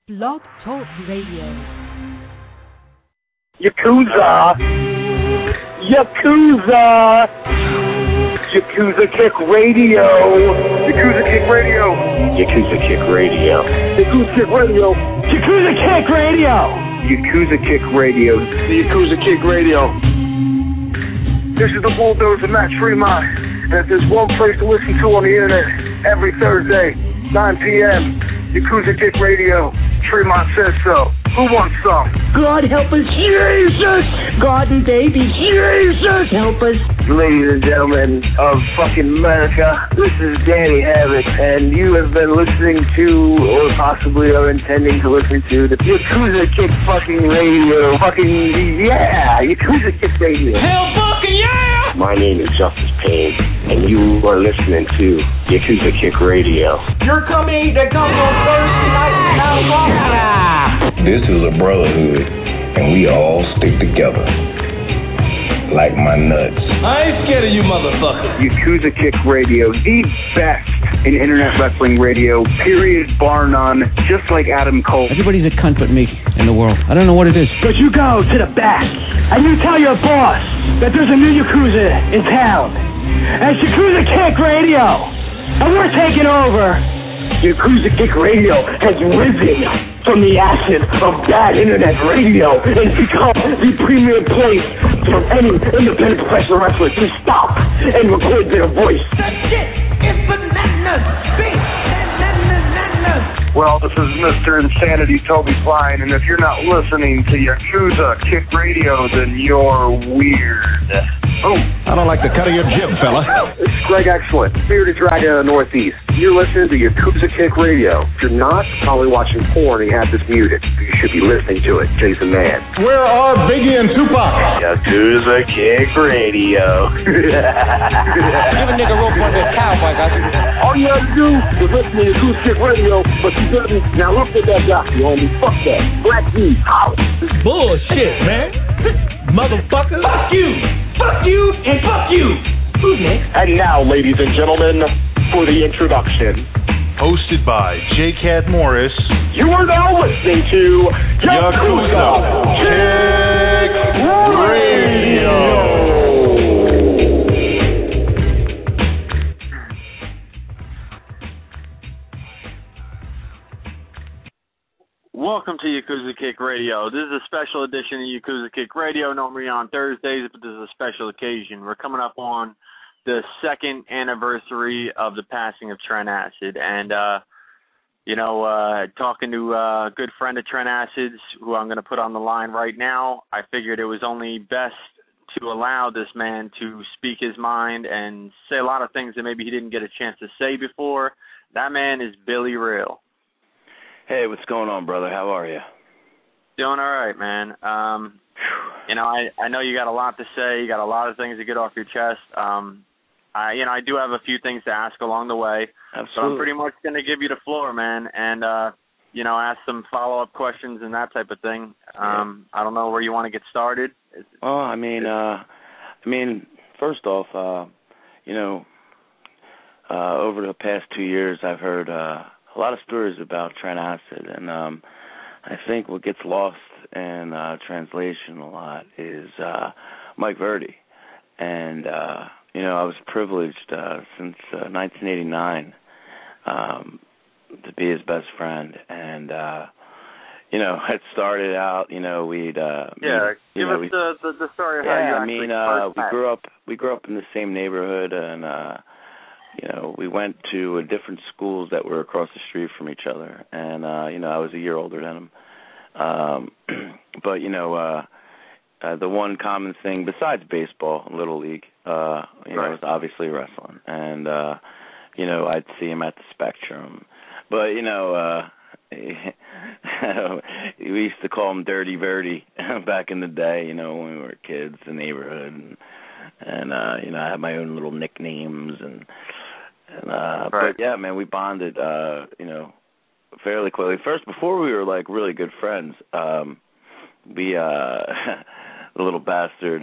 Blog Talk Radio. Yakuza! Yakuza! Yakuza Kick Radio! Yakuza Kick Radio! Yakuza Kick Radio! Yakuza Kick Radio! Yakuza Kick Radio! Yakuza Kick Radio! The Yakuza Kick Radio! This is the Bulldozer Max Fremont, and if there's one place to listen to on the internet every Thursday, 9 p.m., Yakuza Kick Radio. Fremont says so. Who wants some? God help us, Jesus! God and baby, Jesus help us! Ladies and gentlemen of fucking America, this is Danny Havoc, and you have been listening to, or possibly are intending to listen to, the Yakuza Kick fucking radio. Fucking, yeah! Yakuza Kick Radio. Hell fucking yeah! My name is Justice Payne, and you are listening to Yakuza Kick Radio. You're coming to come on Thursday night in California! This is a brotherhood, and we all stick together. Like my nuts. I ain't scared of you, motherfucker. Yakuza Kick Radio, the best in internet wrestling radio, period, bar none, just like Adam Cole. Everybody's a cunt but me in the world. I don't know what it is. But you go to the back, and you tell your boss that there's a new Yakuza in town. And it's Yakuza Kick Radio. And we're taking over. Yakuza Kick Radio has risen from the ashes of bad internet radio and become the premier place for any independent professional wrestler to stop and record their voice. That shit is bananas! Big bananas! Well, this is Mr. Insanity Toby Klein, and if you're not listening to Yakuza Kick Radio, then you're weird. Oh, I don't like the cut of your jib, fella. this is Greg Excellent, Bearded Dragon of the Northeast. You're listening to Yakuza Kick Radio. If you're not, probably watching porn and you have this muted. You should be listening to it. Jason Mann. Where are Biggie and Tupac? Yakuza Kick Radio. Give a nigga rope on this cowboy, guys. All you have to do is listen to Yakuza Kick Radio, but you didn't. Now look at that guy, you homie. Fuck that. Black D. Holla. Bullshit, man. Motherfucker. Fuck you. Fuck you and fuck you. Who's next? And now, ladies and gentlemen, for the introduction. Hosted by J. Cat Morris. You are now listening to Yakuza Kick Radio. Welcome to Yakuza Kick Radio. This is a special edition of Yakuza Kick Radio, normally on Thursdays, but this is a special occasion. We're coming up on the second anniversary of the passing of Trent Acid, and, talking to a good friend of Trent Acid's, who I'm going to put on the line right now, I figured it was only best to allow this man to speak his mind and say a lot of things that maybe he didn't get a chance to say before. That man is Billy Real. Hey, what's going on, brother? How are you? Doing all right, man. I know you got a lot to say. You got a lot of things to get off your chest. I do have a few things to ask along the way. Absolutely. So I'm pretty much going to give you the floor, man, and, ask some follow-up questions and that type of thing. I don't know where you want to get started. First off, over the past 2 years, I've heard a lot of stories about Trent Acid, and I think what gets lost in translation a lot is Mike Verdi. And, I was privileged since 1989 to be his best friend. And, it started out, we'd... give us the story of how you actually first met. We grew up in the same neighborhood, and... we went to different schools that were across the street from each other, and I was a year older than him. But the one common thing besides baseball, Little League, was obviously wrestling, and I'd see him at the Spectrum. But we used to call him Dirty Verdi back in the day, when we were kids, the neighborhood, and I had my own little nicknames but yeah, man, we bonded, fairly quickly. First, before we were like really good friends, we, the little bastard,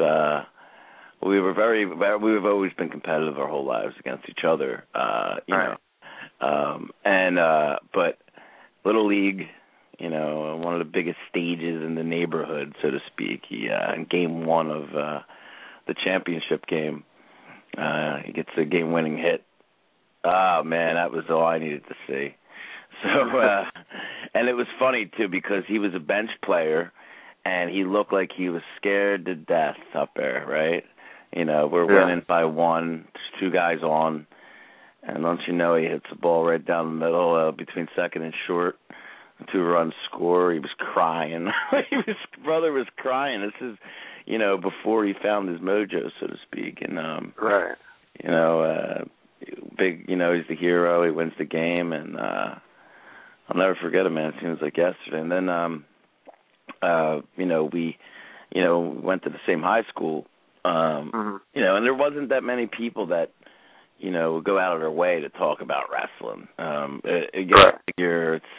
we've always been competitive our whole lives against each other, but Little League, you know, one of the biggest stages in the neighborhood, so to speak. He in game 1 of the championship game, he gets a game-winning hit. Oh, man, that was all I needed to see. So, and it was funny, too, because he was a bench player, and he looked like he was scared to death up there, right? You know, we're winning by 1. There's 2 guys on. And don't you know, he hits the ball right down the middle between second and short. 2-run score. He was crying. His brother was crying. This is, you know, before he found his mojo, so to speak. And, right. You know, big, you know, he's the hero. He wins the game. And I'll never forget it, man. It seems like yesterday. And then, you know, we went to the same high school. You know, and there wasn't that many people that, you know, go out of their way to talk about wrestling. I figure it's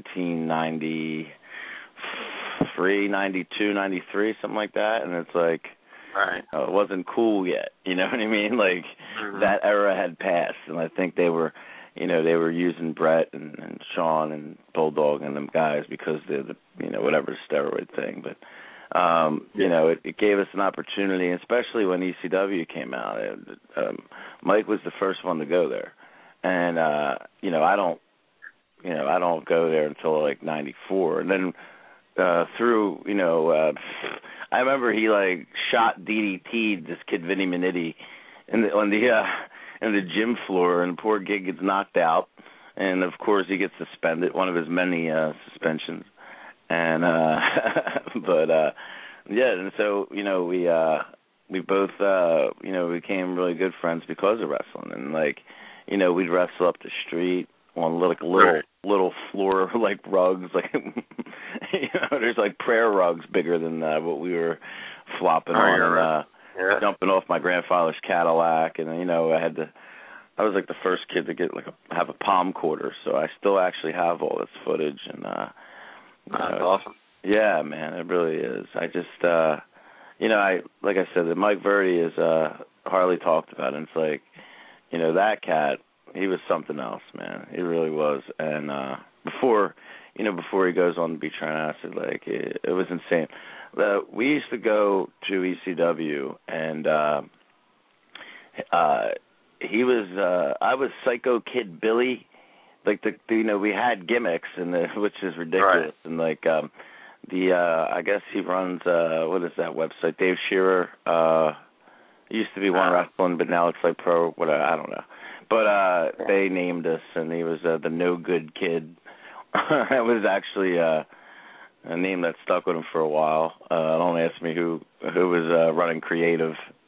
1993, 92, 93, something like that, and it's like, it wasn't cool yet. You know what I mean? Like, that era had passed, and I think they were, you know, they were using Brett and Sean and Bulldog and them guys because they're the, you know, whatever steroid thing, but. You know, it gave us an opportunity, especially when ECW came out. Mike was the first one to go there, and you know, I don't go there until like '94, and then through, you know, I remember he like shot DDT'd this kid Vinny Minetti on the gym floor, and the poor kid gets knocked out, and of course he gets suspended, one of his many suspensions. And but yeah, and so, you know, we both you know, became really good friends because of wrestling. And like, you know, we'd wrestle up the street on little floor like rugs, like you know, there's like prayer rugs bigger than what we were flopping on, and jumping off my grandfather's Cadillac. And you know, I was like the first kid to get have a palm quarter, so I still actually have all this footage. And that's awesome. Yeah, man, it really is. I just, you know, like I said, that Mike Verdi is, Harley talked about it, and it's like, you know, that cat, he was something else, man. He really was. And before he goes on to be Trent Acid, like, it was insane. We used to go to ECW, and he was, I was Psycho Kid Billy. Like you know, we had gimmicks, and which is ridiculous. And like I guess he runs what is that website? Dave Shearer. It used to be One Wrestling, but now it's like Pro. Whatever, I don't know. But they named us, and he was the No Good Kid. That was actually a name that stuck with him for a while. Don't ask me who was running creative.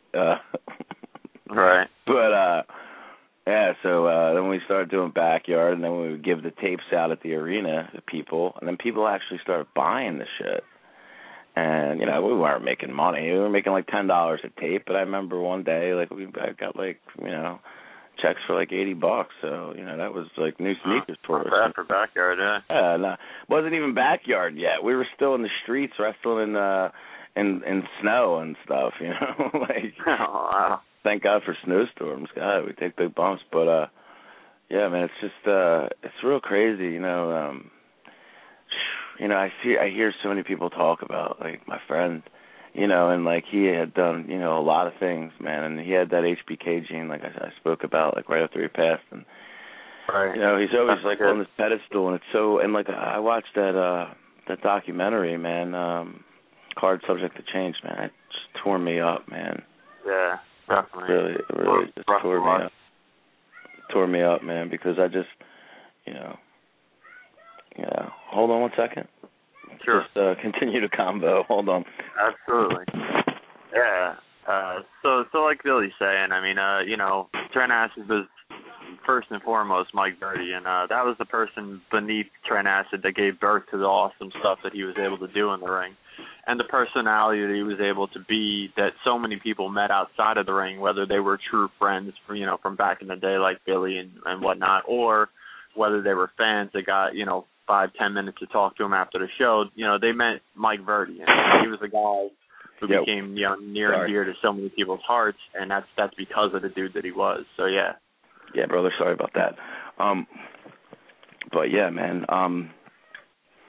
Right. But yeah, so then we started doing Backyard, and then we would give the tapes out at the arena to people, and then people actually started buying the shit. And, you know, we weren't making money. We were making like $10 a tape, but I remember one day, like, I got like, you know, checks for like $80. So, you know, that was like new sneakers for us. Bad for Backyard, yeah. Yeah, no, wasn't even Backyard yet. We were still in the streets wrestling in snow and stuff, you know, like. Oh, wow. Thank God for snowstorms. God, we take big bumps, but yeah, man, it's just it's real crazy, you know. You know, I hear so many people talk about, like, my friend, you know, and like he had done, you know, a lot of things, man, and he had that HBK gene, like I spoke about, like right after he passed, and you know, he's always like on this pedestal, and it's so, and like I watched that documentary, man, Hard Subject to Change, man, it just tore me up, man. Yeah. Definitely. Really just tore me up. Tore me up, man, because I just, you know, hold on one second. Sure. Just continue the combo. Hold on. Absolutely. Yeah. So like Billy's saying, I mean, you know, Trent Acid was first and foremost Mike Verdi, and that was the person beneath Trent Acid that gave birth to the awesome stuff that he was able to do in the ring. And the personality that he was able to be that so many people met outside of the ring, whether they were true friends, you know, from back in the day like Billy and whatnot, or whether they were fans that got, you know, 5-10 minutes to talk to him after the show, you know, they met Mike Verdi. And he was a guy who became, you know, near and dear to so many people's hearts, and that's because of the dude that he was. So, yeah. Yeah, brother, sorry about that. But, yeah, man,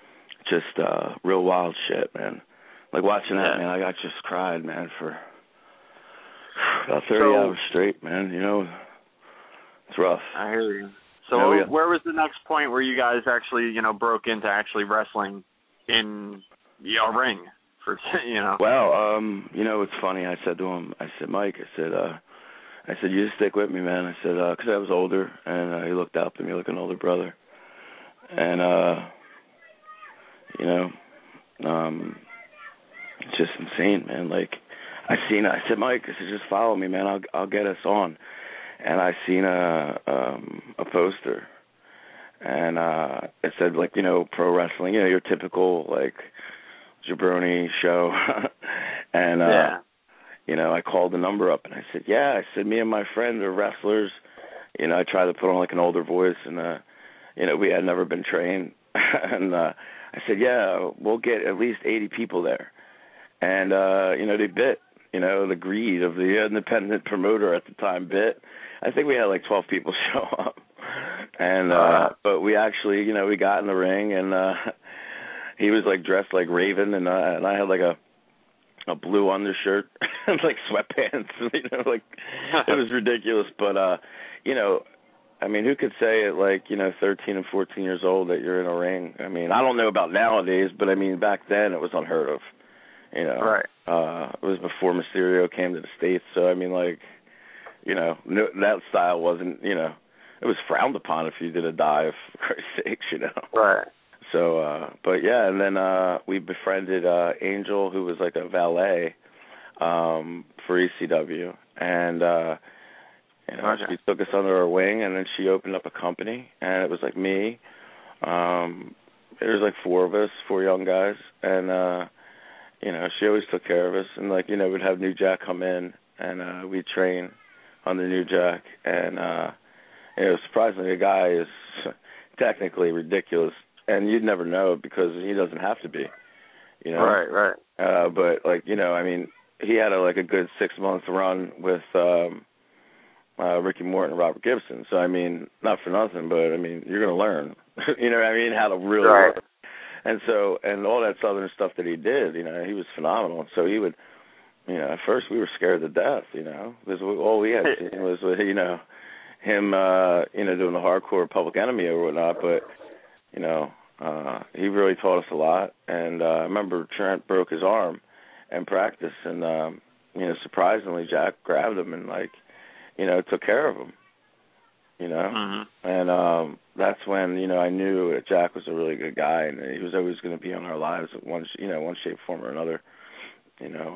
just real wild shit, man. Like watching that, man, I just cried, man, for about 30 hours straight, man. You know, it's rough. I hear you. So where was the next point where you guys actually, you know, broke into actually wrestling in a ring? For, you know. Well, you know, it's funny. I said to him, Mike, I said, you just stick with me, man. I said, because I was older, and he looked up to me like an older brother. And, you know, it's just insane, man. Like, I said, Mike, I said, just follow me, man. I'll get us on. And I seen a poster, and it said, like, you know, pro wrestling, you know, your typical, like, jabroni show. And, you know, I called the number up, and I said, I said, me and my friend are wrestlers. You know, I tried to put on, like, an older voice, and, you know, we had never been trained. And I said, we'll get at least 80 people there. And, you know, they bit. You know, the greed of the independent promoter at the time bit. I think we had like 12 people show up. And, but we actually, you know, we got in the ring, and he was like dressed like Raven, and I had like a blue undershirt and like sweatpants. You know, like it was ridiculous. But, you know, I mean, who could say at like, you know, 13 and 14 years old that you're in a ring? I mean, I don't know about nowadays, but I mean, back then it was unheard of. You know, right. It was before Mysterio came to the States, so I mean, like, you know, that style wasn't, you know, it was frowned upon if you did a dive, for Christ's sakes, you know. Right. So, but yeah, and then we befriended Angel, who was like a valet for ECW, and you know, she took us under her wing, and then she opened up a company, and it was like me. There was like four young guys, and you know, she always took care of us, and like, you know, we'd have New Jack come in, and we'd train under New Jack, and you know, surprisingly, the guy is technically ridiculous, and you'd never know because he doesn't have to be, you know. Right. But like, you know, I mean, he had a good 6-month run with Ricky Morton and Robert Gibson, so I mean, not for nothing, but I mean, you're gonna learn, you know what I mean, how to really work. And so, and all that Southern stuff that he did, you know, he was phenomenal. So he would, you know, at first we were scared to death, you know, because all we had seen was, you know, him, you know, doing the hardcore Public Enemy or whatnot. But, you know, he really taught us a lot. And I remember Trent broke his arm in practice, and, you know, surprisingly, Jack grabbed him and, like, you know, took care of him. You know, and that's when, you know, I knew that Jack was a really good guy, and he was always going to be on our lives in one shape, form, or another. You know,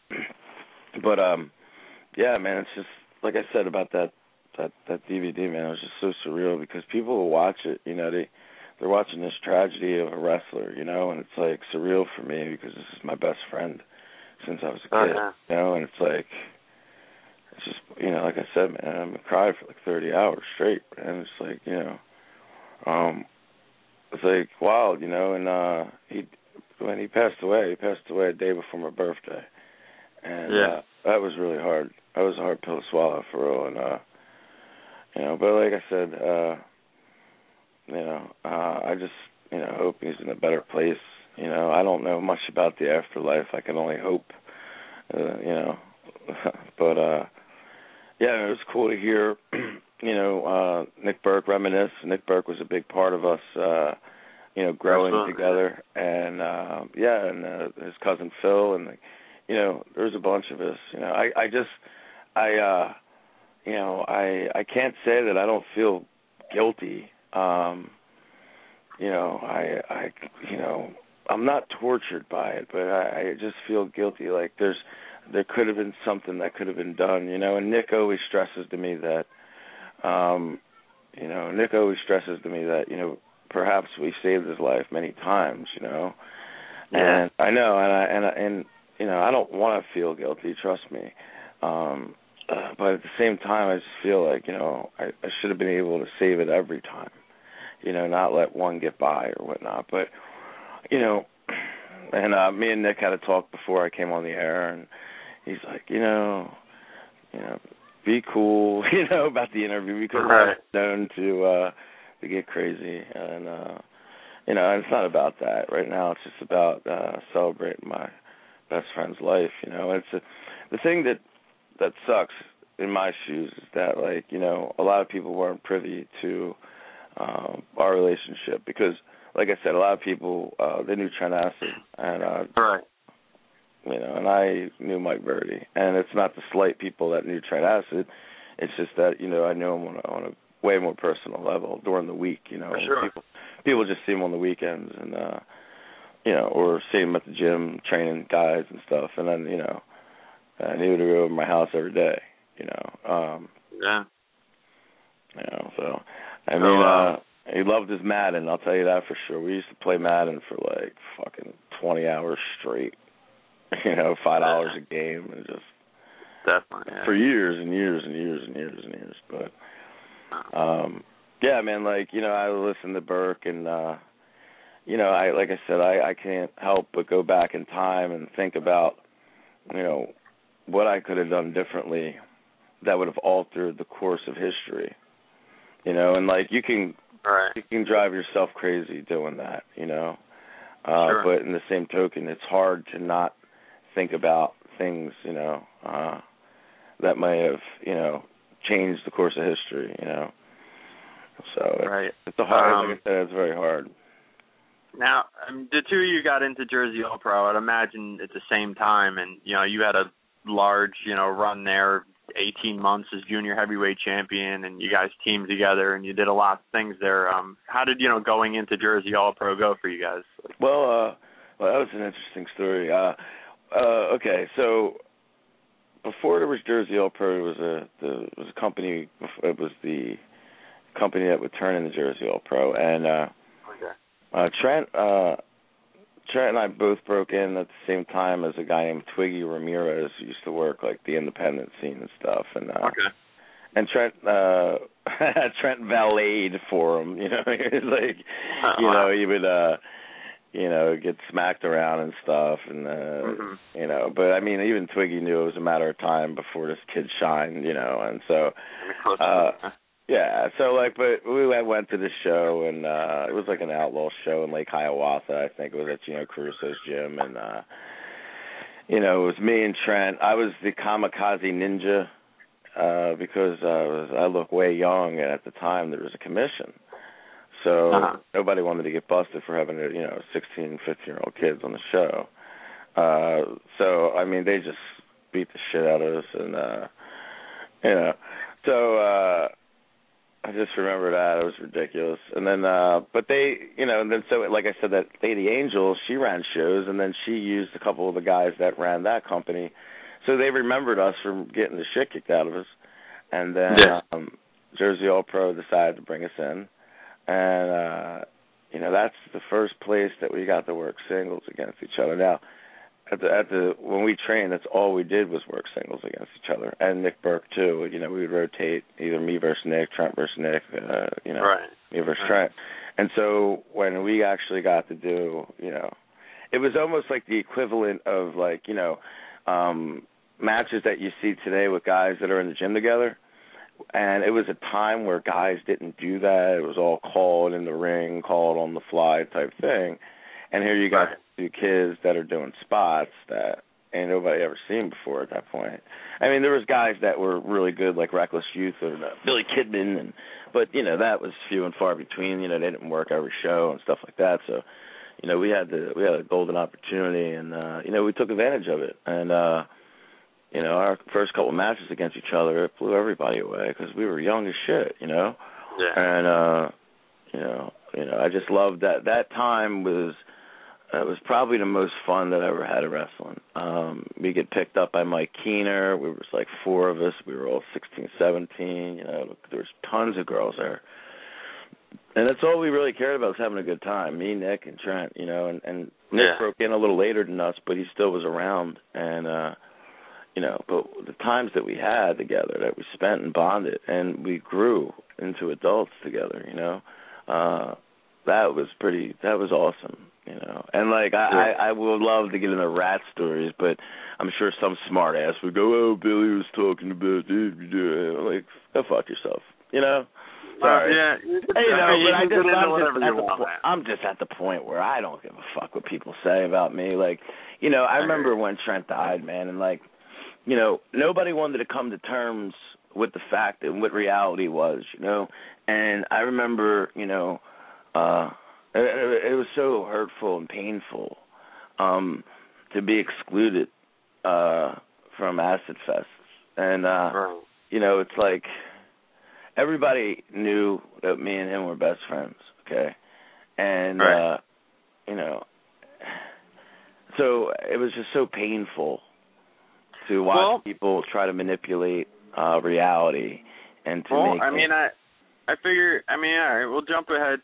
but yeah, man, it's just like I said about that DVD, man. It was just so surreal because people will watch it. You know, they're watching this tragedy of a wrestler. You know, and it's like surreal for me because this is my best friend since I was a kid. You know, and it's like. It's just, you know, like I said, man, I cried for like 30 hours straight, and it's like, you know, it's like wild, you know, and when he passed away a day before my birthday, and that was really hard. That was a hard pill to swallow for real, and you know, but like I said, you know, I just, you know, hope he's in a better place. You know, I don't know much about the afterlife. I can only hope, you know, but yeah, it was cool to hear, you know, Nick Burke reminisce. Nick Burke was a big part of us, you know, growing together, and and his cousin Phil, and you know, there's a bunch of us. You know, you know, I can't say that I don't feel guilty. You know, you know, I'm not tortured by it, but I just feel guilty. Like there could have been something that could have been done, you know. And Nick always stresses to me that, you know, you know, perhaps we saved his life many times, you know. And I know, and you know, I don't want to feel guilty. Trust me. But at the same time, I just feel like, you know, I should have been able to save it every time, you know, not let one get by or whatnot. But, you know, and me and Nick had a talk before I came on the air, and he's like, you know, be cool, you know, about the interview because I'm known to get crazy, and you know, and it's not about that right now. It's just about celebrating my best friend's life. You know, it's the thing that sucks in my shoes is that, like, you know, a lot of people weren't privy to our relationship because, like I said, a lot of people they knew Trent Acid, and right. You know, and I knew Mike Verdi, and it's not to slight people that knew Trent Acid. It's just that, you know, I knew him on a way more personal level during the week. You know, for sure. People just see him on the weekends, and you know, or see him at the gym training guys and stuff, and then, you know, he would go over to my house every day. You know, yeah. You know, so I mean, he loved his Madden. I'll tell you that for sure. We used to play Madden for like fucking 20 hours straight. You know, $5 a game, and just definitely for years and years and years and years and years. But yeah, man, like, you know, I listen to Burke, and you know, like I said, I can't help but go back in time and think about, you know, what I could have done differently that would have altered the course of history. You know, and like you can drive yourself crazy doing that, you know. Sure. But in the same token, it's hard to not think about things, you know, that may have, you know, changed the course of history, you know. So it's a hard, like I said, it's very hard. Now, the two of you got into Jersey All Pro, I'd imagine at the same time, and, you know, you had a large, you know, run there, 18 months as junior heavyweight champion, and you guys teamed together, and you did a lot of things there. How did, you know, going into Jersey All Pro go for you guys? Well, that was an interesting story. Okay, so before there was Jersey All Pro, there was a company. It was the company that would turn into Jersey All Pro, and Trent and I both broke in at the same time as a guy named Twiggy Ramirez, who used to work like the independent scene and stuff. And and Trent valeted for him. You know, he was like, you know, he would you know, get smacked around and stuff, and you know. But I mean, even Twiggy knew it was a matter of time before this kid shined. You know, and so. Yeah, so like, but we went to the show, and it was like an outlaw show in Lake Hiawatha. I think it was at Gino Caruso's gym, and you know, it was me and Trent. I was the kamikaze ninja because I look way young, and at the time there was a commission, so nobody wanted to get busted for having 16, 15-year-old kids on the show. So I mean, they just beat the shit out of us, and you know, so. I just remember that. It was ridiculous. And then, but they, you know, and then so, like I said, that Lady Angel, she ran shows, and then she used a couple of the guys that ran that company. So they remembered us from getting the shit kicked out of us. And then Jersey All Pro decided to bring us in. And, you know, that's the first place that we got to work singles against each other. Now, when we trained, that's all we did was work singles against each other, and Nick Burke too. You know, we would rotate either me versus Nick, Trent versus Nick, you know, me versus Trent. And so when we actually got to do, you know, it was almost like the equivalent of like, you know, matches that you see today with guys that are in the gym together. And it was a time where guys didn't do that. It was all called in the ring, called on the fly type thing. And here you got two kids that are doing spots that ain't nobody ever seen before at that point. I mean, there was guys that were really good, like Reckless Youth or Billy Kidman, but you know that was few and far between. You know, they didn't work every show and stuff like that. So, you know, we had a golden opportunity, and you know, we took advantage of it. And you know, our first couple of matches against each other, it blew everybody away because we were young as shit. You know, and you know, I just loved that. That time was. It was probably the most fun that I ever had at wrestling. We get picked up by Mike Keener. We was like four of us. We were all 16, 17. You know, there was tons of girls there. And that's all we really cared about was having a good time. Me, Nick, and Trent, you know. And Nick broke in a little later than us, but he still was around. And, you know, but the times that we had together, that we spent and bonded, and we grew into adults together, you know, that was awesome. You know, and like I would love to get into rat stories, but I'm sure some smart ass would go, "Oh, Billy was talking about it." Like, go fuck yourself, you know. sorry. Yeah. I'm just at the point where I don't give a fuck what people say about me. Like, I remember when Trent died, man, and like, nobody wanted to come to terms with the fact and what reality was, And I remember, it was so hurtful and painful to be excluded from Acid Fest. And, it's like everybody knew that me and him were best friends, okay? And, so it was just so painful to watch people try to manipulate reality and to make I figure, all right, we'll jump let's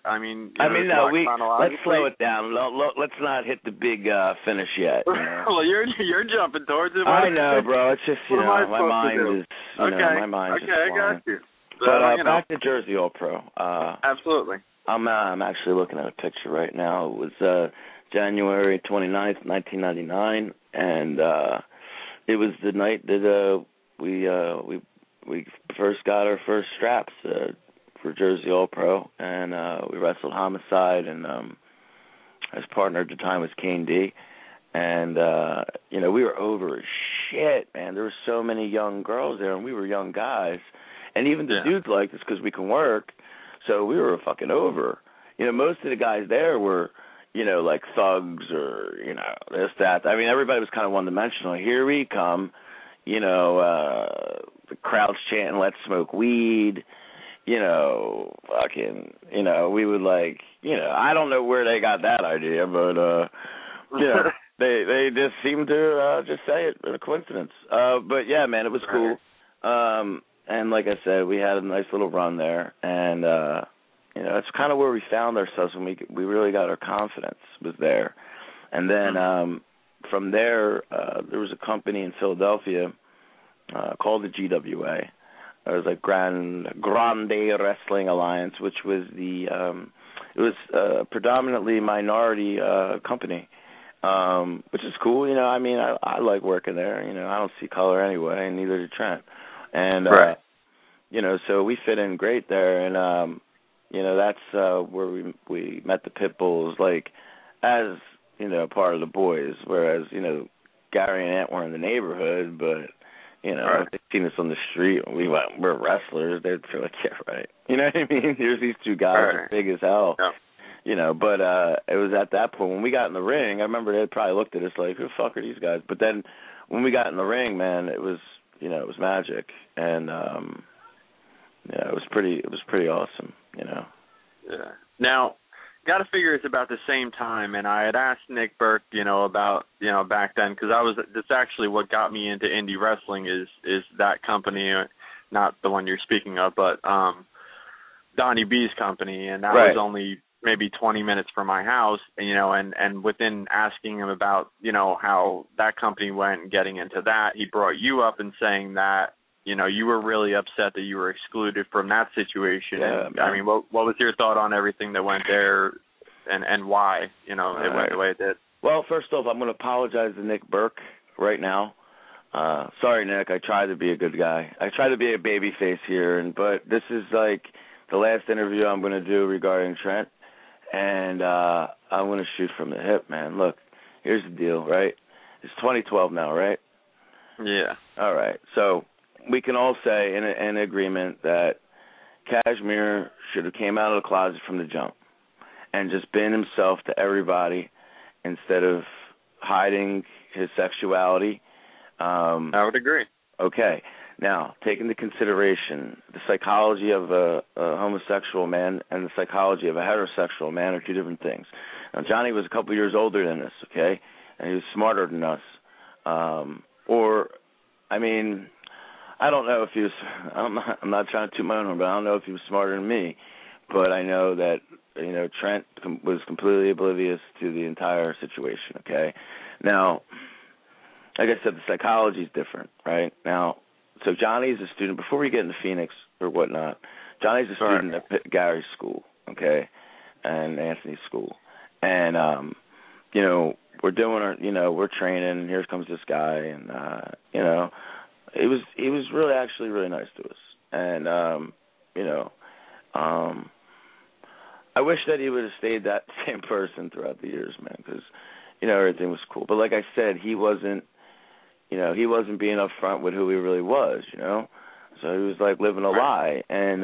slow it down. Let's not hit the big finish yet. Well, you're jumping towards it. I know, bro. It's just, my mind is, my mind's just I got you. But back to Jersey All Pro. Absolutely. I'm actually looking at a picture right now. It was January 29th, 1999, and it was the night that we first got our first straps for Jersey All Pro, and we wrestled Homicide, and his partner at the time was Kane D, and we were over as shit, man. There were so many young girls there, and we were young guys, and even the dudes liked us because we can work, so we were fucking over. Most of the guys there were, like thugs or, this, that. I mean, everybody was kind of one-dimensional. Here we come, the crowd's chanting, let's smoke weed, we would like, I don't know where they got that idea, but, they just seemed to just say it in a coincidence. But, yeah, man, it was cool. And like I said, we had a nice little run there, and, that's kind of where we found ourselves when we really got our confidence was there. And then from there, there was a company in Philadelphia called the GWA. It was like Grande Wrestling Alliance, which was it was a predominantly minority company, which is cool. I like working there. I don't see color anyway, and neither did Trent. And so we fit in great there, and that's where we met the Pitbulls, like as part of the boys. Whereas Gary and Ant were in the neighborhood, but if they seen us on the street, we're wrestlers, they'd feel like, yeah, right. You know what I mean? There's these two guys that are big as hell. Yeah. But it was at that point when we got in the ring, I remember they probably looked at us like, who the fuck are these guys? But then when we got in the ring, man, it was it was magic, and it was pretty awesome, Yeah. Now, got to figure it's about the same time, and I had asked Nick Burke, about, back then, because that's actually what got me into indie wrestling is that company, not the one you're speaking of, but Donnie B's company, and that was only maybe 20 minutes from my house, and within asking him about, how that company went and getting into that, he brought you up and saying that, you were really upset that you were excluded from that situation. Yeah, and, I mean, what was your thought on everything that went there and why, it went the way it did? Well, first off, I'm going to apologize to Nick Burke right now. Sorry, Nick, I tried to be a good guy. I tried to be a baby face here, but this is like the last interview I'm going to do regarding Trent, and I'm going to shoot from the hip, man. Look, here's the deal, right? It's 2012 now, right? Yeah. All right, so we can all say in agreement that Kashmir should have came out of the closet from the jump and just been himself to everybody instead of hiding his sexuality. I would agree. Okay. Now, take into consideration the psychology of a homosexual man and the psychology of a heterosexual man are two different things. Now, Johnny was a couple years older than us, okay, and he was smarter than us. I don't know if he was. I'm not trying to toot my own horn, but I don't know if he was smarter than me. But I know that Trent was completely oblivious to the entire situation. Okay, now, like I said, the psychology is different, right? Now, so Johnny's a student. Before we get into Phoenix or whatnot, Johnny's a student at Gary's school, okay, and Anthony's school, and we're doing our, we're training, and here comes this guy, and he was really actually really nice to us, and I wish that he would have stayed that same person throughout the years, man, because, everything was cool. But like I said, he wasn't being upfront with who he really was, So he was like living a lie. And,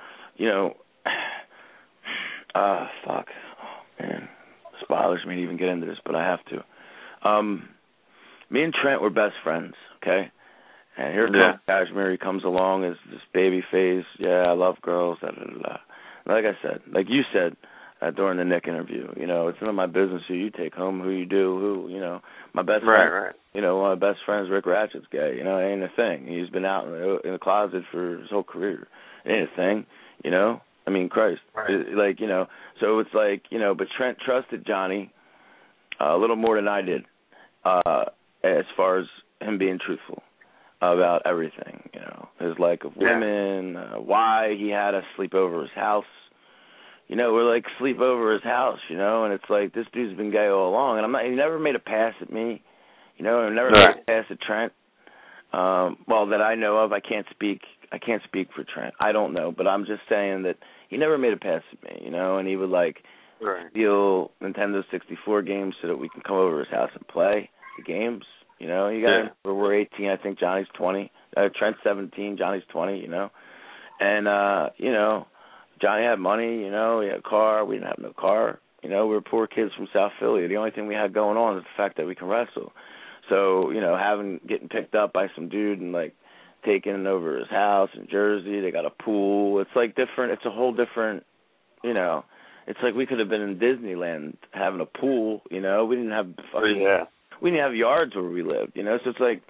fuck. Oh, man. This bothers me to even get into this, but I have to. Me and Trent were best friends, okay? And here comes Kashmir. He comes along as this baby face. Yeah, I love girls, da-da-da-da. Like I said, like you said during the Nick interview, it's none of my business who you take home, who you do, my best friend, one of my best friends, Rick Ratchet's gay, it ain't a thing. He's been out in the closet for his whole career. It ain't a thing, I mean, Christ. Right. So it's like, but Trent trusted Johnny a little more than I did as far as him being truthful about everything, his like of women, why he had us sleep over his house. We're like sleep over his house, and it's like this dude's been gay all along, and he never made a pass at me, I never made a pass at Trent. Well, that I know of, I can't speak for Trent. I don't know, but I'm just saying that he never made a pass at me, and he would like steal Nintendo 64 games so that we can come over his house and play the games. We're 18. I think Johnny's 20. Trent's 17. Johnny's 20. And Johnny had money. He had a car. We didn't have no car. We were poor kids from South Philly. The only thing we had going on is the fact that we can wrestle. So getting picked up by some dude and like taking over his house in Jersey. They got a pool. It's like different. It's a whole different. It's like we could have been in Disneyland having a pool. We didn't have fucking. We didn't have yards where we lived, so it's like,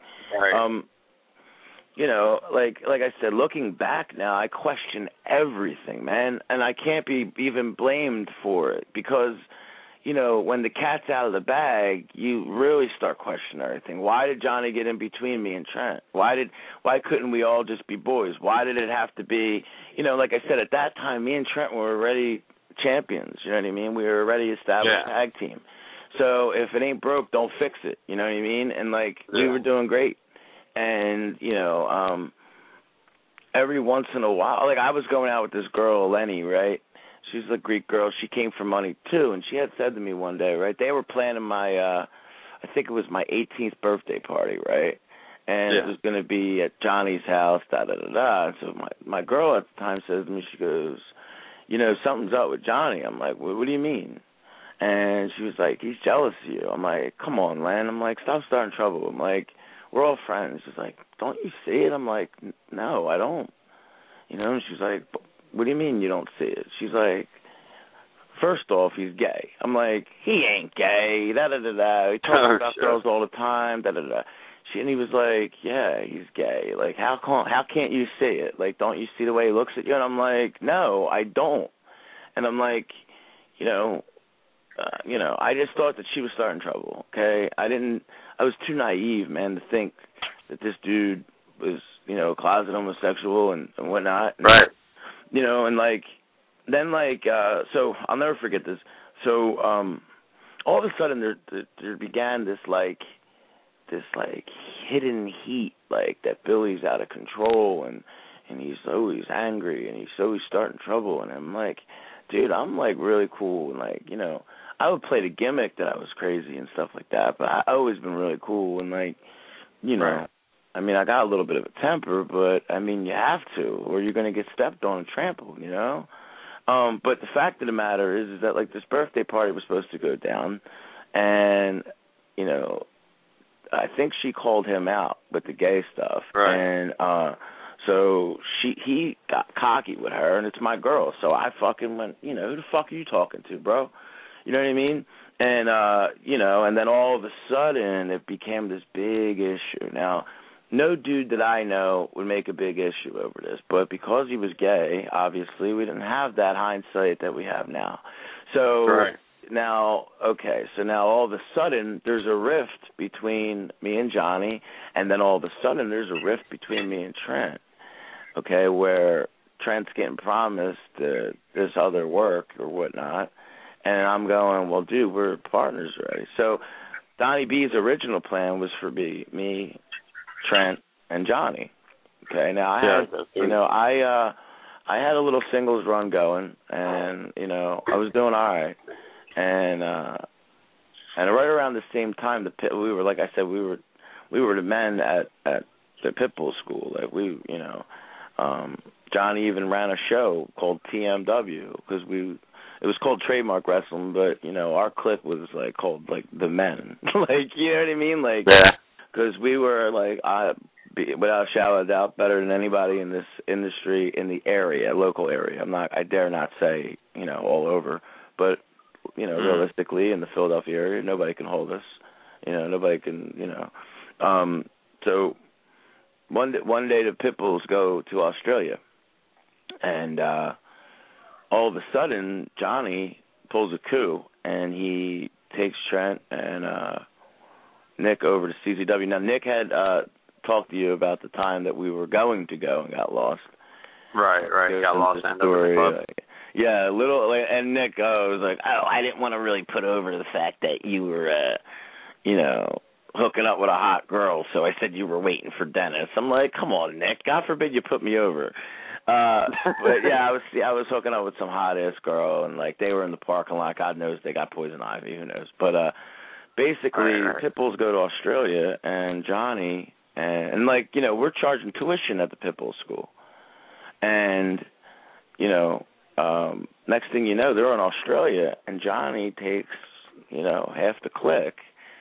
like I said, looking back now, I question everything, man, and I can't be even blamed for it because, when the cat's out of the bag, you really start questioning everything. Why did Johnny get in between me and Trent? Why couldn't we all just be boys? Why did it have to be, like I said, at that time, me and Trent were already champions, you know what I mean? We were already established tag team. So if it ain't broke, don't fix it. You know what I mean? And like we were doing great. And, every once in a while, like I was going out with this girl, Eleni, right? She's a Greek girl. She came for money too. And she had said to me one day, right? They were planning my, I think it was my 18th birthday party, right? And it was going to be at Johnny's house, da-da-da-da. And so my girl at the time says to me, she goes, something's up with Johnny. I'm like, what do you mean? And she was like, he's jealous of you. I'm like, come on, Len. I'm like, stop starting trouble. I'm like, we're all friends. She's like, don't you see it? I'm like, no, I don't. And she's like, what do you mean you don't see it? She's like, first off, he's gay. I'm like, he ain't gay, da-da-da-da. He talks about girls all the time, da-da-da. And he was like, yeah, he's gay. Like, how can't you see it? Like, don't you see the way he looks at you? And I'm like, no, I don't. And I'm like, I just thought that she was starting trouble, okay? I was too naive, man, to think that this dude was, closet homosexual and whatnot. Right. And like, then like, so I'll never forget this. So, all of a sudden there began this hidden heat, like that Billy's out of control and he's always angry and he's always starting trouble. And I'm like, dude, I'm like really cool and like, I would play the gimmick that I was crazy and stuff like that, but I always been really cool and like, I mean, I got a little bit of a temper, but I mean, you have to, or you're going to get stepped on and trampled, But the fact of the matter is that like this birthday party was supposed to go down, and I think she called him out with the gay stuff, and so he got cocky with her, and it's my girl, so I fucking went, who the fuck are you talking to, bro? You know what I mean? And, and then all of a sudden it became this big issue. Now, no dude that I know would make a big issue over this, but because he was gay, obviously, we didn't have that hindsight that we have now. So now, so now all of a sudden there's a rift between me and Johnny, and then all of a sudden there's a rift between me and Trent, where Trent's getting promised this other work or whatnot. And I'm going, well, dude, we're partners already. So Donnie B's original plan was for me, Trent, and Johnny. Okay, now I I had a little singles run going, and you know, I was doing all right, and right around the same time, we were, like I said, we were the men at the Pitbull school. Like you know, Johnny even ran a show called TMW because it was called Trademark Wrestling, but you know, our clique was like called like the Men, like you know what I mean, like because we were like without a shadow of a doubt better than anybody in this industry in the area, local area. I dare not say, you know, all over, but you know, realistically in the Philadelphia area, nobody can hold us. You know, nobody can, you know. So one day the Pitbulls go to Australia, and all of a sudden Johnny pulls a coup, and he takes Trent and Nick over to CZW. Now Nick had talked to you about the time that we were going to go and got lost. Right. Got lost and over the club. Yeah, a little. And Nick was like, "Oh, I didn't want to really put over the fact that you were, you know, hooking up with a hot girl, so I said you were waiting for Dennis." I'm like, "Come on, Nick. God forbid you put me over." But yeah, I was hooking up with some hot ass girl, and like they were in the parking lot. God knows they got poison ivy. Who knows? But basically, Pitbulls go to Australia, and Johnny and like you know we're charging tuition at the Pitbull school, and you know. Next thing you know, they're in Australia, and Johnny takes, you know, half the clique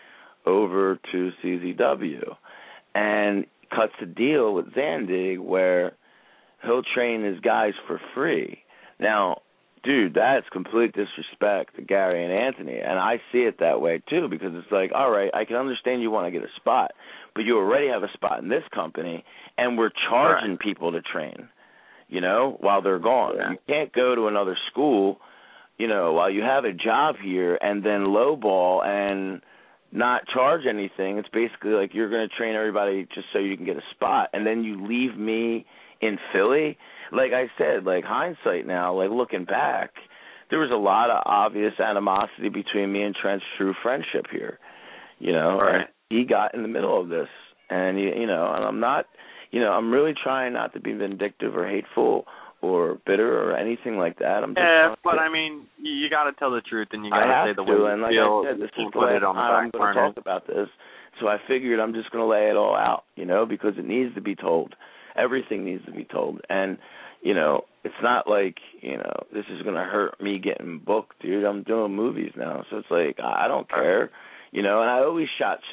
over to CZW and cuts a deal with Zandig where he'll train his guys for free. Now, dude, that's complete disrespect to Gary and Anthony, and I see it that way too because it's like, all right, I can understand you want to get a spot, but you already have a spot in this company, and we're charging people to train. You know, while they're gone. Yeah. You can't go to another school, you know, while you have a job here and then lowball and not charge anything. It's basically like you're going to train everybody just so you can get a spot, and then you leave me in Philly. Like I said, like hindsight now, like looking back, there was a lot of obvious animosity between me and Trent's true friendship here, you know. Right. And he got in the middle of this, and, you know, and I'm not – you know, I'm really trying not to be vindictive or hateful or bitter or anything like that. But I mean, you got to tell the truth, and you got to say the way you and like feel. I said, this is the last time I'm going to talk about this. So I figured I'm just going to lay it all out, you know, because it needs to be told. Everything needs to be told. And, you know, it's not like, you know, this is going to hurt me getting booked, dude. I'm doing movies now. So it's like, I don't care, you know, and I always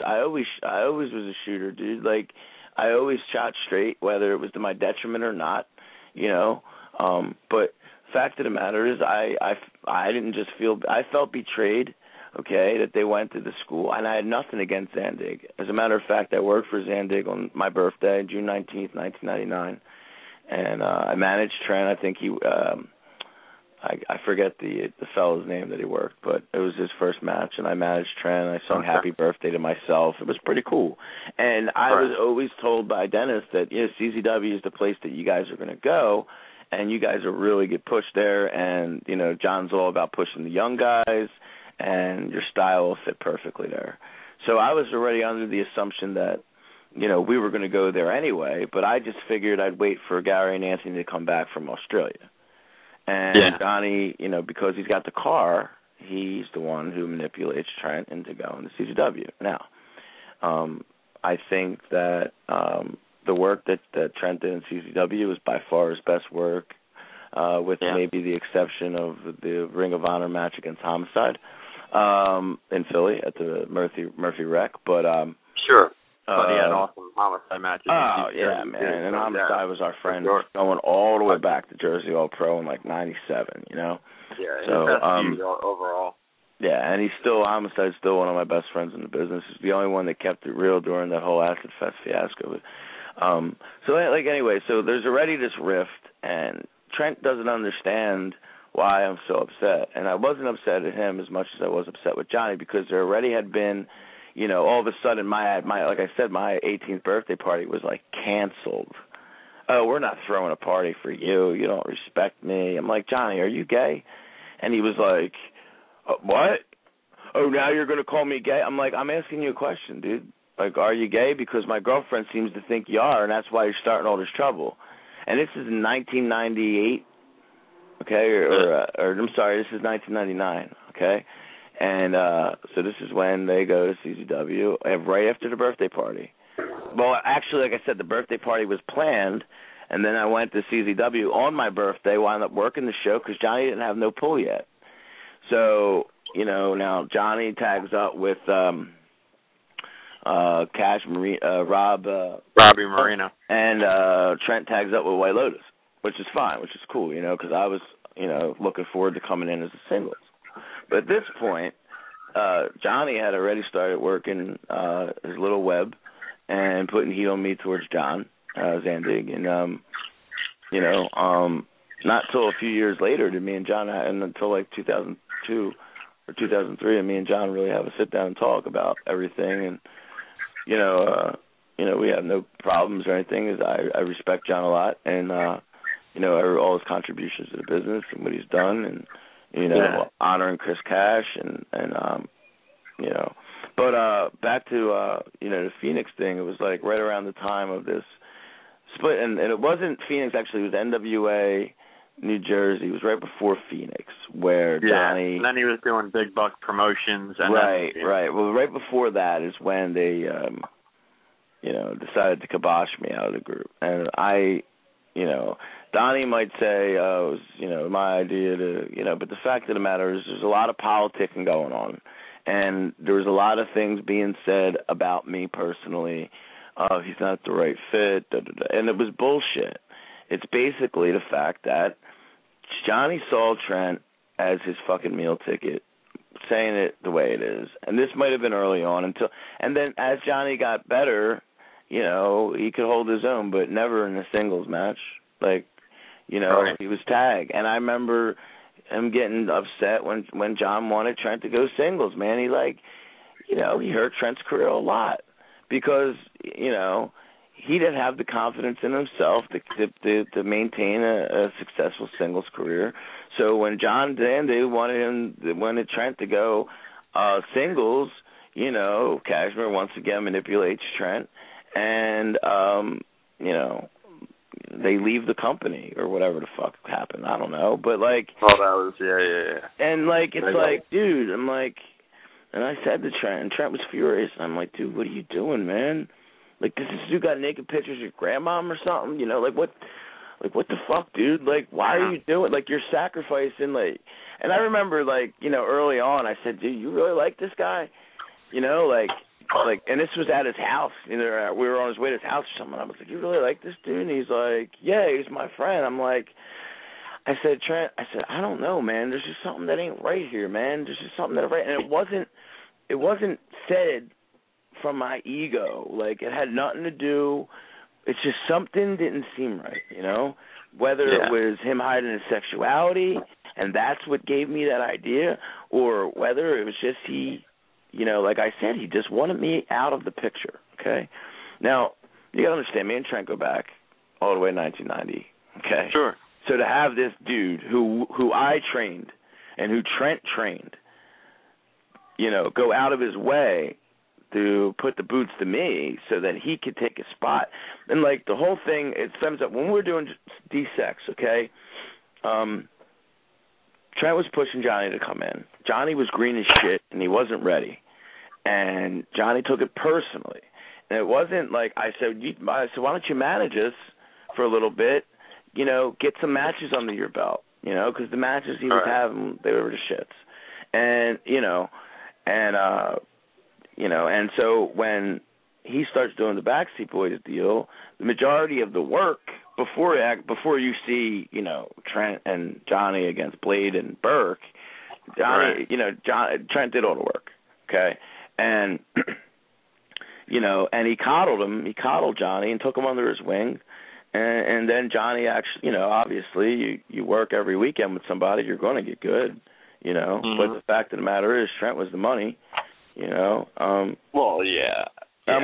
was a shooter, dude. Like, I always shot straight, whether it was to my detriment or not, you know. But fact of the matter is, I didn't just feel. I felt betrayed, okay, that they went to the school, and I had nothing against Zandig. As a matter of fact, I worked for Zandig on my birthday, June 19th, 1999, and I managed Trent. I think he. I forget the fellow's name that he worked, but it was his first match, and I managed Trent. I sung Happy Birthday to myself. It was pretty cool. And I was always told by Dennis that, you know, CZW is the place that you guys are going to go, and you guys will really get pushed there, and, you know, John's all about pushing the young guys, and your style will fit perfectly there. So I was already under the assumption that, you know, we were going to go there anyway, but I just figured I'd wait for Gary and Anthony to come back from Australia. And Johnny, you know, because he's got the car, he's the one who manipulates Trent into going to CZW. Now, I think that the work that Trent did in CZW was by far his best work, with maybe the exception of the Ring of Honor match against Homicide in Philly at the Murphy Rec. But sure. But he had awesome Homicide matches. Oh, yeah, man. And Homicide was our friend going all the way back to Jersey All Pro in, like, 97, you know? Yeah, so, overall. Yeah, and Homicide's still one of my best friends in the business. He's the only one that kept it real during that whole Acid Fest fiasco. So, like, anyway, so there's already this rift, and Trent doesn't understand why I'm so upset. And I wasn't upset at him as much as I was upset with Johnny, because there already had been, you know, all of a sudden my like I said, my 18th birthday party was like canceled. Oh, we're not throwing a party for you. You don't respect me. I'm like, Johnny, are you gay? And he was like, what? Oh, now you're going to call me gay? I'm like, I'm asking you a question, dude. Like, are you gay? Because my girlfriend seems to think you are, and that's why you're starting all this trouble. And this is in 1998, okay, or I'm sorry, this is 1999, okay, and so this is when they go to CZW right after the birthday party. Well, actually, like I said, the birthday party was planned, and then I went to CZW on my birthday, wound up working the show because Johnny didn't have no pull yet. So, you know, now Johnny tags up with Robbie Marino, and Trent tags up with White Lotus, which is fine, which is cool, you know, because I was, you know, looking forward to coming in as a singles. But at this point, Johnny had already started working his little web and putting heat on me towards John Zandig, and you know, not till a few years later did me and John, and until like 2002 or 2003, did me and John really have a sit down and talk about everything, and you know, we have no problems or anything. I respect John a lot, and you know, all his contributions to the business and what he's done, and you know, honoring Chris Cash, and you know. But back to you know, the Phoenix thing. It was like right around the time of this split, and it wasn't Phoenix actually. It was NWA New Jersey. It was right before Phoenix, where Johnny. And then he was doing Big Buck Promotions. And right. Well, right before that is when they, you know, decided to kibosh me out of the group, and you know, Donnie might say, it was, you know, my idea to, you know, but the fact of the matter is there's a lot of politicking going on. And there was a lot of things being said about me personally. He's not the right fit, and it was bullshit. It's basically the fact that Johnny saw Trent as his fucking meal ticket, saying it the way it is. And this might have been early on and then as Johnny got better, you know, he could hold his own, but never in a singles match. Like, you know, He was tag. And I remember him getting upset when John wanted Trent to go singles, man. He, like, you know, he hurt Trent's career a lot because, you know, he didn't have the confidence in himself to maintain a successful singles career. So when John Dandy wanted Trent to go singles, you know, Cashmere once again manipulates Trent, and you know, they leave the company or whatever the fuck happened. I don't know, but like, that was yeah. And like, it's like, dude, I'm like, and I said to Trent, and Trent was furious. And I'm like, dude, what are you doing, man? Like, this dude got naked pictures of your grandmom or something, you know? Like, what the fuck, dude? Like, why are you doing? Like, you're sacrificing, like. And I remember, like, you know, early on, I said, dude, you really like this guy? You know, like, and this was at his house. You know, we were on his way to his house or something. I was like, you really like this dude? And he's like, yeah, he's my friend. I'm like, I said, Trent, I don't know, man. There's just something that ain't right here, man. There's just something that ain't right. And it wasn't said from my ego. Like, it had nothing to do. It's just something didn't seem right, you know? Whether it was him hiding his sexuality, and that's what gave me that idea, or whether it was just he, you know, like I said, he just wanted me out of the picture, okay? Now, you got to understand, me and Trent go back all the way to 1990, okay? Sure. So to have this dude who I trained and who Trent trained, you know, go out of his way to put the boots to me so that he could take a spot. And, like, the whole thing, it stems up, when we're doing D-Sex, okay, Trent was pushing Johnny to come in. Johnny was green as shit, and he wasn't ready. And Johnny took it personally. And it wasn't like, I said, why don't you manage us for a little bit, you know, get some matches under your belt, you know, because the matches he was having, they were the shits. And, you know, and so when he starts doing the Backstreet Boys deal, the majority of the work before you see, you know, Trent and Johnny against Blade and Burke, Trent did all the work, okay, and you know, and he coddled Johnny and took him under his wing, and then Johnny actually, you know, obviously you work every weekend with somebody, you're going to get good, you know, but the fact of the matter is Trent was the money. You know, well, yeah. I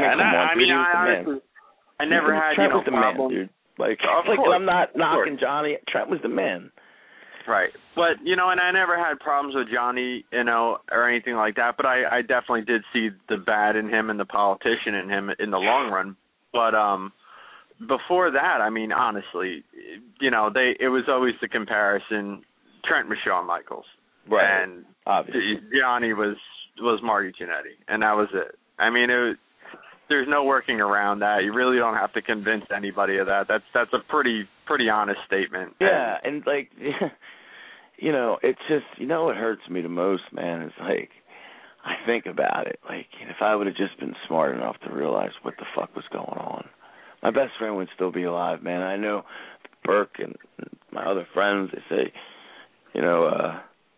never had Trent was the problem. man, dude. Like, course, I'm not knocking Johnny. Trent was the man. Right, but you know, and I never had problems with Johnny, you know, or anything like that. But I definitely did see the bad in him and the politician in him in the long run. But before that, I mean, honestly, you know, it was always the comparison. Trent was Shawn Michaels, right? And obviously, Johnny was Marty Jannetty, and that was it. I mean, there's no working around that. You really don't have to convince anybody of that. That's a pretty honest statement. Yeah, and like, you know, it's just, you know, what hurts me the most, man, is like, I think about it. Like, if I would have just been smart enough to realize what the fuck was going on, my best friend would still be alive, man. I know Burke and my other friends, they say, you know,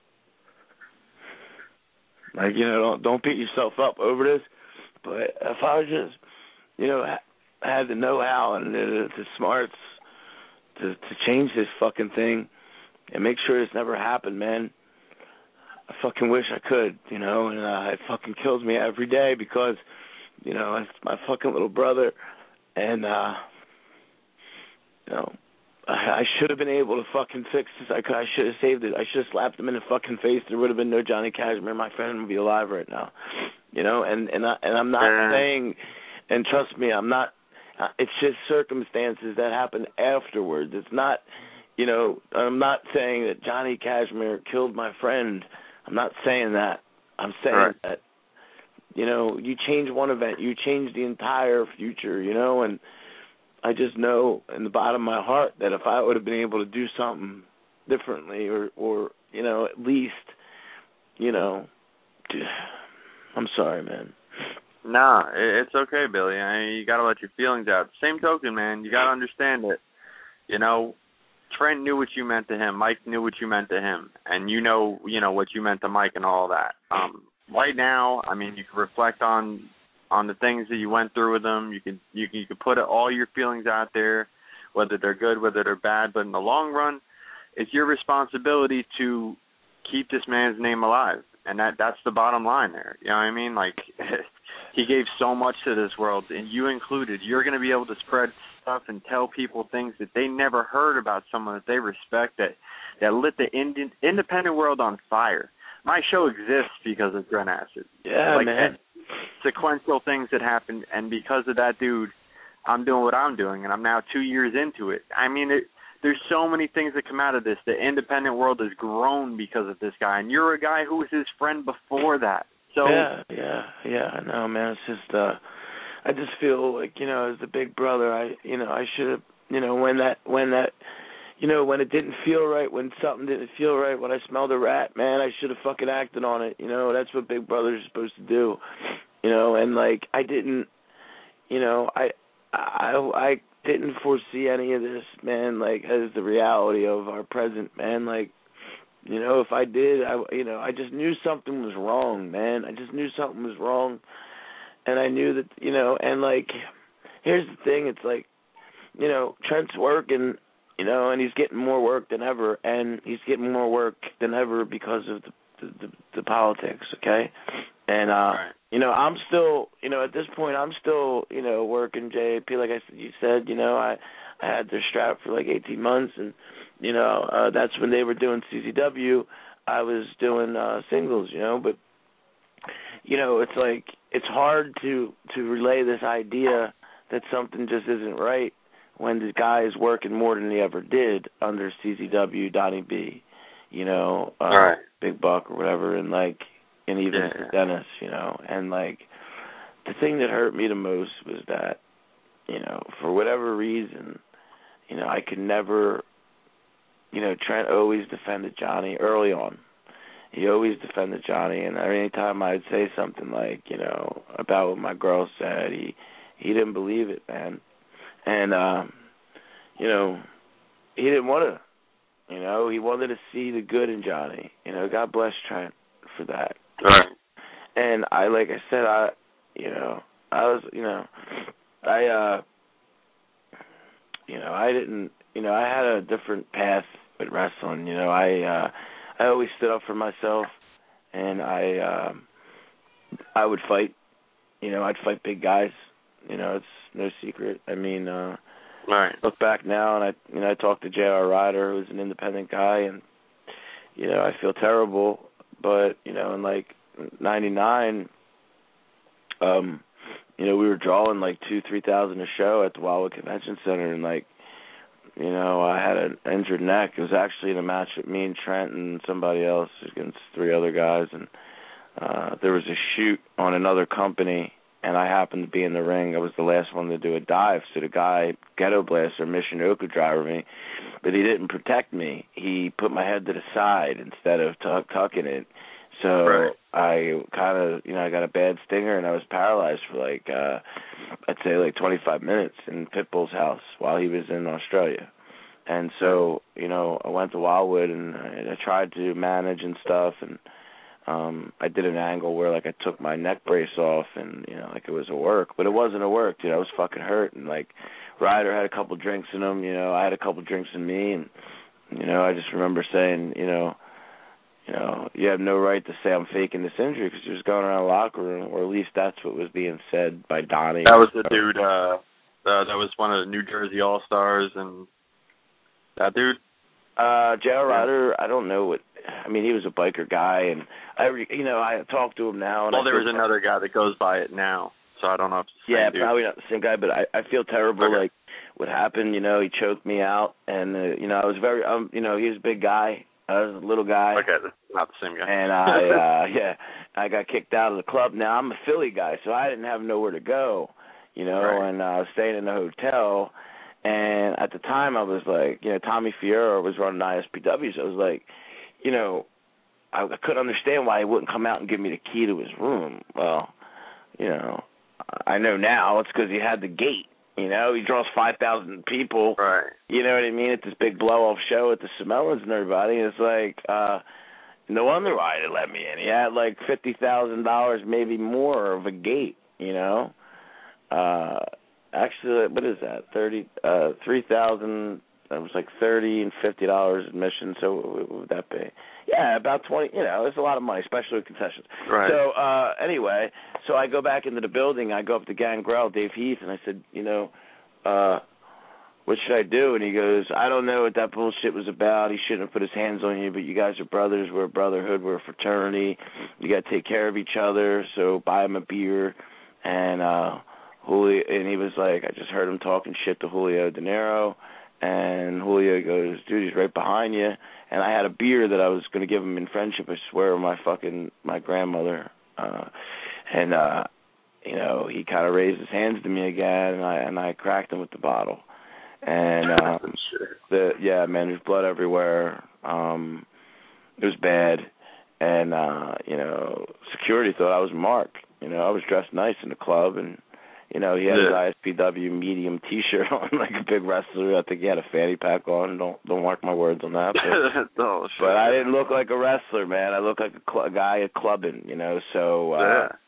like, you know, don't beat yourself up over this. But if I was just, you know, had the know-how and the smarts to change this fucking thing and make sure this never happened, man, I fucking wish I could, you know, and it fucking kills me every day because, you know, it's my fucking little brother, and, you know, I should have been able to fucking fix this. I should have saved it. I should have slapped him in the fucking face. There would have been no Johnny Kashmere. My friend would be alive right now, you know, and I'm not saying, and trust me, I'm not, it's just circumstances that happen afterwards. It's not, you know, I'm not saying that Johnny Kashmere killed my friend. I'm not saying that. I'm saying that, you know, you change one event, you change the entire future, you know, and I just know in the bottom of my heart that if I would have been able to do something differently or you know, at least, you know, I'm sorry, man. Nah, it's okay, Billy. I mean, you got to let your feelings out. Same token, man, you got to understand it. You know, Trent knew what you meant to him. Mike knew what you meant to him. And you know what you meant to Mike and all that. Right now, I mean, you can reflect on the things that you went through with them. You can put all your feelings out there, whether they're good, whether they're bad. But in the long run, it's your responsibility to keep this man's name alive, and that's the bottom line there. You know what I mean? Like, he gave so much to this world, and you included. You're going to be able to spread stuff and tell people things that they never heard about someone that they respect that lit the independent world on fire. My show exists because of Trent Acid. Yeah, like, man. Sequential things that happened, and because of that dude, I'm doing what I'm doing, and I'm now 2 years into it. I mean, there's so many things that come out of this. The independent world has grown because of this guy, and you're a guy who was his friend before that. So yeah. No, man, it's just I just feel like, you know, as the big brother, I should have, you know, when that. You know, when it didn't feel right, when something didn't feel right, when I smelled a rat, man, I should have fucking acted on it. You know, that's what big brothers are supposed to do. You know, and like I didn't, you know, I didn't foresee any of this, man. Like as the reality of our present, man. Like, you know, if I did, I just knew something was wrong, man. I just knew something was wrong, and I knew that, you know, and like, here's the thing, it's like, you know, Trent's working. You know, and he's getting more work than ever, and he's getting more work than ever because of the politics, okay? And, you know, I'm still, you know, at this point, I'm still, you know, working JAP, like you said, you know, I had their strap for like 18 months, and, you know, that's when they were doing CZW. I was doing singles, you know, but, you know, it's like, it's hard to relay this idea that something just isn't right when the guy is working more than he ever did under CZW, Donnie B, you know, Big Buck or whatever, and like, and even Dennis, you know, and like, the thing that hurt me the most was that, you know, for whatever reason, you know, I could never, you know, Trent always defended Johnny early on. He always defended Johnny, and any time I'd say something like, you know, about what my girl said, he didn't believe it, man. And, you know, he didn't want to, you know, he wanted to see the good in Johnny. You know, God bless Trent for that. Right. And like I said, I didn't, you know, I had a different path with wrestling. You know, I always stood up for myself, and I would fight. You know, I'd fight big guys. You know, it's no secret. I mean, look back now, and I talked to J.R. Ryder, who's an independent guy, and, you know, I feel terrible. But, you know, in like 99, we were drawing like 2,000-3,000 a show at the Wildwood Convention Center, and like, I had an injured neck. It was actually in a match with me and Trent and somebody else against 3 other guys, and there was a shoot on another company, and I happened to be in the ring. I was the last one to do a dive, so the guy, Ghetto Blaster, Michinoku driver me, but he didn't protect me. He put my head to the side instead of tucking it. So right. I kind of, I got a bad stinger, and I was paralyzed for like, I'd say like 25 minutes in Pitbull's house while he was in Australia. And so, I went to Wildwood, and I tried to manage and stuff, and I did an angle where like I took my neck brace off, and like it was a work, but it wasn't a work, I was fucking hurt, and like Ryder had a couple drinks in him, I had a couple drinks in me, and I just remember saying, you have no right to say I'm faking this injury because you're just going around the locker room, or at least that's what was being said by Donnie. That was the dude. That was one of the New Jersey All-Stars, and that dude. J.R. Ryder, I don't know he was a biker guy, and I talked to him now. And there was another guy that goes by it now, so I don't know if it's the same dude. Probably not the same guy, but I feel terrible. Okay. Like what happened, he choked me out, and I was very, he was a big guy. I was a little guy. Okay, not the same guy. And I got kicked out of the club. Now, I'm a Philly guy, so I didn't have nowhere to go, right. And I was staying in a hotel. And at the time, I was like, Tommy Fierro was running ISPW, so I was like, I couldn't understand why he wouldn't come out and give me the key to his room. Well, I know now it's because he had the gate. He draws 5,000 people. Right. You know what I mean? At this big blow-off show at the Samoans and everybody. It's like, no wonder why they let me in. He had like $50,000, maybe more of a gate, Actually, what is that? 3,000. That was like $30 and $50 admission. So what would that be? Yeah, about 20. It's a lot of money, especially with concessions. Right. So anyway, so I go back into the building. I go up to Gangrel, Dave Heath, and I said, what should I do? And he goes, I don't know what that bullshit was about. He shouldn't have put his hands on you, but you guys are brothers. We're a brotherhood. We're a fraternity. You got to take care of each other. So buy him a beer. And Julio, and he was like, I just heard him talking shit to Julio De Niro. And Julio goes, dude, he's right behind you. And I had a beer that I was going to give him in friendship, I swear, my grandmother. He kind of raised his hands to me again, and I cracked him with the bottle. And there's blood everywhere. It was bad. And security thought I was Mark. I was dressed nice in the club, and he had his ISPW medium T-shirt on, like a big wrestler. I think he had a fanny pack on. Don't mark my words on that. But I didn't look like a wrestler, man. I looked like a guy at clubbing, So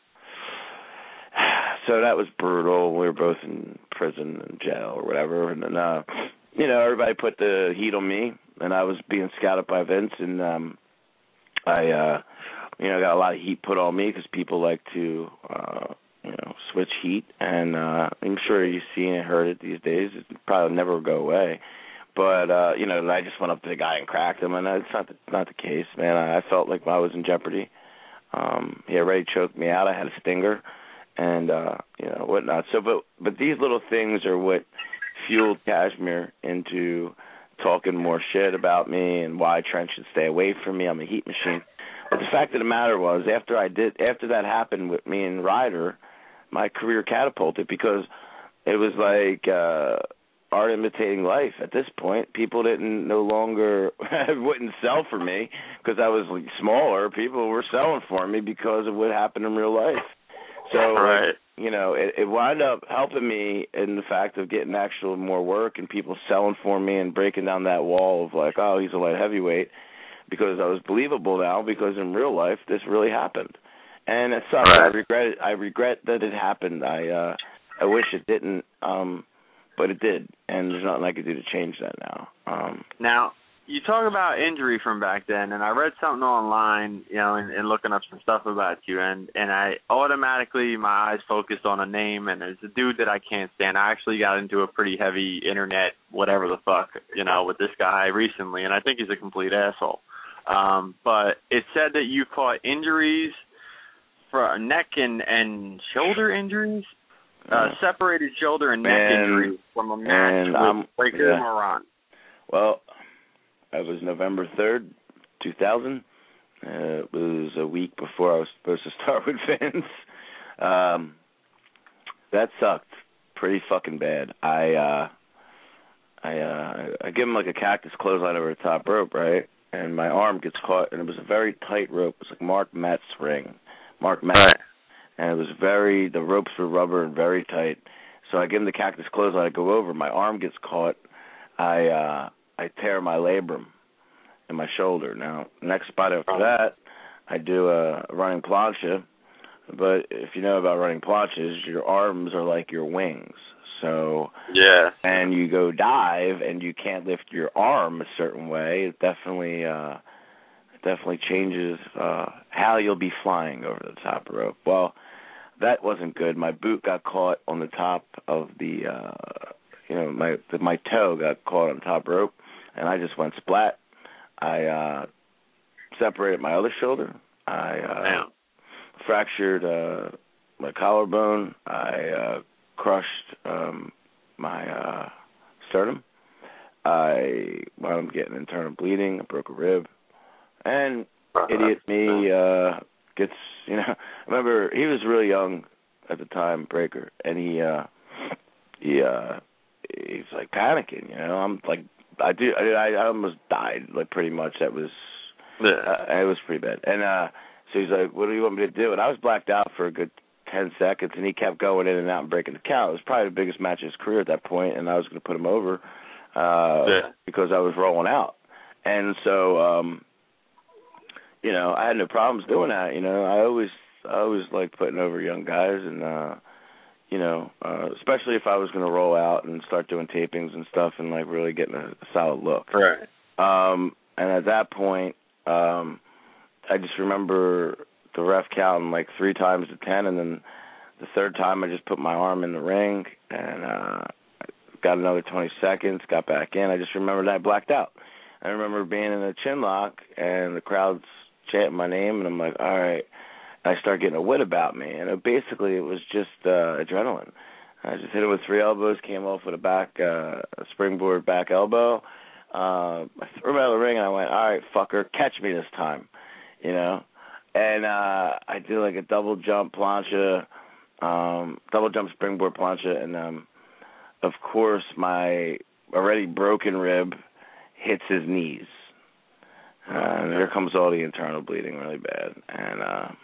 so that was brutal. We were both in prison and jail or whatever. And then, everybody put the heat on me, and I was being scouted by Vince, and I got a lot of heat put on me because people like to switch heat, and I'm sure you've seen it, heard it these days. It probably never go away. But, I just went up to the guy and cracked him, and it's not the case, man. I felt like I was in jeopardy. He already choked me out. I had a stinger and, whatnot. So, but these little things are what fueled Kashmir into talking more shit about me and why Trent should stay away from me. I'm a heat machine. But the fact of the matter was, after that happened with me and Ryder, my career catapulted because it was like art imitating life. At this point, people wouldn't sell for me because I was smaller. People were selling for me because of what happened in real life. So, right. It wound up helping me in the fact of getting actual more work and people selling for me and breaking down that wall of like, oh, he's a light heavyweight, because I was believable now because in real life this really happened. And it sucks. Right. I regret that it happened. I wish it didn't, but it did, and there's nothing I could do to change that now. Now, you talk about injury from back then, and I read something online, and looking up some stuff about you, and I automatically, my eyes focused on a name, and there's a dude that I can't stand. I actually got into a pretty heavy internet, whatever the fuck, with this guy recently, and I think he's a complete asshole. But it said that you caught injuries for neck and shoulder injuries Separated shoulder and neck injury from a match with Breaker and Moran. Well, it was November 3rd, 2000. It was a week before I was supposed to start with Vince. That sucked pretty fucking bad. I give him like a cactus clothesline over the top rope, right? And my arm gets caught, and it was a very tight rope. It was like Mark Matt's ring. Mark Matt. Right. And it was the ropes were rubber and very tight. So I give him the cactus clothesline, I go over, my arm gets caught, I tear my labrum in my shoulder. Now, next spot after that, I do a running plancha. But if you know about running planchas, your arms are like your wings. So, and you go dive and you can't lift your arm a certain way. It definitely changes how you'll be flying over the top rope. Well, that wasn't good. My boot got caught on the top of the, my toe got caught on top rope, and I just went splat. I separated my other shoulder. I fractured my collarbone. I crushed my sternum. I wound up getting internal bleeding. I broke a rib. And idiot me gets, I remember he was really young at the time, Breaker, and he's like panicking, I'm like, I almost died, like pretty much. That was, it was pretty bad. And so he's like, what do you want me to do? And I was blacked out for a good 10 seconds, and he kept going in and out and breaking the count. It was probably the biggest match of his career at that point, and I was going to put him over because I was rolling out. And so, I had no problems doing that. I always liked putting over young guys, and especially if I was going to roll out and start doing tapings and stuff, and like really getting a solid look. Right. And at that point, I just remember the ref counting like 3 times to 10, and then the third time I just put my arm in the ring and got another 20 seconds, got back in. I just remember that I blacked out. I remember being in a chin lock and the crowd's chanting my name, and I'm like, all right. And I start getting a wit about me, and basically it was just adrenaline. I just hit it with 3 elbows, came off with a springboard back elbow. I threw him out of the ring, and I went, all right, fucker, catch me this time, And I did like a double jump plancha, double jump springboard plancha, and of course my already broken rib hits his knees. And here comes all the internal bleeding really bad. And,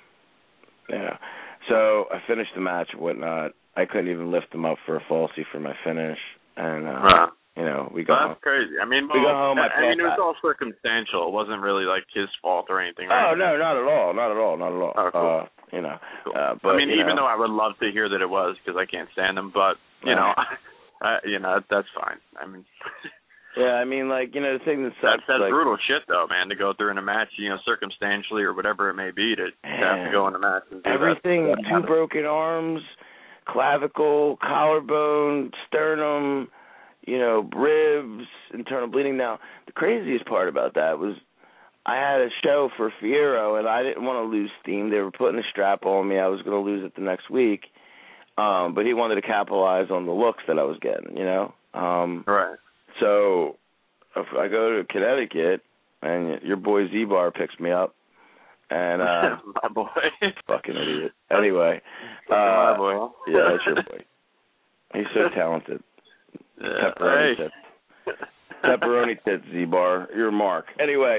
so I finished the match and whatnot. I couldn't even lift him up for a falsie for my finish. And, we got home. That's crazy. I mean, we got home. it was all circumstantial. It wasn't really like his fault or anything. Right? Oh, no, not at all. Not at all. Oh, cool. Cool. But, even though I would love to hear that it was, because I can't stand him, but, that's fine. I mean... Yeah, I mean, the thing that sucks... That's brutal shit, though, man, to go through in a match, circumstantially or whatever it may be, to have to go in a match and do everything, that. 2 broken arms, clavicle, collarbone, sternum, ribs, internal bleeding. Now, the craziest part about that was I had a show for Fiero, and I didn't want to lose steam. They were putting a strap on me. I was going to lose it the next week. But he wanted to capitalize on the looks that I was getting, Right. So if I go to Connecticut, and your boy Z-Bar picks me up, and my boy, fucking idiot. Anyway, my boy. Huh? Yeah, that's your boy. He's so talented. Pepperoni tits. Pepperoni tits, Z-Bar. You're Mark. Anyway,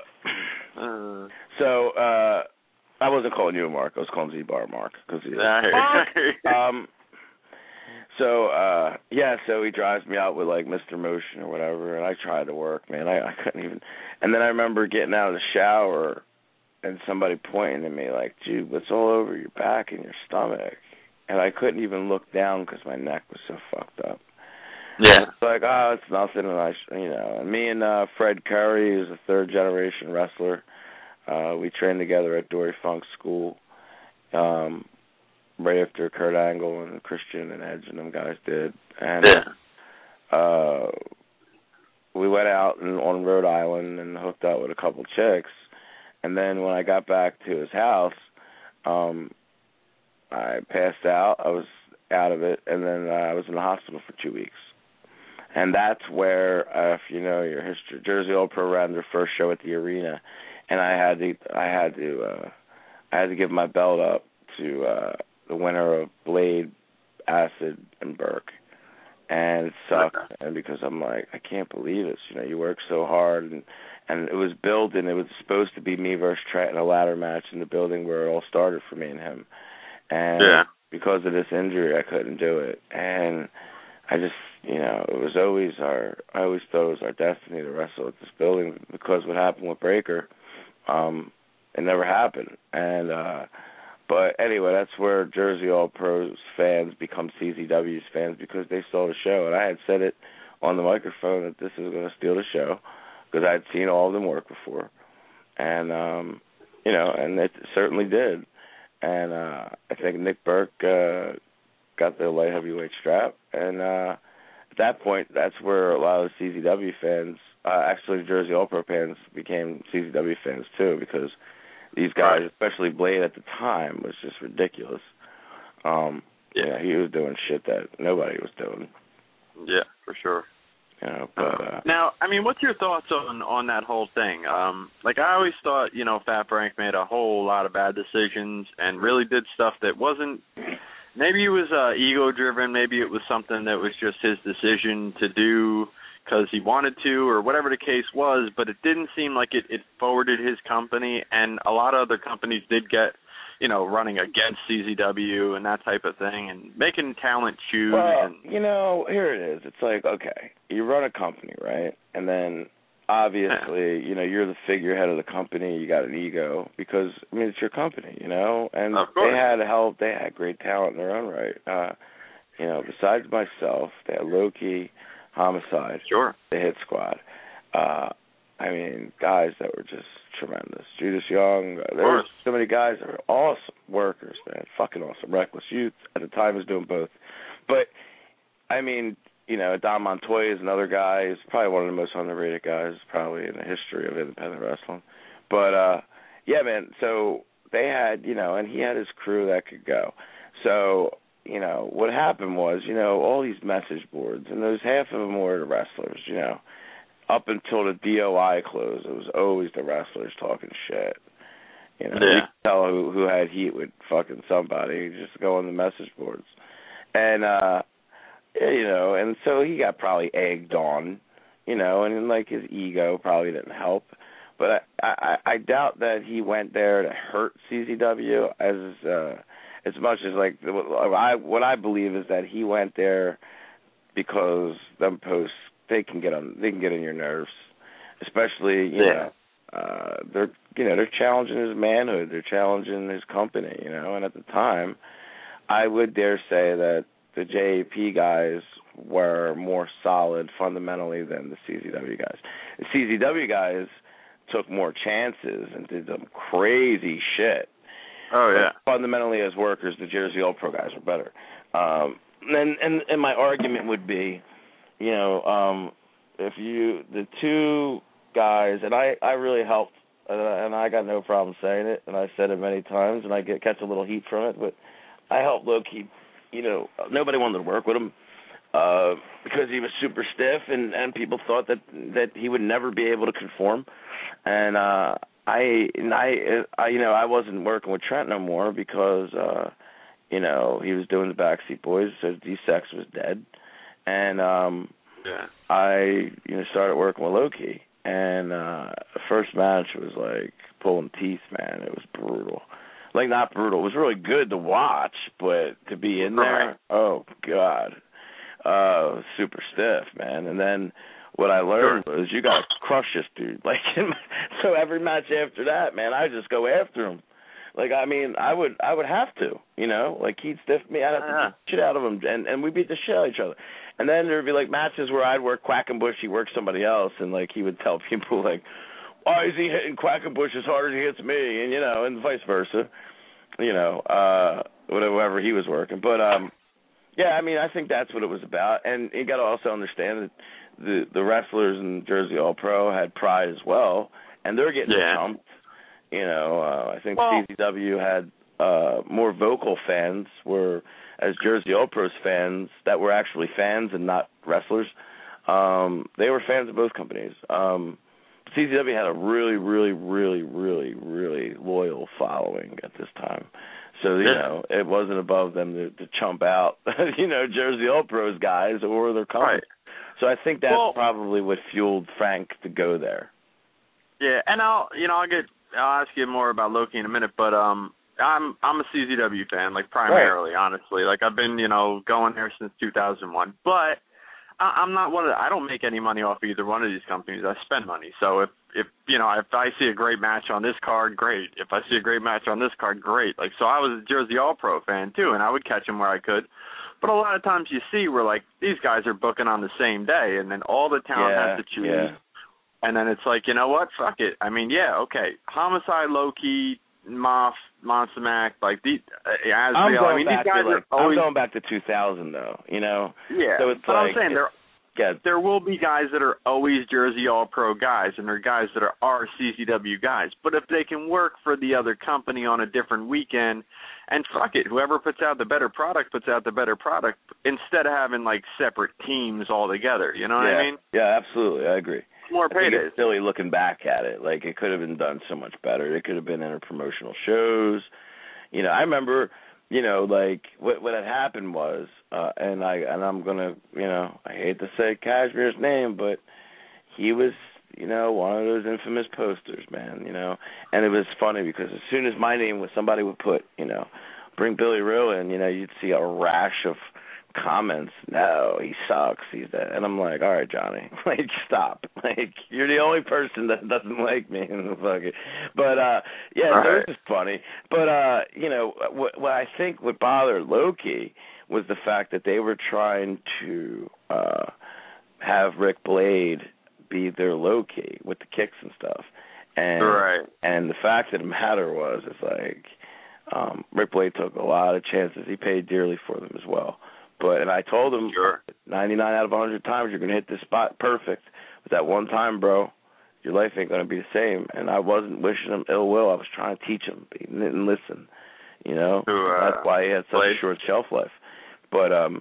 so I wasn't calling you a Mark. I was calling Z-Bar Mark because he's Mark. So he drives me out with like Mr. Motion or whatever, and I tried to work, man. I couldn't even. And then I remember getting out of the shower and somebody pointing at me like, "Dude, what's all over your back and your stomach?" And I couldn't even look down because my neck was so fucked up. Yeah. It's like, it's nothing, and and me and Fred Curry, who's a 3rd generation wrestler, we trained together at Dory Funk School. Right after Kurt Angle and Christian and Edge and them guys did. And we went out on Rhode Island and hooked up with a couple chicks. And then when I got back to his house, I passed out. out of it, and then I was in the hospital for 2 weeks. And that's where, if you know your history, Jersey All Pro ran their first show at the arena, and I had to give my belt up to the winner of Blade, Acid, and Burke. And it sucked, and because I'm like, I can't believe this. You know, you work so hard, and it was billed, and it was supposed to be me versus Trent in a ladder match in the building where it all started for me and him. And because of this injury, I couldn't do it. And I just, you know, I always thought it was our destiny to wrestle at this building because what happened with Breaker, it never happened. And but anyway, that's where Jersey All Pros fans become CZW's fans because they saw the show. And I had said it on the microphone that this is going to steal the show because I had seen all of them work before. And, you know, and it certainly did. And I think Nick Burke got the light heavyweight strap. And at that point, that's where a lot of the CZW fans, actually Jersey All Pro fans, became CZW fans too because these guys, especially Blade at the time, was just ridiculous. Yeah, he was doing shit that nobody was doing. Yeah, for sure. You know, but, now, I mean, what's your thoughts on that whole thing? Like, I always thought, you know, Fat Frank made a whole lot of bad decisions and really did stuff that wasn't. Maybe it was ego-driven. Maybe it was something that was just his decision to do because he wanted to or whatever the case was, but it didn't seem like it forwarded his company, and a lot of other companies did get, you know, running against CZW and that type of thing and making talent choose. Well, you know, here it is. It's like, okay, you run a company, right? And then obviously, you know, you're the figurehead of the company. You got an ego because, I mean, it's your company, you know? And they had help. They had great talent in their own right. You know, besides myself, they had Low-Ki, Homicide, the Hit Squad. I mean, guys that were just tremendous. Judas Young. There were so many guys that were awesome workers, man. Fucking awesome. Reckless Youth at the time was doing both. But, I mean, you know, Don Montoya is another guy. He's probably one of the most underrated guys probably in the history of independent wrestling. But, yeah, man, so they had, you know, and he had his crew that could go. So, you know, what happened was, you know, all these message boards, and those half of them were the wrestlers, you know. Up until the DOI closed, it was always the wrestlers talking shit. You know, you could tell who had heat with fucking somebody. You just go on the message boards. And, you know, and so he got probably egged on, you know, and like his ego probably didn't help. But I doubt that he went there to hurt CZW as much as like what I believe is that he went there because them posts they can get on your nerves, especially you know they're challenging his manhood, they're challenging his company, you know. And at the time, I would dare say that the JAP guys were more solid fundamentally than the CZW guys. The CZW guys took more chances and did some crazy shit. Oh yeah. But fundamentally, as workers, the Jersey All Pro guys were better. And my argument would be, you know, if the two guys, and I really helped, and I got no problem saying it, and I said it many times, and I catch a little heat from it, but I helped Low-Ki. You know, nobody wanted to work with him because he was super stiff, and people thought that he would never be able to conform. And I wasn't working with Trent no more because you know, he was doing the Backseat Boys, so D-Sex was dead, and I started working with Low-Ki, and the first match was like pulling teeth, man. It was brutal. Like, not brutal. It was really good to watch, but to be in there, oh, God. Super stiff, man. And then what I learned was you got to crush this dude. Like, so every match after that, man, I just go after him. Like, I mean, I would have to, you know? Like, he'd stiff me. I'd have to beat the shit out of him, and we'd beat the shit out of each other. And then there'd be, like, matches where I'd work Quackenbush, he'd work somebody else, and, like, he would tell people, like, why is he hitting Quackenbush as hard as he hits me? And, you know, and vice versa, you know, whatever he was working. But, yeah, I mean, I think that's what it was about. And you got to also understand that the wrestlers in Jersey All Pro had pride as well, and they're getting jumped. You know, I think CZW had more vocal fans were, as Jersey All Pros fans that were actually fans and not wrestlers. They were fans of both companies. CZW had a really, really, really, really, really loyal following at this time. So, it wasn't above them to chump out, Jersey All Pros guys or their company. Right. So I think that's probably what fueled Frank to go there. Yeah, and I'll ask you more about Loki in a minute, but I'm a CZW fan, like primarily, honestly. Like I've been, going there since 2001, but I'm not one of I don't make any money off either one of these companies. I spend money. So if I see a great match on this card, great. If I see a great match on this card, great. Like, so I was a Jersey All Pro fan too, and I would catch them where I could. But a lot of times you see where like these guys are booking on the same day, and then all the talent has to choose. Yeah. And then it's like, you know what? Fuck it. I mean, okay. Homicide, Loki, Moff, Monster Mac, like these. I'm going back to 2000 though. Yeah. So it's but I'm saying there will be guys that are always Jersey All Pro guys, and there are guys that are CZW guys. But if they can work for the other company on a different weekend, and fuck it, whoever puts out the better product puts out the better product instead of having like separate teams altogether. You know what I mean? Yeah, absolutely. I agree. More paydays. It's silly looking back at it. Like, it could have been done so much better. It could have been interpromotional shows. I remember, like what had happened was, and I'm gonna, I hate to say Cashmere's name, but he was, one of those infamous posters, man. And it was funny because as soon as my name was, somebody would put, bring Billy Rill in, you'd see a rash of comments. No, he sucks. He's that, and I'm like, all right, Johnny, like, stop. Like, you're the only person that doesn't like me. But it was funny. But what I think what bothered Loki was the fact that they were trying to have Rick Blade be their Loki with the kicks and stuff. And the fact of the matter was, it's like Rick Blade took a lot of chances. He paid dearly for them as well. And I told him, 99 out of 100 times you're going to hit this spot perfect. But that one time, bro, your life ain't going to be the same. And I wasn't wishing him ill will. I was trying to teach him. He didn't listen, That's why he had such a short shelf life. But, at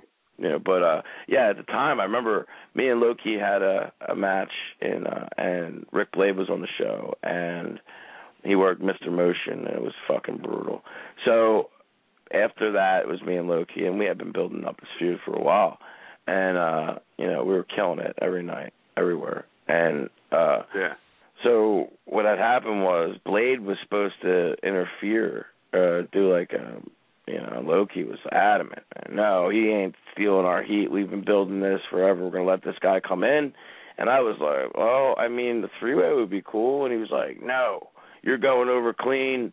the time, I remember me and Loki had a match, and Rick Blade was on the show, and he worked Mr. Motion, and it was fucking brutal. So after that, it was me and Loki, and we had been building up this feud for a while. And, we were killing it every night, everywhere. And so what had happened was Blade was supposed to interfere, do like Loki was adamant. No, he ain't feeling our heat. We've been building this forever. We're going to let this guy come in. And I was like, well, I mean, the three-way would be cool. And he was like, no, you're going over clean.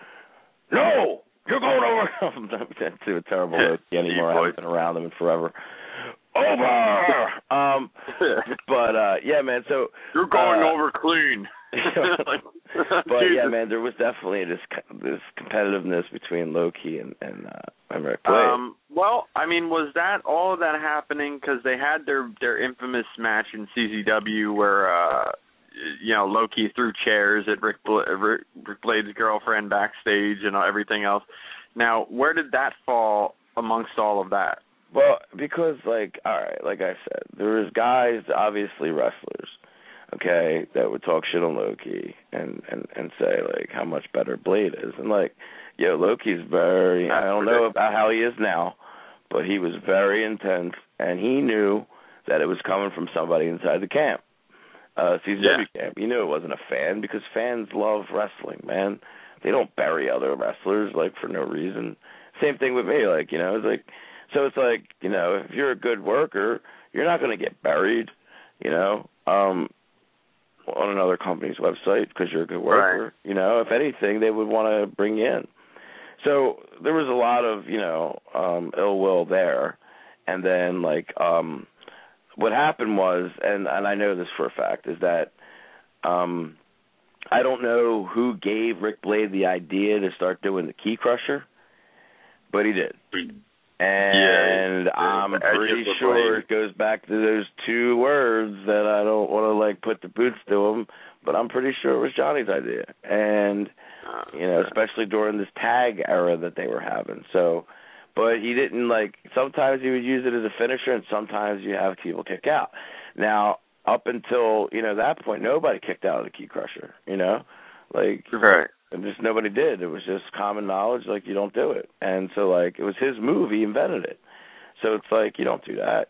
No! You're going over. That's a terrible Loki anymore. I haven't been around him in forever. Over. Man. So you're going over clean. Man, there was definitely this competitiveness between Loki and Rick Blade. Well, I mean, was that all of that happening because they had their infamous match in CZW where Loki threw chairs at Rick Blade's girlfriend backstage and everything else. Now, where did that fall amongst all of that? Well, because, like I said, there was guys, obviously wrestlers, okay, that would talk shit on Loki and say, like, how much better Blade is. And, like, Loki's very, I don't know about how he is now, but he was very intense, and he knew that it was coming from somebody inside the camp. CZW camp. You knew it wasn't a fan because fans love wrestling, man. They don't bury other wrestlers, like, for no reason. Same thing with me, like, it's like, so it's like, if you're a good worker, you're not going to get buried, on another company's website because you're a good worker. Right. If anything, they would want to bring you in. So there was a lot of, ill will there. And then, like, what happened was, and I know this for a fact, is that I don't know who gave Rick Blade the idea to start doing the Key Crusher, but he did. And I'm pretty sure it goes back to those two words that I don't want to, like, put the boots to him, but I'm pretty sure it was Johnny's idea. And, especially during this tag era that they were having. So, but he didn't, sometimes he would use it as a finisher, and sometimes you have people kick out. Now, up until, that point, nobody kicked out of the Key Crusher, Right. And just nobody did. It was just common knowledge, you don't do it. And so, it was his move. He invented it. So it's you don't do that,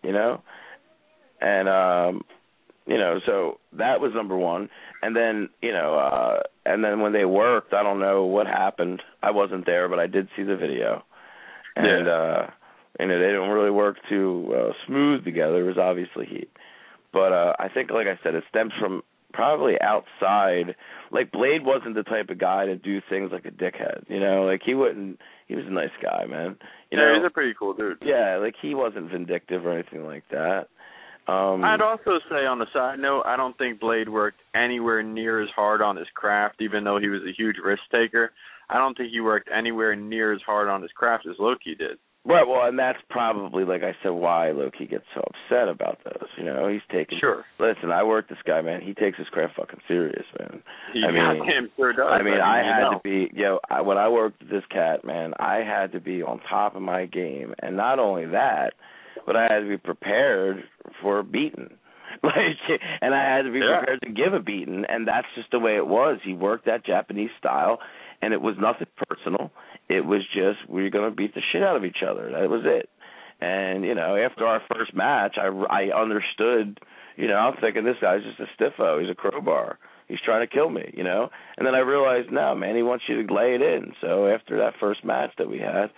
And, so that was number one. And then, and then when they worked, I don't know what happened. I wasn't there, but I did see the video. And, they didn't really work too smooth together. It was obviously heat. But I think, like I said, it stems from probably outside. Blade wasn't the type of guy to do things like a dickhead, he wouldn't. He was a nice guy, man. He's a pretty cool dude. Yeah, he wasn't vindictive or anything like that. I'd also say on the side note, I don't think Blade worked anywhere near as hard on his craft, even though he was a huge risk taker. I don't think he worked anywhere near as hard on his craft as Low-Ki did. Right, well, and that's probably, like I said, why Low-Ki gets so upset about those. He's taking... Sure. Listen, I work this guy, man. He takes his craft fucking serious, man. He sure does. I had to be... when I worked with this cat, man, I had to be on top of my game. And not only that, but I had to be prepared for a beating. And I had to be prepared to give a beating, and that's just the way it was. He worked that Japanese style, and it was nothing personal. It was just, we're going to beat the shit out of each other. That was it. And, after our first match, I understood, I'm thinking this guy's just a stiffo. He's a crowbar. He's trying to kill me, And then I realized, no, man, he wants you to lay it in. So after that first match that we had,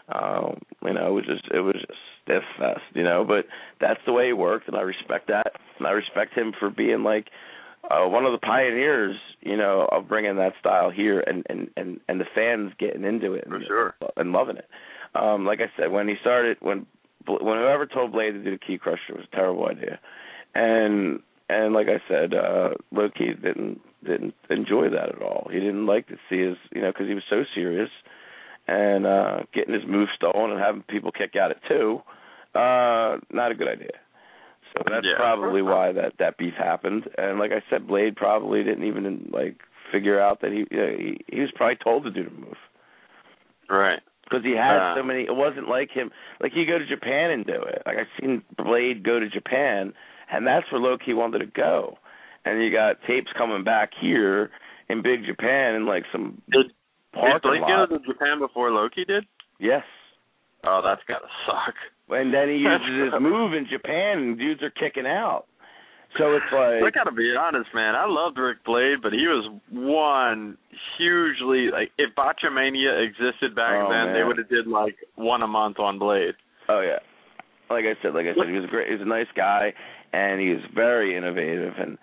it was just stiff fest, But that's the way he worked, and I respect that. And I respect him for being one of the pioneers, of bringing that style here, and the fans getting into it, and loving it. Like I said, when he started, when whoever told Blade to do the Key Crusher, it was a terrible idea, and like I said, Low-Ki didn't enjoy that at all. He didn't like to see his, because he was so serious, and getting his move stolen and having people kick out at 2, not a good idea. So that's probably why that beef happened. And like I said, Blade probably didn't even figure out that he was probably told to do the move. Right. Because he had so many. It wasn't like him. He'd go to Japan and do it. I've seen Blade go to Japan, and that's where Low-Ki wanted to go. And you got tapes coming back here in Big Japan and some parking lot. Did Blade go to Japan before Low-Ki did? Yes. Oh, that's gotta suck. And then he uses his move in Japan, and dudes are kicking out. So it's I gotta be honest, man. I loved Rick Blade, but he was one hugely if Botchamania existed back then, man, they would have did one a month on Blade. Oh yeah. Like I said, he was great. He was a nice guy, and he was very innovative, and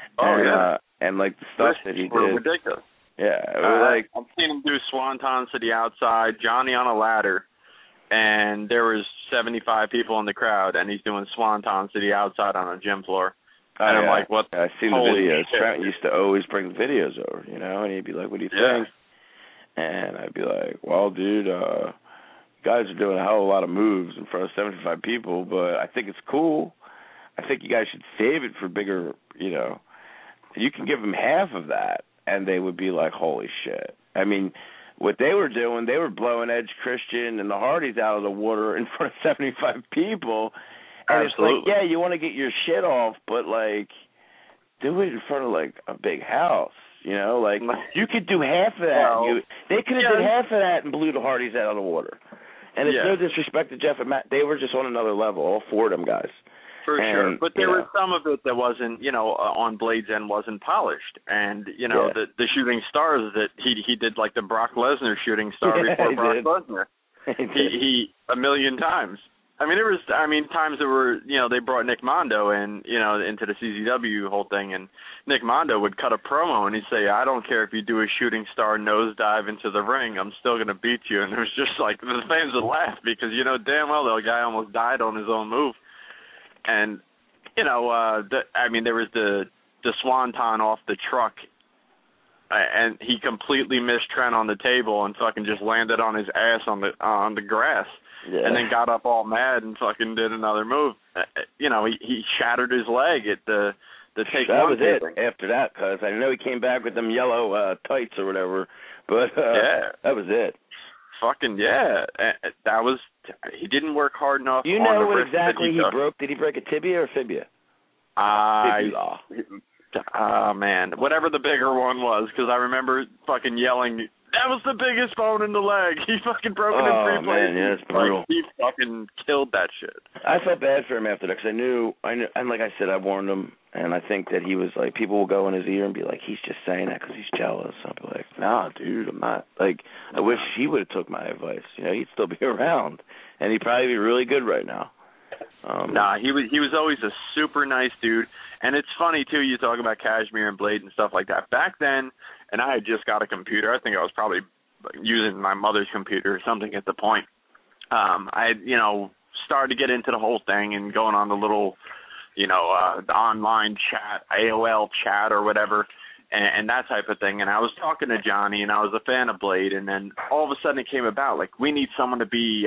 the stuff that he did. Ridiculous. Yeah, it was I've seen him do Swantons to the outside, Johnny on a ladder. And there was 75 people in the crowd, and he's doing swantons to the outside on a gym floor. And I'm like, what? I've seen the videos. Trent used to always bring the videos over, and he'd be like, what do you think? And I'd be like, well, dude, you guys are doing a hell of a lot of moves in front of 75 people, but I think it's cool. I think you guys should save it for bigger, You can give them half of that, and they would be like, holy shit. I mean, what they were doing, they were blowing Edge Christian and the Hardys out of the water in front of 75 people. And Absolutely. It's you want to get your shit off, but, do it in front of, a big house, you could do half of that. Well, they could have did half of that and blew the Hardys out of the water. And it's no disrespect to Jeff and Matt. They were just on another level, all 4 of them guys. For sure. But there was some of it that wasn't, on Blade's end wasn't polished. And, the shooting stars that he did, the Brock Lesnar shooting star before Brock Lesnar. He 1,000,000 times. There was times that were, they brought Nick Mondo in, into the CZW whole thing. And Nick Mondo would cut a promo and he'd say, I don't care if you do a shooting star nosedive into the ring, I'm still going to beat you. And it was just the fans would laugh because, damn well the guy almost died on his own move. And, there was the swanton off the truck, and he completely missed Trent on the table and fucking just landed on his ass on the grass, and then got up all mad and fucking did another move. He shattered his leg at the The take that one was taping. it after that, because I know he came back with them yellow tights or whatever, but that was it. Fucking yeah. That was, he didn't work hard enough. You on know the what wrist exactly that he broke? Did he break a tibia or fibia? Man, whatever the bigger one was, because I remember fucking yelling, that was the biggest bone in the leg. He fucking broke it in 3 places. Man, yeah, it's brutal. He fucking killed that shit. I felt bad for him after that, because I knew, and like I said, I warned him, and I think that he was like, people will go in his ear and be like, he's just saying that because he's jealous. I'll be like, nah, dude, I'm not. Like, I wish he would have took my advice. You know, he'd still be around, and he'd probably be really good right now. Nah, he was always a super nice dude. And it's funny, too, you talk about Kashmir and Blade and stuff like that. Back then, and I had just got a computer. I think I was probably using my mother's computer or something at the point. I had, started to get into the whole thing and going on the little, the online chat, AOL chat or whatever, and that type of thing. And I was talking to Johnny, and I was a fan of Blade. And then all of a sudden it came about, like, we need someone to be,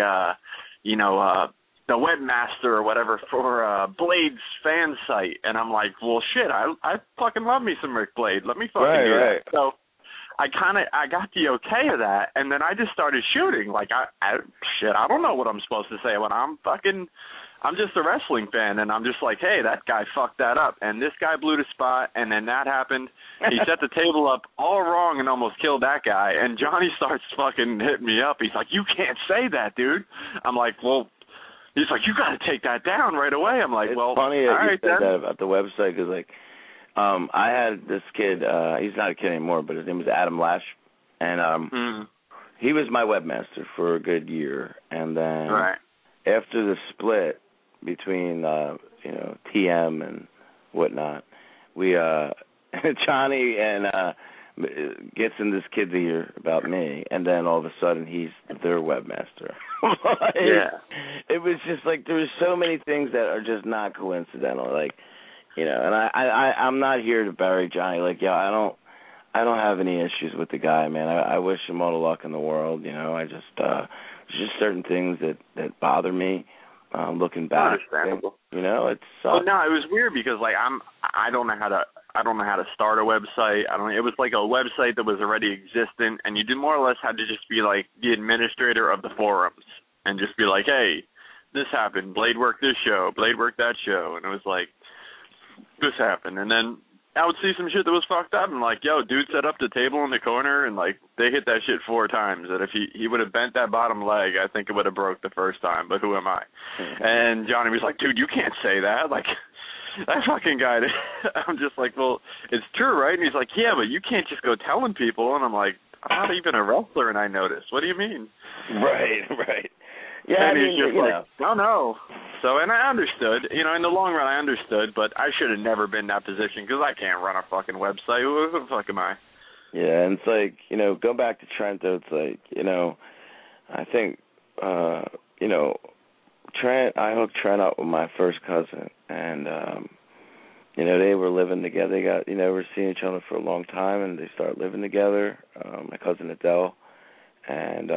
the webmaster or whatever for Blade's fan site. And I'm like, well, shit, I fucking love me some Rick Blade. Let me fucking do that. So I got the okay of that, and then I just started shooting. Like, I don't know what I'm supposed to say when I'm just a wrestling fan, and I'm just like, hey, that guy fucked that up, and this guy blew the spot, and then that happened. He set the table up all wrong and almost killed that guy, and Johnny starts fucking hitting me up. He's like, you can't say that, dude. I'm like, well, he's like, you got to take that down right away. I'm like, it's funny that you said that about the website, because, like, I had this kid, he's not a kid anymore, but his name was Adam Lash, and he was my webmaster for a good year. And then after the split between, TM and whatnot, we, Johnny and gets in this kid's ear about me, and then all of a sudden he's their webmaster. It was just like there was so many things that are just not coincidental, like, and I'm not here to bury Johnny. Like, I don't have any issues with the guy, man. I wish him all the luck in the world. I just there's just certain things that bother me. Looking back, understandable. It's. Well, no, it was weird because like I don't know how to start a website. It was like a website that was already existent, and you did more or less had to just be like the administrator of the forums and just be like, hey, this happened. Blade worked this show. Blade worked that show, and it was like this happened, and then I would see some shit that was fucked up, and like, yo, dude set up the table in the corner, and like they hit that shit 4 times. And if he would have bent that bottom leg, I think it would have broke the first time. But who am I? And Johnny was like, dude, you can't say that. Like, that fucking guy. I'm just like, well, it's true, right? And he's like, yeah, but you can't just go telling people. And I'm like, I'm not even a wrestler, and I noticed. What do you mean? Right. Yeah, and he's just like, no. So, and I understood. In the long run, I understood, but I should have never been in that position because I can't run a fucking website. Who the fuck am I? Yeah, and it's like, go back to Trent, though. It's like, I think, Trent, I hooked Trent up with my first cousin, and, they were living together. They got, were seeing each other for a long time, and they started living together, my cousin Adele, and,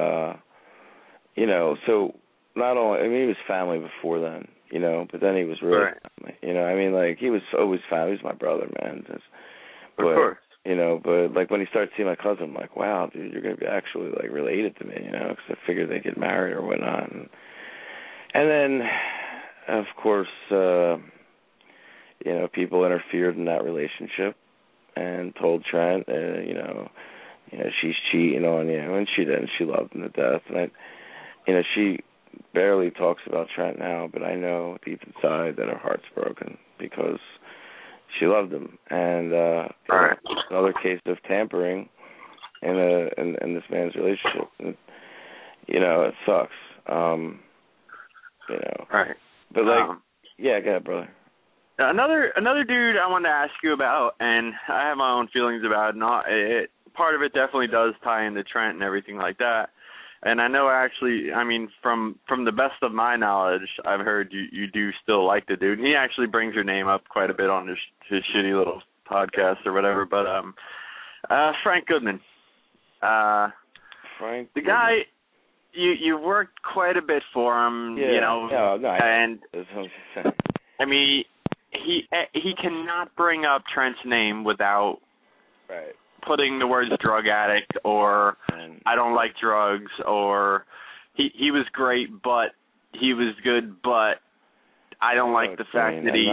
so not only, he was family before then, but then he was really family, like, he was always family. He was my brother, man. Of course. But, like, when he started seeing my cousin, I'm like, wow, dude, you're going to be actually, like, related to me, because I figured they'd get married or whatnot. And then, of course, people interfered in that relationship and told Trent, she's cheating on you, and she didn't. She loved him to death. And she barely talks about Trent now, but I know deep inside that her heart's broken because she loved him. And another case of tampering in this man's relationship. And, it sucks. Right. But like, go ahead, brother. Another dude I wanted to ask you about, and I have my own feelings about it. Part of it definitely does tie into Trent and everything like that. And I know actually, from the best of my knowledge, I've heard you do still like the dude. And he actually brings your name up quite a bit on his shitty little podcast or whatever. But Frank Goodman. Frank the guy, you worked quite a bit for him, and he cannot bring up Trent's name without putting the words drug addict or I don't like drugs or he was great, but he was good, but I don't like the fact that he.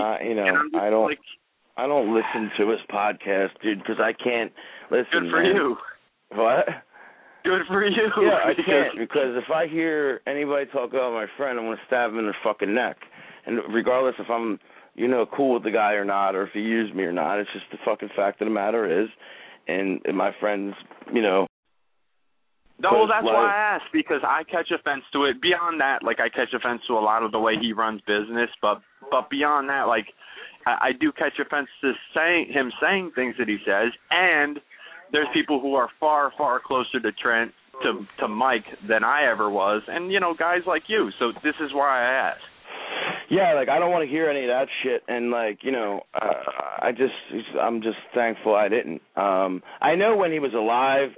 I don't listen to his podcast, dude, because I can't listen. Good for you. What? Good for you. Yeah, I can't, because if I hear anybody talk about my friend, I'm going to stab him in the fucking neck. And regardless if I'm, cool with the guy or not, or if he used me or not, it's just the fucking fact of the matter is, and my friends, No, well, that's why I asked, because I catch offense to it. Beyond that, I catch offense to a lot of the way he runs business, but beyond that, I do catch offense to him saying things that he says, and there's people who are far, far closer to Trent, to Mike, than I ever was, and, guys like you. So this is why I asked. Yeah, I don't want to hear any of that shit, and, I'm just thankful I didn't. I know when he was alive,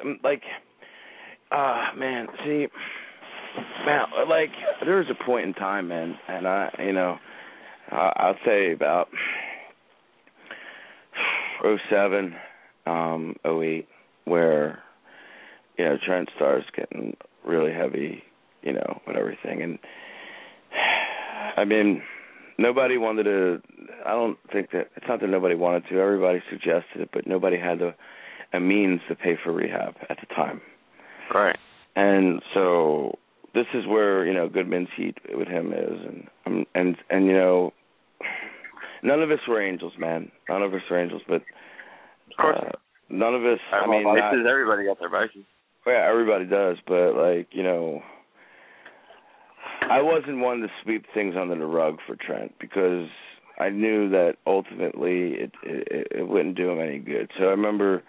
man, there was a point in time, man, and I'll say about 07, 08, where, Trent starts getting really heavy, with everything. And, I mean, nobody wanted to, I don't think that, it's not that nobody wanted to, everybody suggested it, but nobody had a means to pay for rehab at the time. Right. And so this is where, Goodman's heat with him is. And none of us were angels, man. None of us were angels, but of course. None of us, vices, everybody got their vices. Yeah, everybody does, but, I wasn't one to sweep things under the rug for Trent because I knew that ultimately it wouldn't do him any good. So I remember,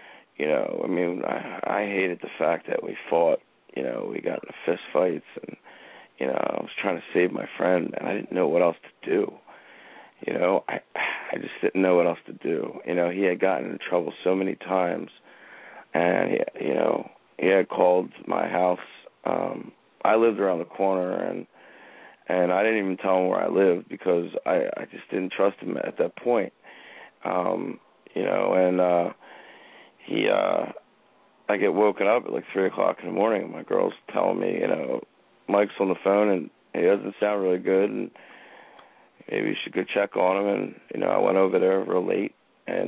I hated the fact that we fought, we got into fist fights and, I was trying to save my friend and I didn't know what else to do. I just didn't know what else to do. He had gotten in trouble so many times and, he had called my house. I lived around the corner and I didn't even tell him where I lived because I just didn't trust him at that point. I get woken up at 3 o'clock in the morning and my girl's telling me, Mike's on the phone and he doesn't sound really good and maybe you should go check on him. And, I went over there real late and,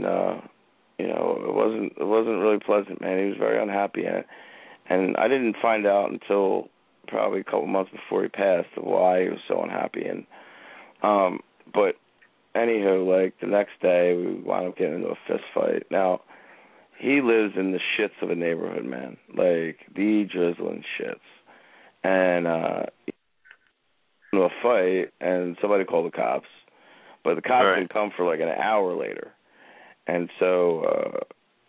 it wasn't really pleasant, man. He was very unhappy. And I didn't find out until probably a couple months before he passed of why he was so unhappy. And, but anywho, the next day we wound up getting into a fist fight. Now, he lives in the shits of a neighborhood, man. The drizzling shits. And, into a fight, and somebody called the cops. But the cops didn't come for an hour later. And so,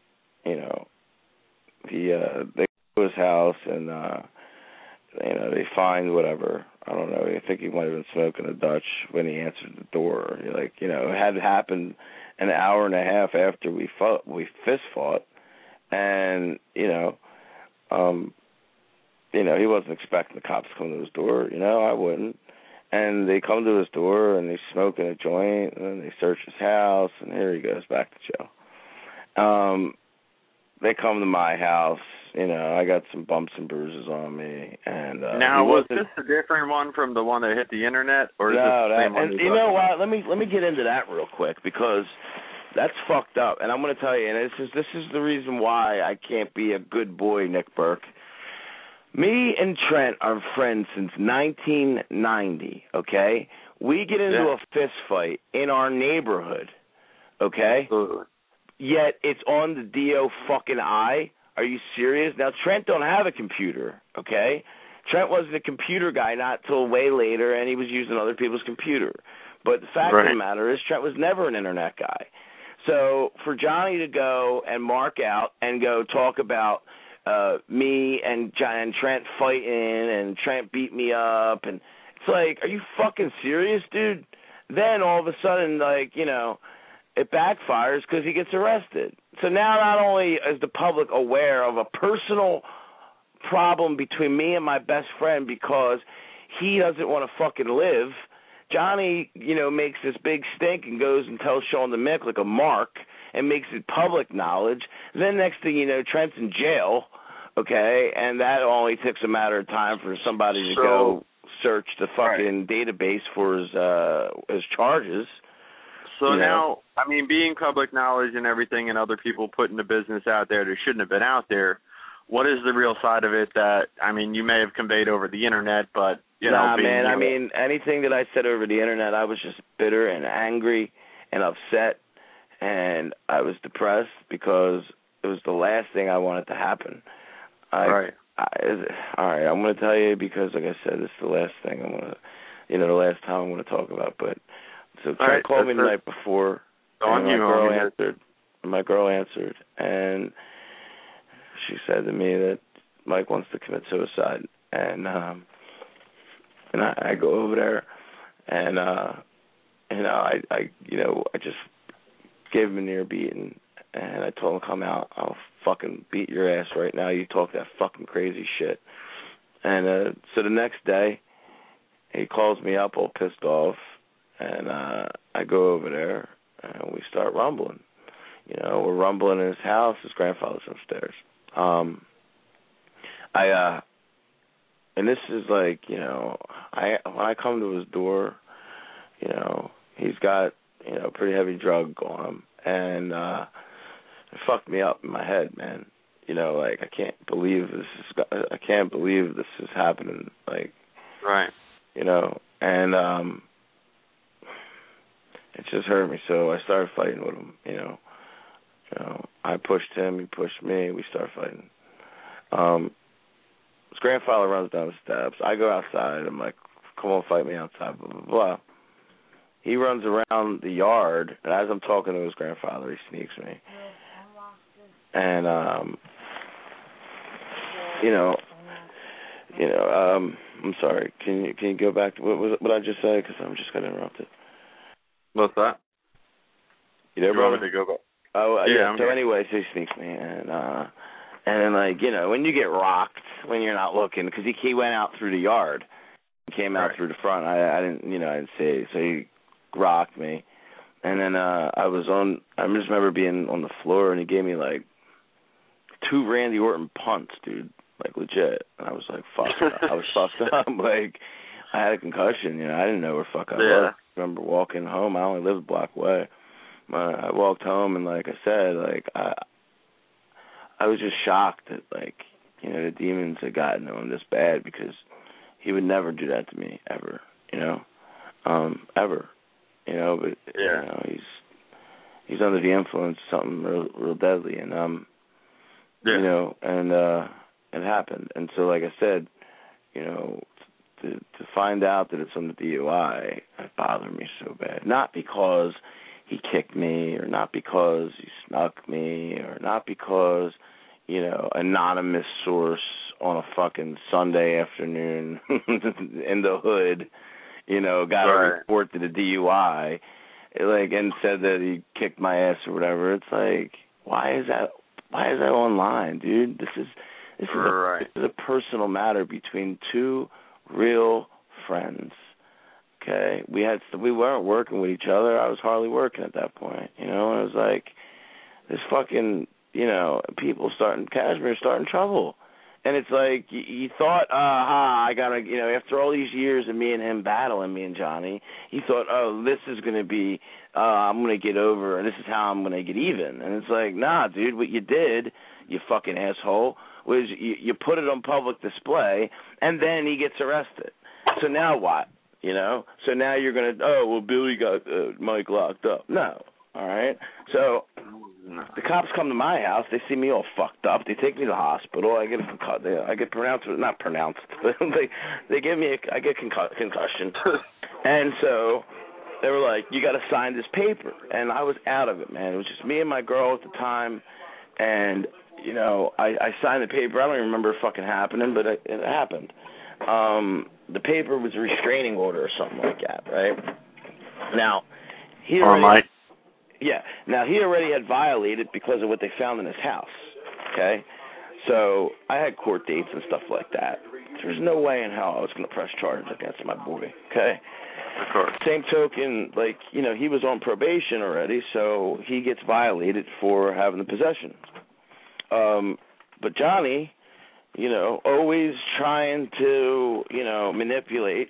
they go to his house and, they find whatever. I don't know. I think he might have been smoking a Dutch when he answered the door. It had happened an hour and a half after we fist fought. And, he wasn't expecting the cops to come to his door. I wouldn't. And they come to his door, and he's smoking a joint, and then they search his house, and here he goes back to jail. They come to my house. I got some bumps and bruises on me. And now, was this a different one from the one that hit the internet? Or is this the same one? And you know what? Let me get into that real quick, because that's fucked up. And I'm going to tell you, and this is the reason why I can't be a good boy, Nick Burke. Me and Trent are friends since 1990, okay? We get into a fist fight in our neighborhood, okay? Absolutely. Yet it's on the DO fucking I. Are you serious? Now, Trent don't have a computer, okay? Trent wasn't a computer guy not till way later, and he was using other people's computer. But the fact of the matter is Trent was never an internet guy. So for Johnny to go and mark out and go talk about me and Trent fighting and Trent beat me up, and it's are you fucking serious, dude? Then all of a sudden, it backfires because he gets arrested. So now not only is the public aware of a personal problem between me and my best friend because he doesn't want to fucking live, Johnny, makes this big stink and goes and tells Sean the Mick like a mark and makes it public knowledge. Then next thing you know, Trent's in jail, okay, and that only takes a matter of time for somebody to go search the fucking database for his charges. So now, I mean, being public knowledge and everything and other people putting the business out there that shouldn't have been out there, what is the real side of it that, I mean, you may have conveyed over the internet, but, man, I mean, anything that I said over the internet, I was just bitter and angry and upset, and I was depressed because it was the last thing I wanted to happen. All right, I'm going to tell you because, like I said, this is the last thing I'm going to, the last time I'm going to talk about, but... So Trent called me the night before, and my girl answered, and she said to me that Mike wants to commit suicide, and I go over there, and I just gave him an ear beating, and I told him, come out, I'll fucking beat your ass right now, you talk that fucking crazy shit. And so the next day, he calls me up all pissed off, and I go over there, and we start rumbling. We're rumbling in his house. His grandfather's upstairs. And this is like, when I come to his door, he's got, a pretty heavy drug on him, and it fucked me up in my head, man. Like I can't believe this is happening. Like, right. And it just hurt me, so I started fighting with him, I pushed him, he pushed me, we started fighting. His grandfather runs down the steps. I go outside, I'm like, come on, fight me outside, blah, blah, blah. He runs around the yard, and as I'm talking to his grandfather, he sneaks me. And, I'm sorry, can you go back to what I just said, because I'm just got interrupted. What's that? You there, brother? Want me to go back? Oh, yeah. So anyway, so he sneaks me, and then like when you get rocked when you're not looking, because he went out through the yard, he came out through the front. I didn't see it, so he rocked me, and then I just remember being on the floor, and he gave me like 2 Randy Orton punts, dude, like legit, and I was like, fuck, I was fucked up, like I had a concussion, I didn't know where fuck I was. I remember walking home. I only lived a block away. I walked home, and like I said, like I was just shocked that like the demons had gotten to him this bad, because he would never do that to me ever, ever, but he's under the influence of something real deadly, and and it happened, and so like I said, to find out that it's on the DUI, it bothered me so bad. Not because he kicked me, or not because he snuck me, or not because, anonymous source on a fucking Sunday afternoon in the hood, got a report to the DUI, and said that he kicked my ass or whatever. It's like, why is that online, dude? This is a personal matter between 2 real friends. Okay, we weren't working with each other. I was hardly working at that point, and it was like this fucking, people Cashmere starting trouble, and it's like you thought, I gotta, after all these years of me and him battling, me and Johnny, you thought, oh, this is gonna be, I'm gonna get over, and this is how I'm gonna get even, and it's like, nah, dude, what you did, you fucking asshole, was you put it on public display, and then he gets arrested. So now what? So now you're going to, Billy got Mike locked up. No, all right? So the cops come to my house. They see me all fucked up. They take me to the hospital. I get not pronounced, but they give me I get concussion. And so they were like, you got to sign this paper. And I was out of it, man. It was just me and my girl at the time, and I signed the paper. I don't even remember it fucking happening, but it happened. The paper was a restraining order or something like that, right? Now, he already had violated because of what they found in his house, okay? So I had court dates and stuff like that. There's no way in hell I was going to press charges against my boy, okay? Of course. Same token, like, you know, he was on probation already, so he gets violated for having the possession. But Johnny, you know, always trying to, you know, manipulate.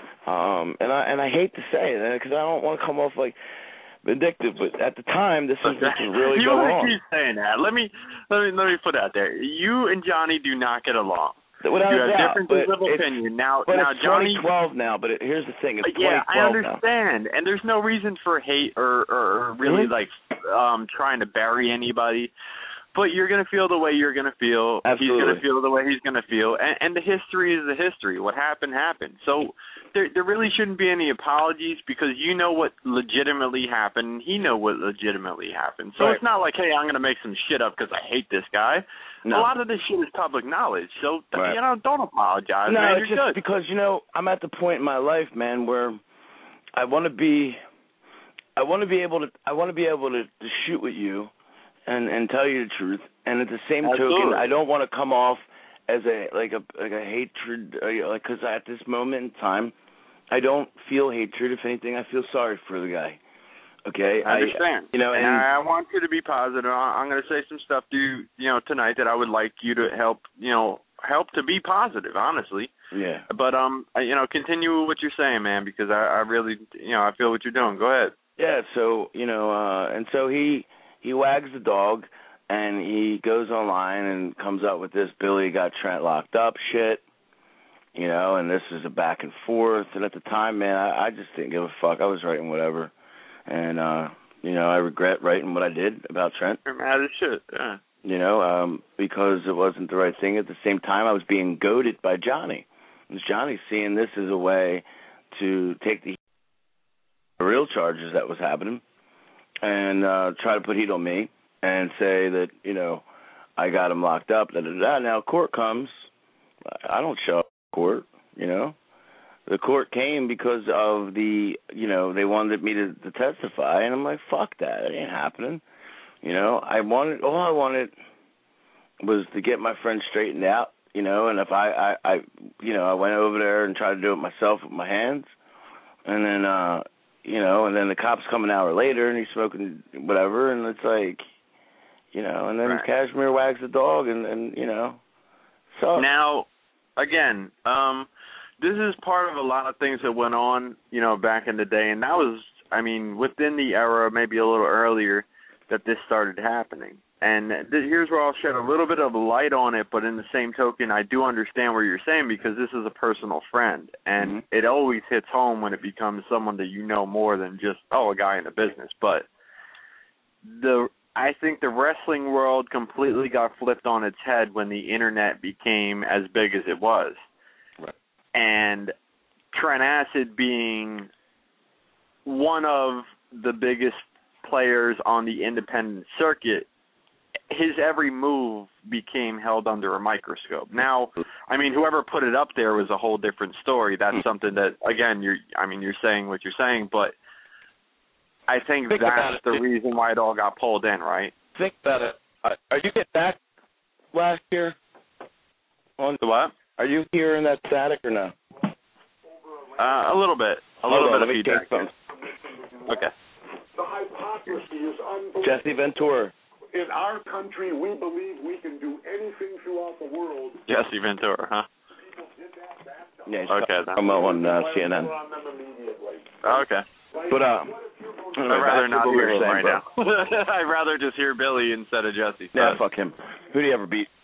And I hate to say that because I don't want to come off like vindictive, but at the time, this is what really you going on. You keep saying that. Let me put it out there. You and Johnny do not get along. Without you have doubt, differences of opinion. Now, it's Johnny, 2012 now, but here's the thing. It's 2012 yeah, I understand. Now. And there's no reason for hate or really like trying to bury anybody. But you're going to feel the way you're going to feel. Absolutely. He's going to feel the way he's going to feel. And the history is the history. What happened, happened. So there really shouldn't be any apologies because you know what legitimately happened. He know what legitimately happened. So It's not like, hey, I'm going to make some shit up because I hate this guy. No. A lot of this shit is public knowledge. So, you know, don't apologize, no, man. It's you're just good. Because, you know, I'm at the point in my life, man, where I want to be able to shoot with you and tell you the truth, and at the same token, I don't want to come off as a hatred, like, because at this moment in time, I don't feel hatred. If anything, I feel sorry for the guy. Okay, I understand. You know, and I want you to be positive. I'm going to say some stuff to you know, tonight that I would like you to help to be positive. Honestly. Yeah. But you know, continue what you're saying, man, because I really, you know, I feel what you're doing. Go ahead. Yeah. So you know, and so he wags the dog, and he goes online and comes up with this Billy got Trent locked up shit. You know, and this is a back and forth. And at the time, man, I just didn't give a fuck. I was writing whatever. And, you know, I regret writing what I did about Trent. You're mad as shit, yeah. You know, because it wasn't the right thing. At the same time, I was being goaded by Johnny. It was Johnny seeing this as a way to take the real charges that was happening and try to put heat on me and say that, you know, I got him locked up. Now court comes. I don't show up at court, you know. The court came because of the, you know, they wanted me to testify, and I'm like, fuck that, it ain't happening. You know, all I wanted was to get my friend straightened out, you know, and if I you know, I went over there and tried to do it myself with my hands, and then, you know, and then the cop's come an hour later, and he's smoking whatever, and it's like, you know, and then Cashmere wags the dog, and you know, so. Now, again, this is part of a lot of things that went on, you know, back in the day, and that was, I mean, within the era, maybe a little earlier, that this started happening. And here's where I'll shed a little bit of light on it, but in the same token, I do understand what you're saying because this is a personal friend, and it always hits home when it becomes someone that you know more than just, a guy in the business. But I think the wrestling world completely got flipped on its head when the internet became as big as it was. And Trent Acid being one of the biggest players on the independent circuit, his every move became held under a microscope. Now, I mean, whoever put it up there was a whole different story. That's something that, again, you're saying what you're saying, but I think that's the reason why it all got pulled in, right? Think about it. Are you getting back last year? On the what? Are you hearing that static or no? A little bit. A little bit of feedback. Okay. The hypocrisy is unbelievable. Jesse Ventura. In our country, we believe we can do anything throughout the world. Jesse Ventura, huh? Yeah, okay. I'm on CNN. Okay. But I'd rather not hear him right now. I'd rather just hear Billy instead of Jesse. Yeah, fuck him. Who do you ever beat?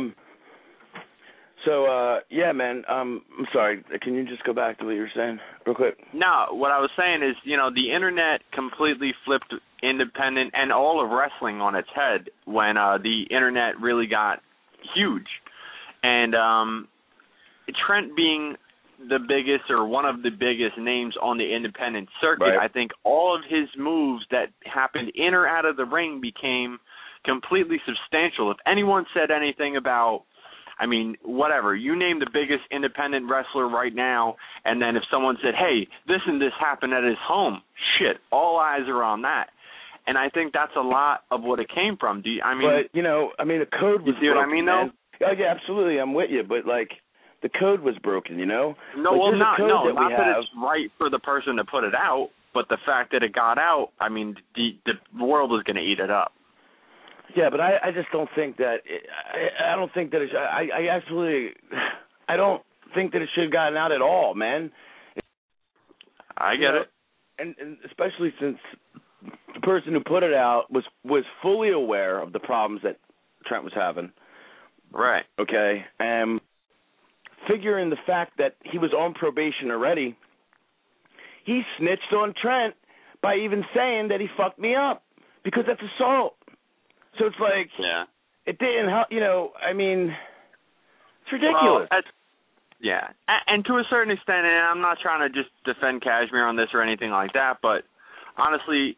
So, yeah, man, I'm sorry. Can you just go back to what you were saying real quick? No, what I was saying is, you know, the internet completely flipped independent and all of wrestling on its head when the internet really got huge. And Trent being the biggest or one of the biggest names on the independent circuit, I think all of his moves that happened in or out of the ring became completely substantial. If anyone said anything about, I mean, whatever, you name the biggest independent wrestler right now, and then if someone said, hey, this and this happened at his home, shit, all eyes are on that. And I think that's a lot of what it came from. But, you know, I mean, the code was You see what I mean, though? Oh, yeah, absolutely, I'm with you. But, like, the code was broken, you know? No, like, well, not that have. it's right for the person to put it out, but the fact that it got out, I mean, the world is going to eat it up. Yeah, but I just don't think that I don't think that I don't think that it should have gotten out at all, man. I get it. And especially since the person who put it out was fully aware of the problems that Trent was having. Right. Okay. Figuring the fact that he was on probation already, he snitched on Trent by even saying that he fucked me up because that's assault. So it's like, it didn't help, you know, I mean, it's ridiculous. Well, yeah, and to a certain extent, and I'm not trying to just defend Cashmere on this or anything like that, but honestly,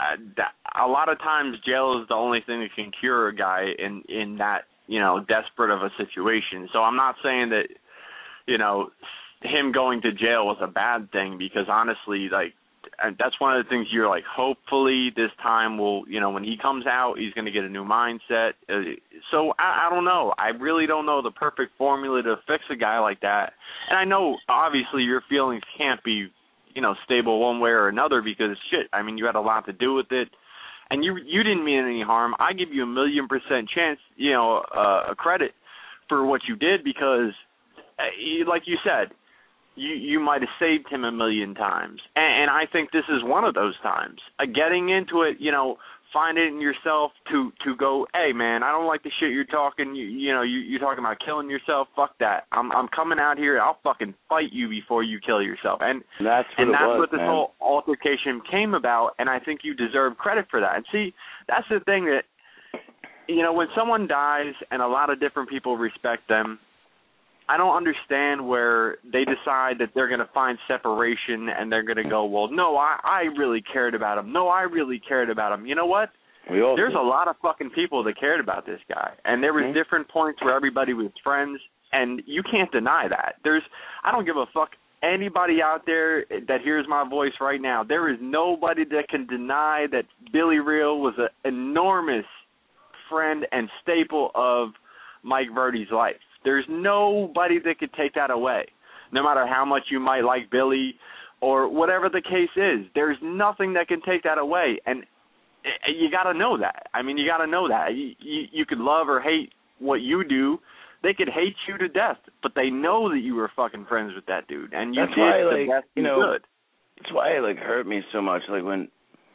a lot of times jail is the only thing that can cure a guy in that, you know, desperate of a situation. So I'm not saying that, you know, him going to jail was a bad thing, because honestly, like, that's one of the things you're like, hopefully this time will, you know, when he comes out, he's going to get a new mindset. So I don't know. I really don't know the perfect formula to fix a guy like that. And I know, obviously, your feelings can't be, you know, stable one way or another, because, shit, I mean, you had a lot to do with it. And you didn't mean any harm. I give you 1,000,000% chance, you know, a credit for what you did, because, like you said, you might have saved him 1,000,000 times. And I think this is one of those times. Getting into it, you know, find it in yourself to go, hey, man, I don't like the shit you're talking. You're talking about killing yourself. Fuck that. I'm coming out here. I'll fucking fight you before you kill yourself. And that's what this whole altercation came about, and I think you deserve credit for that. And see, that's the thing that, you know, when someone dies and a lot of different people respect them, I don't understand where they decide that they're going to find separation and they're going to go, well, no, I really cared about him. No, I really cared about him. You know what? There's a lot of fucking people that cared about this guy. And there was different points where everybody was friends, and you can't deny that. I don't give a fuck anybody out there that hears my voice right now. There is nobody that can deny that Billy Real was an enormous friend and staple of Mike Verdi's life. There's nobody that could take that away, no matter how much you might like Billy or whatever the case is. There's nothing that can take that away, and you got to know that. I mean, you got to know that. You could love or hate what you do. They could hate you to death, but they know that you were fucking friends with that dude, and you did the best you could. That's why it hurt me so much. When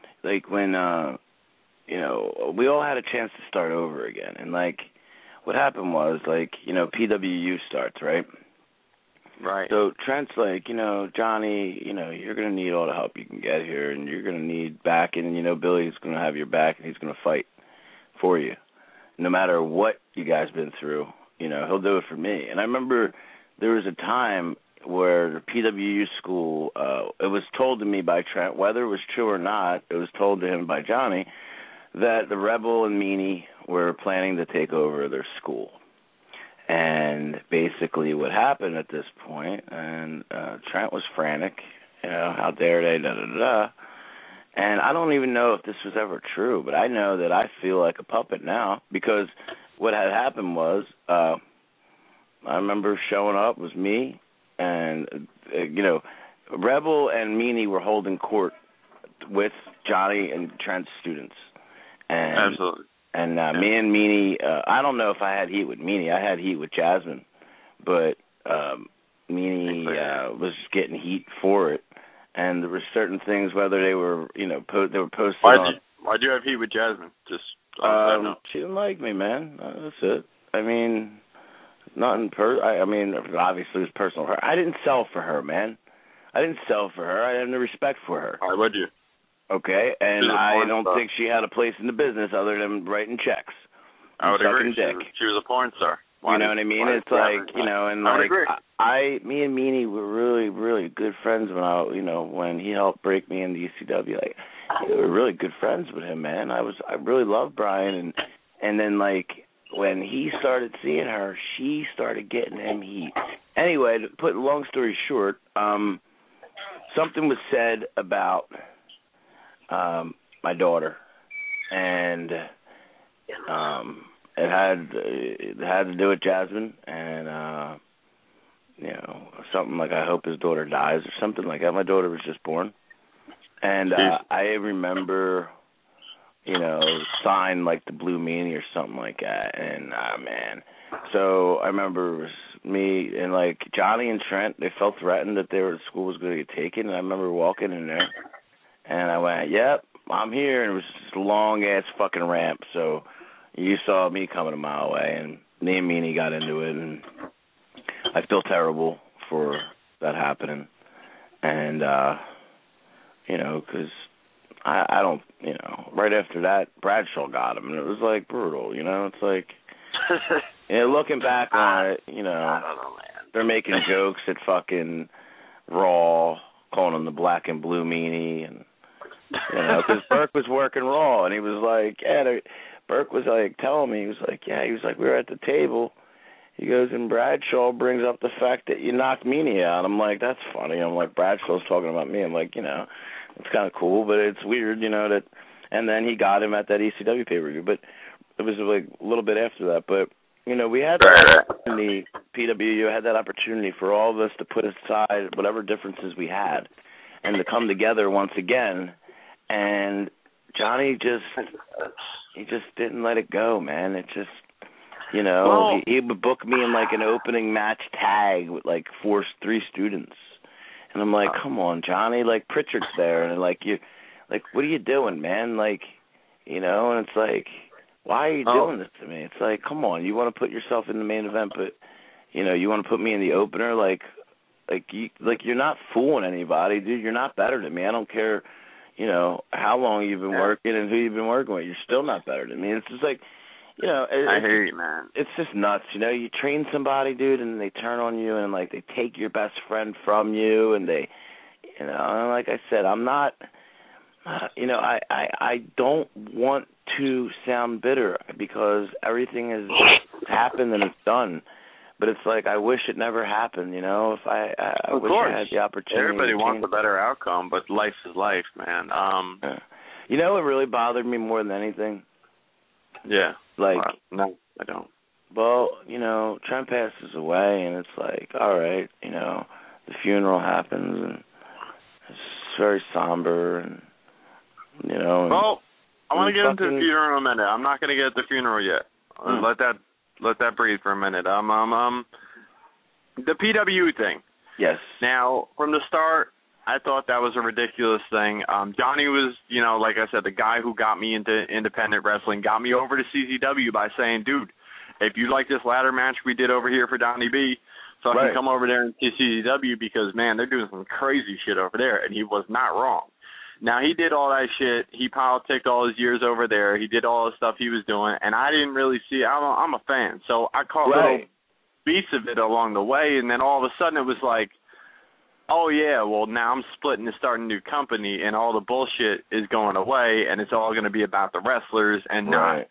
you know, we all had a chance to start over again, and what happened was, PWU starts, right? Right. So Trent's like, you know, Johnny, you know, you're going to need all the help you can get here, and you're going to need backing, and, you know, Billy's going to have your back, and he's going to fight for you. No matter what you guys been through, you know, he'll do it for me. And I remember there was a time where the PWU school, it was told to me by Trent, whether it was true or not, it was told to him by Johnny, that the Rebel and Meanie were planning to take over their school. And basically what happened at this point, and Trent was frantic, you know, how dare they, da-da-da. And I don't even know if this was ever true, but I know that I feel like a puppet now, because what had happened was, I remember showing up, was me, and, you know, Rebel and Meanie were holding court with Johnny and Trent's students. And, absolutely. And me and Meanie, I don't know if I had heat with Meanie. I had heat with Jasmine, but Meanie was getting heat for it. And there were certain things, whether they were, you know, they were posted on. Why'd you have heat with Jasmine? Just she didn't like me, man. That's it. I mean, nothing. I mean, obviously it was personal. I didn't sell for her, man. I didn't sell for her. I had no respect for her. Why would you? Okay, and I don't think she had a place in the business other than writing checks. I would agree. She was a porn star. You know what I mean? It's like, you know, and me and Meanie were really, really good friends when he helped break me into ECW. We were really good friends with him, man. I really loved Brian, and then when he started seeing her, she started getting him heat. Anyway, to put long story short, something was said about my daughter, and it had to do with Jasmine, and something like, I hope his daughter dies or something like that. My daughter was just born. And I remember, signed like the Blue Meanie or something like that. And, man. So I remember it was me and like Johnny and Trent, they felt threatened that the school was going to get taken. And I remember walking in there and I went, yep, I'm here. And it was just a long ass fucking ramp. So you saw me coming a mile away, and me and Meanie got into it. And I feel terrible for that happening. And, because I don't, right after that, Bradshaw got him, and it was, like, brutal, It's like, looking back on it, I don't know, man. They're making jokes at fucking Raw, calling him the Black and Blue Meanie, and, because Burke was working Raw, and he was like, Burke was, like, telling me, he was like, we were at the table. He goes, and Bradshaw brings up the fact that you knocked Meanie out. I'm like, that's funny. I'm like, Bradshaw's talking about me. I'm like, it's kind of cool, but it's weird, that. And then he got him at that ECW pay-per-view. But it was like a little bit after that. But, we had that opportunity, PWU had that opportunity for all of us to put aside whatever differences we had and to come together once again. And Johnny he just didn't let it go, man. It just... he would book me in like an opening match tag with like 3 students, and I'm like, come on, Johnny, like Pritchard's there, and like what are you doing, man? Like, and it's like, why are you doing this to me? It's like, come on, you want to put yourself in the main event, but you want to put me in the opener, like you're not fooling anybody, dude. You're not better than me. I don't care, how long you've been working and who you've been working with. You're still not better than me. It's just like. I hear you, man. It's just nuts, You train somebody, dude, and they turn on you, and like they take your best friend from you, and they, and like I said, I'm not, I don't want to sound bitter because everything has happened and it's done, but it's like I wish it never happened, If I wish I had the opportunity. Everybody wants a better outcome, but life is life, man. What really bothered me more than anything? Yeah. Like, no, I don't. Well, Trent passes away, and it's like, all right, the funeral happens, and it's very somber, and, Well, I want to get into the funeral in a minute. I'm not going to get at the funeral yet. Let that breathe for a minute. The PWU thing. Yes. Now, from the start, I thought that was a ridiculous thing. Johnny was, like I said, the guy who got me into independent wrestling, got me over to CZW by saying, dude, if you like this ladder match we did over here for Donnie B, so I can come over there and see CZW because, man, they're doing some crazy shit over there, and he was not wrong. Now, he did all that shit. He politicked all his years over there. He did all the stuff he was doing, and I didn't really see it. I'm a fan, so I caught little beats of it along the way, and then all of a sudden it was like, oh, yeah, well, now I'm splitting and starting a new company, and all the bullshit is going away, and it's all going to be about the wrestlers and not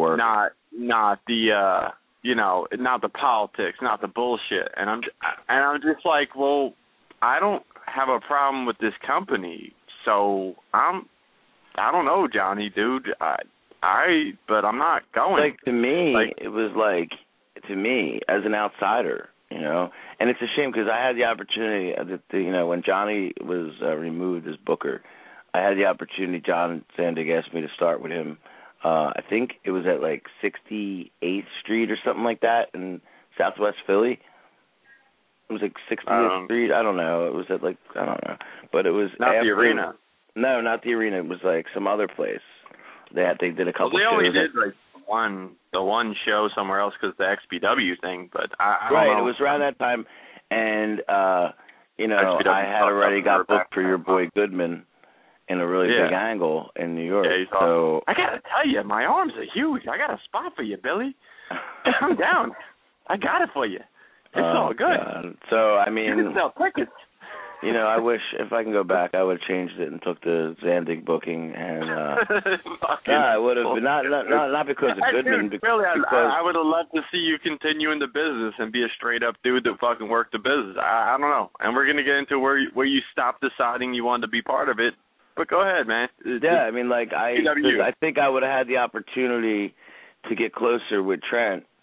the, not the politics, not the bullshit. And I'm just like, well, I don't have a problem with this company, so I don't know, Johnny, dude. But I'm not going. Like, to me, it was like, as an outsider, and it's a shame because I had the opportunity, when Johnny was removed as Booker, I had the opportunity, John Zandig asked me to start with him. I think it was at like 68th Street or something like that in Southwest Philly. It was like 60th Street. I don't know. It was at like, I don't know. But it was not the arena. No, not the arena. It was like some other place. They did a couple shows. They only did like the one show somewhere else because the XPW thing, but I don't know. It was around that time, and I had already got booked for your boy Goodman in a really big angle in New York. Yeah, so I gotta tell you, my arms are huge. I got a spot for you, Billy. Calm down. I got it for you. It's all good. God. So I mean, you can sell tickets. I wish if I can go back, I would have changed it and took the Zandig booking, and I would have not because of Goodman. Dude, really, I would have loved to see you continue in the business and be a straight up dude that fucking worked the business. I don't know, and we're gonna get into where you stopped deciding you wanted to be part of it. But go ahead, man. I mean, I think I would have had the opportunity to get closer with Trent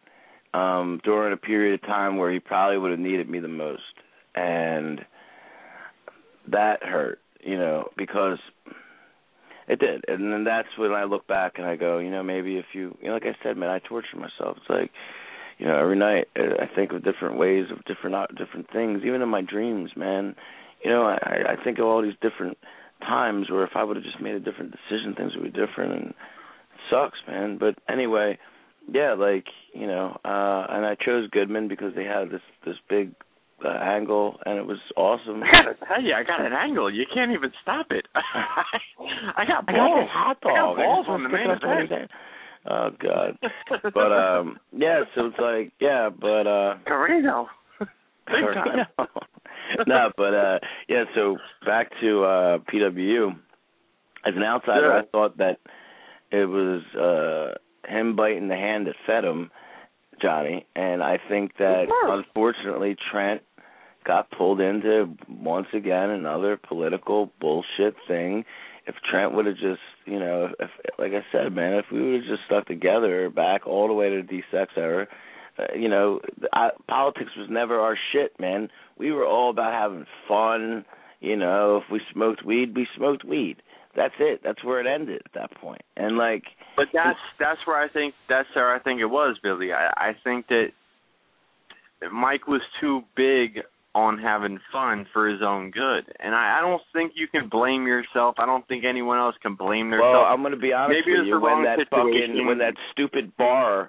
during a period of time where he probably would have needed me the most. And that hurt, because it did. And then that's when I look back and I go, maybe if you, like I said, man, I torture myself. It's like, every night I think of different ways of different things, even in my dreams, man. I think of all these different times where if I would have just made a different decision, things would be different, and it sucks, man. But anyway, yeah, and I chose Goodman because they had this big angle, and it was awesome. I gotta tell you, I got an angle. You can't even stop it. I got balls. I got balls on the main event. Oh, God. But, yeah, so it's like, yeah, but... Carino. Big time. No, but, yeah, so back to PWU. As an outsider, I thought that it was him biting the hand that fed him, Johnny, and I think that, unfortunately, Trent got pulled into, once again, another political bullshit thing. If Trent would have just, if, like I said, man, if we would have just stuck together back all the way to the D-Sex era, politics was never our shit, man. We were all about having fun. If we smoked weed, we smoked weed. That's it. That's where it ended at that point. And but that's where I think it was, Billy. I think that Mike was too big on having fun for his own good, and I don't think you can blame yourself. I don't think anyone else can blame themselves. Well, I'm going to be honest with you. When that stupid bar,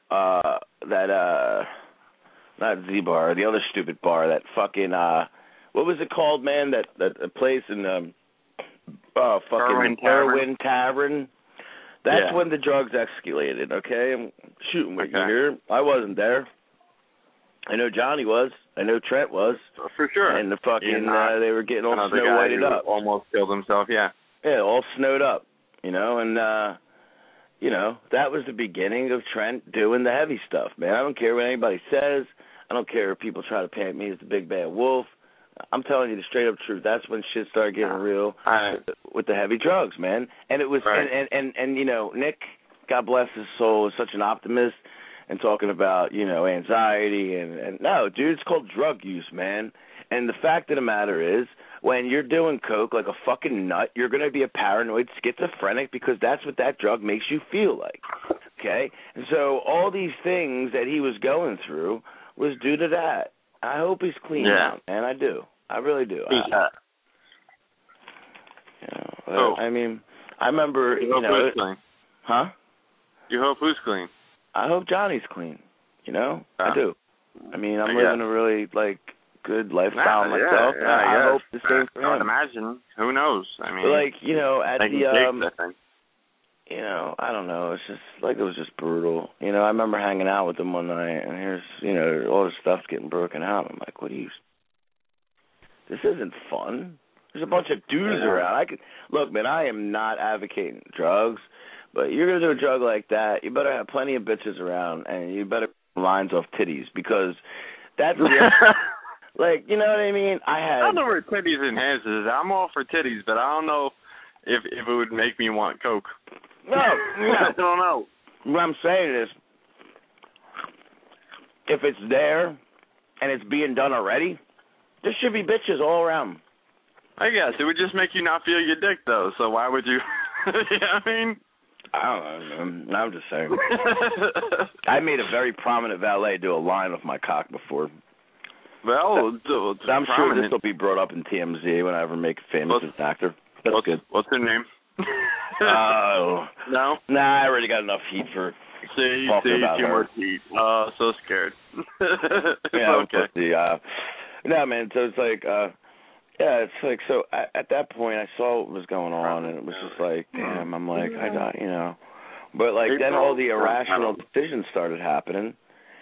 not Z-Bar, the other stupid bar, that fucking what was it called, man? That place in fucking Irwin Tavern. That's when the drugs escalated. Okay, I'm shooting with you here. I wasn't there. I know Johnny was. I know Trent was. For sure. And the fucking they were getting all snow whited up. Almost killed himself. Yeah. Yeah, all snowed up. And that was the beginning of Trent doing the heavy stuff, man. I don't care what anybody says. I don't care if people try to paint me as the big bad wolf. I'm telling you the straight up truth. That's when shit started getting real with the heavy drugs, man. And it was and Nick, God bless his soul, is such an optimist and talking about, anxiety and no, dude, it's called drug use, man. And the fact of the matter is, when you're doing coke like a fucking nut, you're going to be a paranoid schizophrenic because that's what that drug makes you feel like, okay? And so all these things that he was going through was due to that. I hope he's clean now, man. I do. I really do. I mean, I remember, who's clean? Huh? You hope who's clean? I hope Johnny's clean, I do. I mean, I'm living a really, good lifestyle myself. I hope the same for him. I would imagine. Who knows? I mean, at the, I don't know. It's just, it was just brutal. I remember hanging out with him one night, and here's, all this stuff's getting broken out. I'm like, this isn't fun. There's a bunch of dudes around. Look, man, I am not advocating drugs, but you're going to do a drug like that, you better have plenty of bitches around, and you better lines off titties, because that's you know what I mean? I don't know where titties and hands is. I'm all for titties, but I don't know if it would make me want coke. No. I don't know. What I'm saying is, if it's there and it's being done already, there should be bitches all around. I guess. It would just make you not feel your dick, though, so why would you? You know what I mean? I don't know. I'm just saying. I made a very prominent valet do a line with my cock before. Well, I'm sure this will be brought up in TMZ when I ever make it famous as an actor. That's good. What's her name? Oh. No? Nah, I already got enough heat for talking about her. Heat. Oh, so scared. Yeah, okay. No, man, so it's so at that point I saw what was going on, and it was just damn, I'm like, I got, but then all the irrational decisions started happening,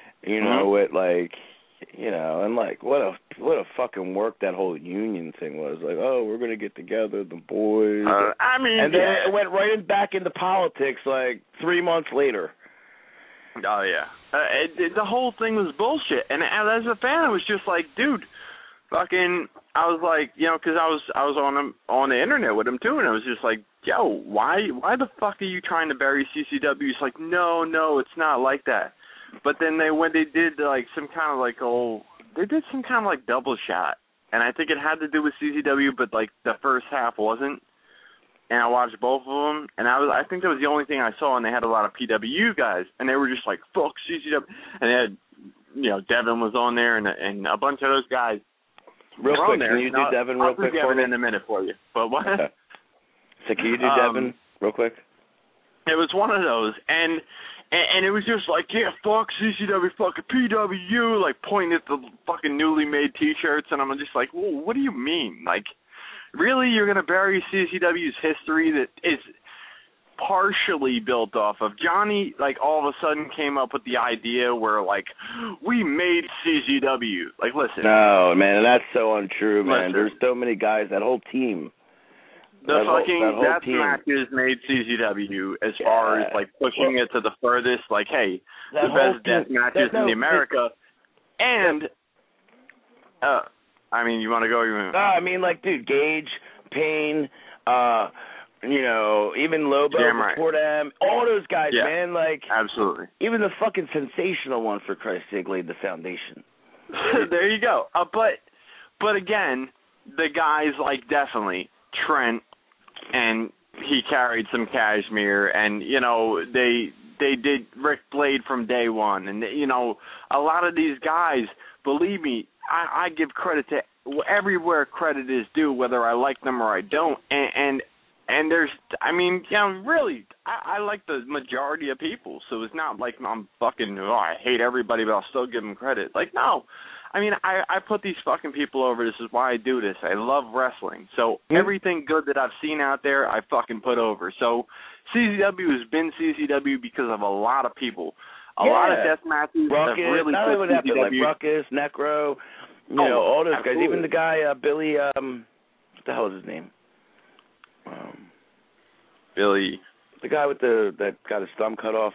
and what a fucking work that whole union thing was. Oh, we're gonna get together, the boys. And then it went right back into politics 3 months later. Oh yeah, the whole thing was bullshit. And as a fan, I was just like, dude, fucking. I was like, because I was on the internet with him too, and I was just like, yo, why the fuck are you trying to bury CCW? He's like, no, it's not like that. But then when they did like some kind of like they did some kind of like double shot, and I think it had to do with CZW, but like the first half wasn't. And I watched both of them, and I think that was the only thing I saw, and they had a lot of PWU guys, and they were just like, fuck CZW. And they had, Devin was on there, and a bunch of those guys. Real quick, can you do Devin real quick for me? I'll do Devin in a minute for you. But what? Okay. So can you do Devin real quick? It was one of those, and it was just like, yeah, fuck CCW, fucking PWU, like pointing at the fucking newly made T-shirts, and I'm just like, well, what do you mean? Like, really, you're going to bury CCW's history that is partially built off of Johnny, like, all of a sudden came up with the idea where, like, we made CCW. Like, listen. No, man, that's so untrue, man. Listen. There's so many guys, that whole team. The fucking death matches made CZW as far as, like, pushing it to the furthest, like, hey, the best death matches in the America. And, I mean, you want to go? No, I mean, like, dude, Gage, Payne, even Lobo before them, all those guys, man, like. Absolutely. Even the fucking sensational one, for Christ's sake, laid the foundation. There you go. But again, the guys, like, definitely, Trent, and he carried some cashmere, and, they did Rick Blade from day one. And, a lot of these guys, believe me, I give credit to everywhere credit is due, whether I like them or I don't. And there's, really, I like the majority of people. So it's not like I'm fucking, I hate everybody, but I'll still give them credit. Like, no. I mean, I put these fucking people over. This is why I do this. I love wrestling. So everything good that I've seen out there, I fucking put over. So CZW has been CZW because of a lot of people. A lot of death matches Ruckus, have really not put even that, like Ruckus, Necro, all those guys. Even the guy, Billy, what the hell is his name? Billy. The guy with that got his thumb cut off.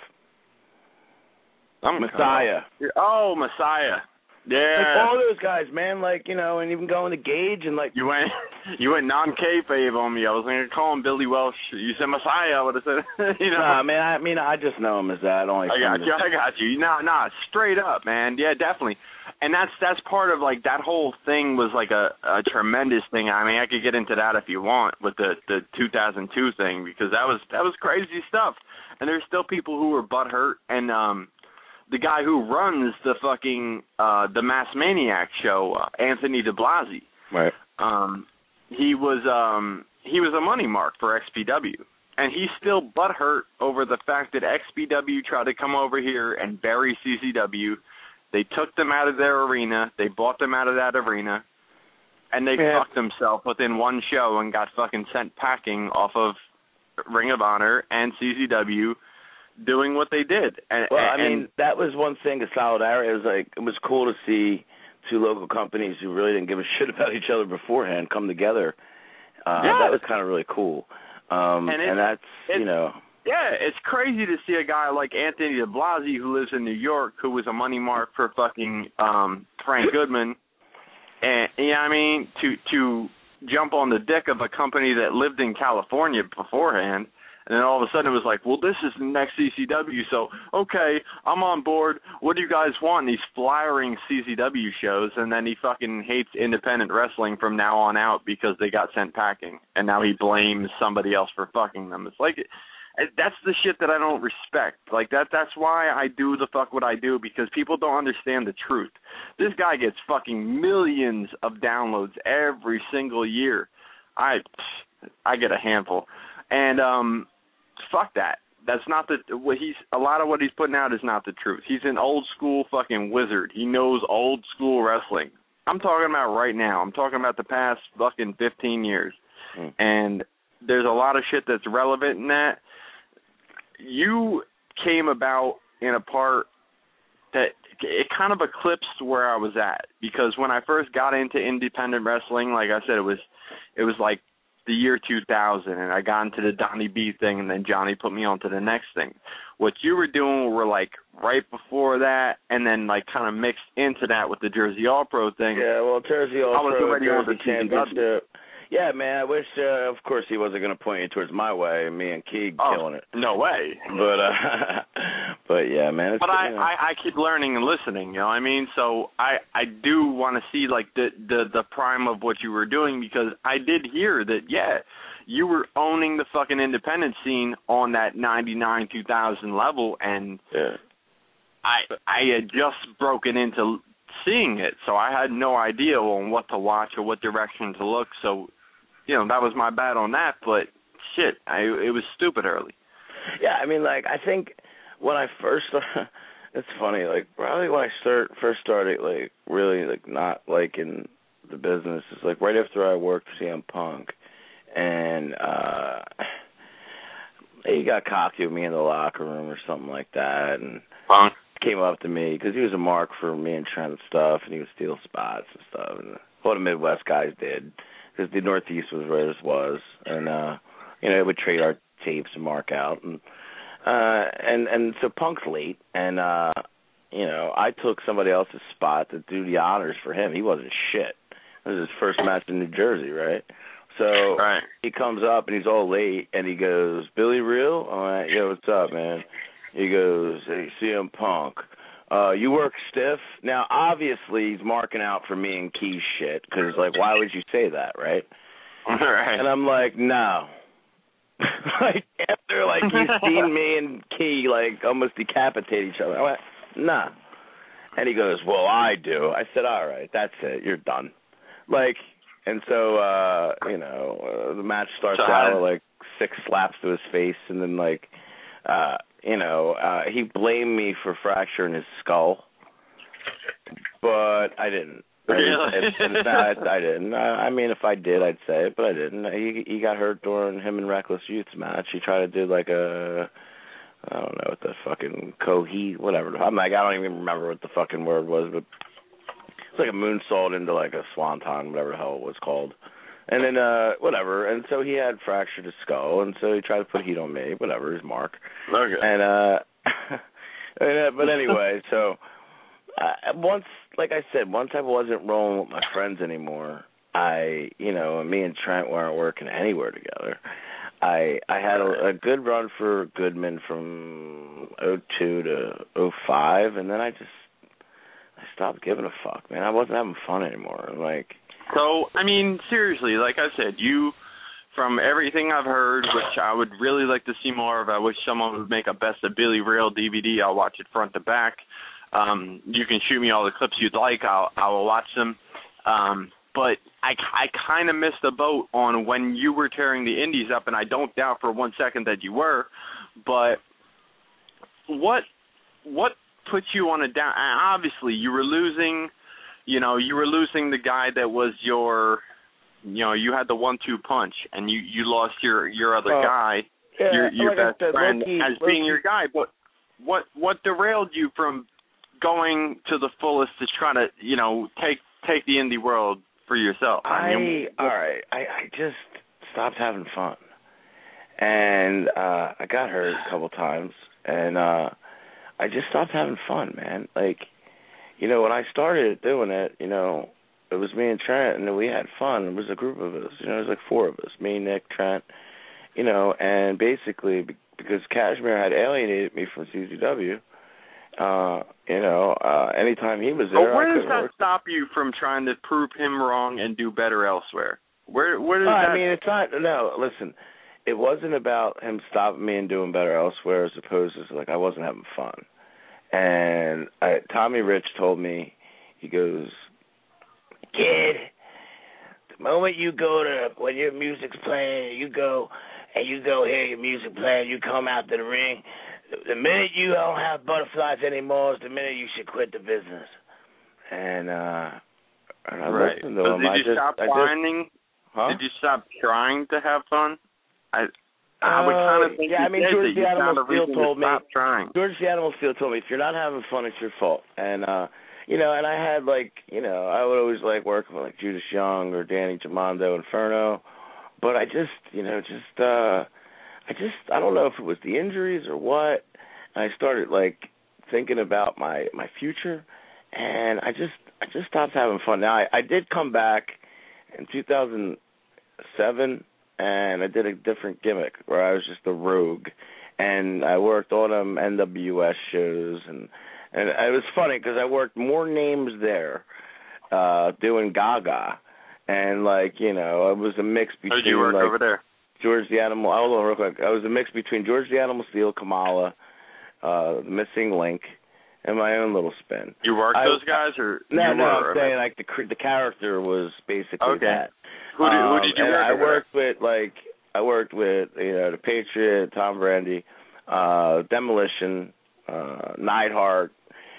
Messiah. Oh, Messiah. Yeah. Like all those guys, man, like, and even going to Gage and like. You went non-kayfabe on me. I was going to call him Billy Welsh. You said Messiah, I would have said, Nah, man, I just know him as that. I got you. Nah, straight up, man. Yeah, definitely. And that's part of, like, that whole thing was, like, a tremendous thing. I mean, I could get into that if you want with the 2002 thing, because that was crazy stuff. And there's still people who were butthurt, and the guy who runs the fucking the Mass Maniac show, Anthony DeBlasi. Right. He was a money mark for XPW, and he's still butthurt over the fact that XPW tried to come over here and bury CZW. They took them out of their arena. They bought them out of that arena, and they fucked themselves within one show and got fucking sent packing off of Ring of Honor and CZW. Doing what they did. And that was one thing of solidarity. It was cool to see two local companies who really didn't give a shit about each other beforehand come together. That was kind of really cool. And that's, Yeah, it's crazy to see a guy like Anthony DeBlasi, who lives in New York, who was a money mark for fucking Frank Goodman, and, to jump on the dick of a company that lived in California beforehand. And then all of a sudden it was like, well, this is the next CCW, so, okay, I'm on board. What do you guys want? And he's flyering CCW shows, and then he fucking hates independent wrestling from now on out because they got sent packing. And now he blames somebody else for fucking them. It's like, that's the shit that I don't respect. Like, that's why I do the fuck what I do, because people don't understand the truth. This guy gets fucking millions of downloads every single year. I get a handful. And, fuck that. That's not a lot of what he's putting out is not the truth. He's an old school fucking wizard. He knows old school wrestling. I'm talking about right now. I'm talking about the past fucking 15 years. And there's a lot of shit that's relevant in that. You came about in a part that it kind of eclipsed where I was at, because when I first got into independent wrestling, like I said, it was like the year 2000, and I got into the Donnie B thing, and then Johnny put me on to the next thing. What you were doing were, like, right before that, and then, like, kind of mixed into that with the Jersey All-Pro thing. Yeah, well, Jersey All-Pro, Jersey Championship. Yeah, man, I wish, of course, he wasn't going to point you towards my way, me and Keeg killing it. No way. But yeah, man. It's, but I keep learning and listening. You know what I mean? So I do want to see like the prime of what you were doing, because I did hear that you were owning the fucking independent scene on that 99 2000 level, and I had just broken into seeing it, so I had no idea on what to watch or what direction to look. So, you know, that was my bad on that. But shit, it was stupid early. Yeah, I mean, like, I think when I first started, it's funny, like, probably when I first started, like, really, like, not liking the business, is like right after I worked CM Punk, and he got cocky with me in the locker room or something like that, and Punk came up to me, because he was a mark for me and Trent and stuff, and he would steal spots and stuff, and all the Midwest guys did, because the Northeast was where this was, and, you know, it would trade our tapes and mark out, and so Punk's late, and you know, I took somebody else's spot to do the honors for him. He wasn't shit. This is his first match in New Jersey, right? So he comes up and he's all late, and he goes, "Billy Real?" I'm like, "Yo, what's up, man?" He goes, "Hey, CM Punk, you work stiff?" Now, obviously, he's marking out for me and Key shit, because, like, why would you say that, right? Right. And I'm like, no. Like, after, like, you've seen me and Key, like, almost decapitate each other. I went, nah. And he goes, "Well, I do." I said, all right, that's it. You're done. Like, and so, you know, the match starts out with, like, 6 slaps to his face, and then, like, you know, he blamed me for fracturing his skull, but I didn't. I didn't. I mean, if I did, I'd say it, but I didn't. He got hurt during him and Reckless Youth's match. He tried to do like I don't know what the fucking whatever. I'm like, I don't even remember what the fucking word was, but it's like a moonsault into like a swanton, whatever the hell it was called. And then whatever. And so he had fractured his skull, and so he tried to put heat on me. Whatever, his mark. Okay. And but anyway, so. Once, like I said, once I wasn't rolling with my friends anymore, you know, me and Trent weren't working anywhere together. I had a good run for Goodman from 2002 to 2005, and then I stopped giving a fuck, man. I wasn't having fun anymore. Like, so, I mean, seriously, like I said, you, from everything I've heard, which I would really like to see more of, I wish someone would make a Best of Billy Real DVD. I'll watch it front to back. You can shoot me all the clips you'd like. I will watch them. But I kind of missed the boat on when you were tearing the indies up, and I don't doubt for 1 second that you were. But what put you on a down? Obviously, you were losing. You know, you were losing the guy that was your. You know, you had the 1-2 punch, and you lost your other guy, your best friend, as being your guy. But what derailed you from going to the fullest to try to, you know, take the indie world for yourself? I just stopped having fun, and I got hurt a couple times, and I just stopped having fun, man. Like, you know, when I started doing it, you know, it was me and Trent, and we had fun. It was a group of us, you know, it was like 4 of us, me, Nick, Trent, you know, and basically because Kashmir had alienated me from CZW. You know, anytime he was there, where does that stop you from trying to prove him wrong and do better elsewhere? Where does that? I mean, it's not. No, listen, it wasn't about him stopping me and doing better elsewhere, as opposed to like I wasn't having fun. And Tommy Rich told me, he goes, "Kid, the moment you go to when your music's playing, you go hear your music playing, you come out to the ring. The minute you don't have butterflies anymore is the minute you should quit the business." And I listened to him. Did you stop finding? Huh? Did you stop trying to have fun? I would kind of think. Yeah, I mean, George the Animal Steel told me. Trying. George the Animal Steel told me, if you're not having fun, it's your fault. And you know, and I had like, you know, I would always like working with like Judas Young or Danny Jamondo, Inferno, but I just, you know, I don't know if it was the injuries or what. I started like thinking about my future, and I just stopped having fun. Now I did come back in 2007, and I did a different gimmick where I was just a rogue, and I worked all them NWS shows, and it was funny because I worked more names there doing Gaga, and like, you know, it was a mix between. How did you work like, over there? George the Animal. Hold on real quick. I was a mix between George the Animal Steele, Kamala, the Missing Link, and my own little spin. You worked those guys, or no? I'm saying like the character was basically that. Who did you work? I worked with you know, the Patriot, Tom Brandy, Demolition, Neidhart.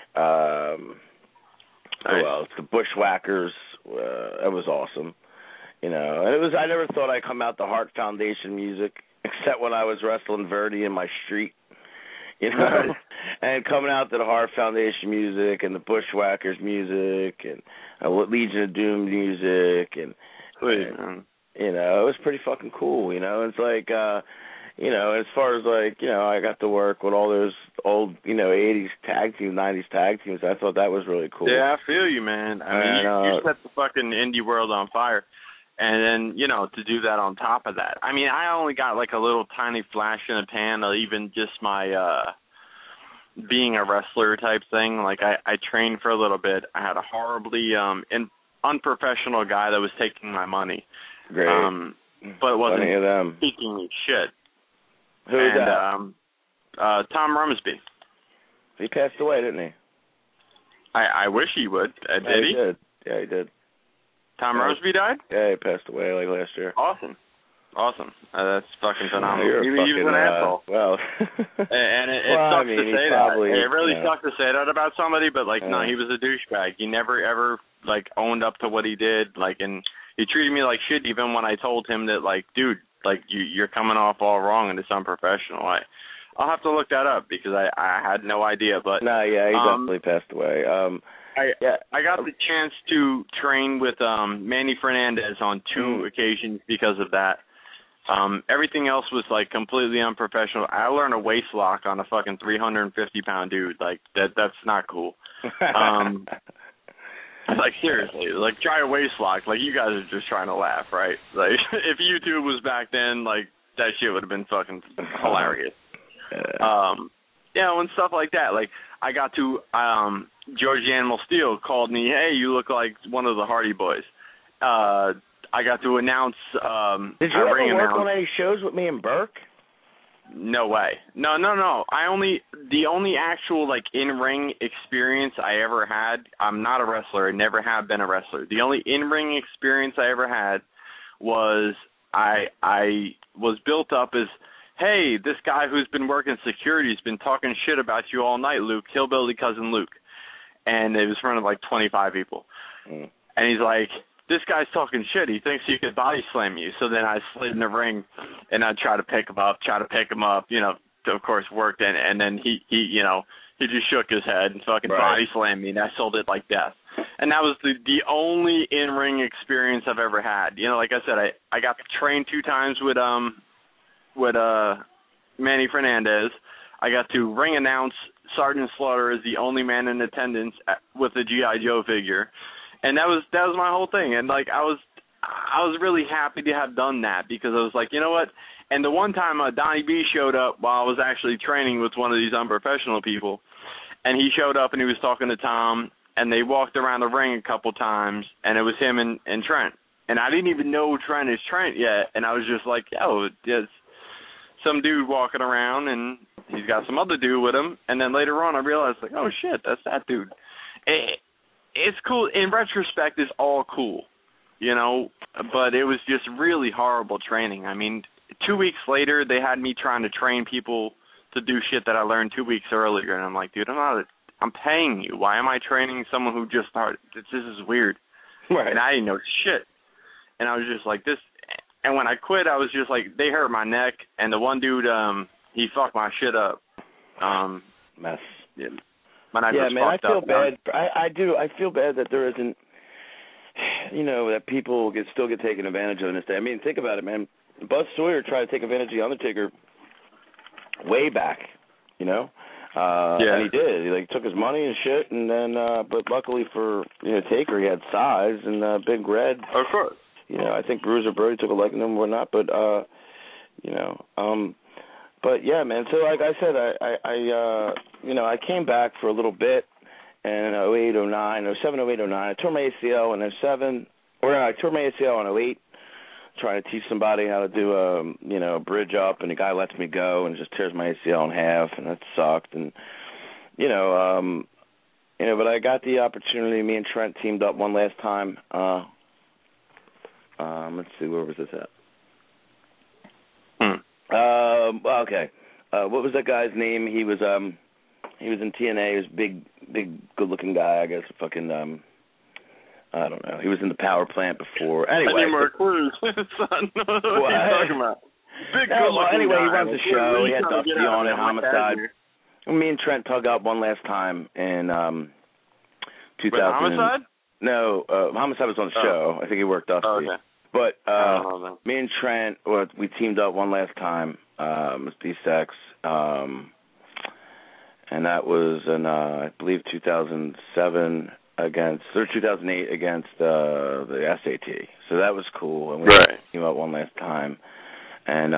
Who else? The Bushwhackers. It was awesome. You know, and it was. I never thought I'd come out the Heart Foundation music, except when I was wrestling Verdi in my street. You know, right. And coming out to the Heart Foundation music and the Bushwhackers music and Legion of Doom music and you know, it was pretty fucking cool. You know, it's like you know, as far as like, you know, I got to work with all those old, you know, 80s tag teams, 90s tag teams. I thought that was really cool. Yeah, I feel you, man. I mean, you set the fucking indie world on fire. And then, you know, to do that on top of that. I mean, I only got like a little tiny flash in the pan of even just my being a wrestler type thing. Like, I trained for a little bit. I had a horribly unprofessional guy that was taking my money. Great. But it wasn't speaking me shit. Who's that? Tom Rumsby. He passed away, didn't he? I wish he would. Did he? He did. Yeah, he did. Tom Rumsby died? Yeah, he passed away like last year. Awesome. That's fucking phenomenal. He was an asshole. Well, and it sucks to say that. It really sucks to say that about somebody, but like, no, he was a douchebag. He never ever like owned up to what he did. Like, and he treated me like shit even when I told him that, like, dude, like you're coming off all wrong and it's unprofessional. I'll have to look that up because I had no idea. But no, yeah, he definitely passed away. I got the chance to train with Manny Fernandez on 2 occasions because of that. Everything else was like completely unprofessional. I learned a waist lock on a fucking 350-pound dude. Like that's not cool. Like seriously, like try a waist lock. Like you guys are just trying to laugh, right? Like if YouTube was back then, like that shit would have been fucking hilarious. You know, and stuff like that. Like I got to George the Animal Steele called me, hey, you look like one of the Hardy Boys. I got to announce. Did you ever work on any shows with me and Burke? No way. No. The only actual like in-ring experience I ever had. I'm not a wrestler. I never have been a wrestler. The only in-ring experience I ever had was I was built up as, hey, this guy who's been working security has been talking shit about you all night, Luke, Hillbilly Cousin Luke. And it was in front of like 25 people. And he's like, this guy's talking shit. He thinks he could body slam you. So then I slid in the ring and I tried to pick him up, you know, of course worked. And then he you know, he just shook his head and fucking body slammed me and I sold it like death. And that was the only in-ring experience I've ever had. You know, like I said, I got to train 2 times with Manny Fernandez. I got to ring announce Sergeant Slaughter as the only man in attendance with a G.I. Joe figure. And that was my whole thing. And like I was really happy to have done that because I was like, you know what? And the one time Donnie B showed up while I was actually training with one of these unprofessional people, and he showed up and he was talking to Tom, and they walked around the ring a couple times, and it was him and Trent. And I didn't even know Trent is Trent yet, and I was just like, yo, there's some dude walking around, and he's got some other dude with him. And then later on I realized, like, oh, shit, that's that dude. It's cool. In retrospect, it's all cool, you know, but it was just really horrible training. I mean, 2 weeks later, they had me trying to train people to do shit that I learned 2 weeks earlier, and I'm like, dude, I'm paying you. Why am I training someone who just started? This is weird. Right. And I didn't know shit. And I was just like, this. And when I quit, I was just like, they hurt my neck, and the one dude, he fucked my shit up. Mess. Yeah. Yeah, man, I feel bad. I do. I feel bad that there isn't, you know, that people still get taken advantage of in this day. I mean, think about it, man. Buzz Sawyer tried to take advantage of The Undertaker way back, you know? And he did. He took his money and shit, and then, but luckily for Taker, he had size and Big Red. Of course. You know, I think Bruiser Brody took a liking to him or whatnot, but But yeah, man. So like I said, I came back for a little bit in 08, 09, 07, 08, 09. I tore my ACL in 07, I tore my ACL in 08, trying to teach somebody how to do a bridge up, and the guy lets me go and just tears my ACL in half, and that sucked. And but I got the opportunity. Me and Trent teamed up one last time. Let's see, where was this at? Okay. What was that guy's name? He was in TNA. He was big, good-looking guy. I guess fucking I don't know. He was in the power plant before. Anyway, Cruz, son. What are you talking about? Big anyway, he runs the show. He had Dusty on it, Homicide. Me and Trent tug up one last time in 2000. Wait, Homicide? No, Homicide was on the show. I think he worked Dusty. Oh, okay. But me and Trent, we teamed up one last time. It was D-Sex. And that was in, I believe, 2007 or 2008 against the SAT. So that was cool. And we teamed up one last time. And,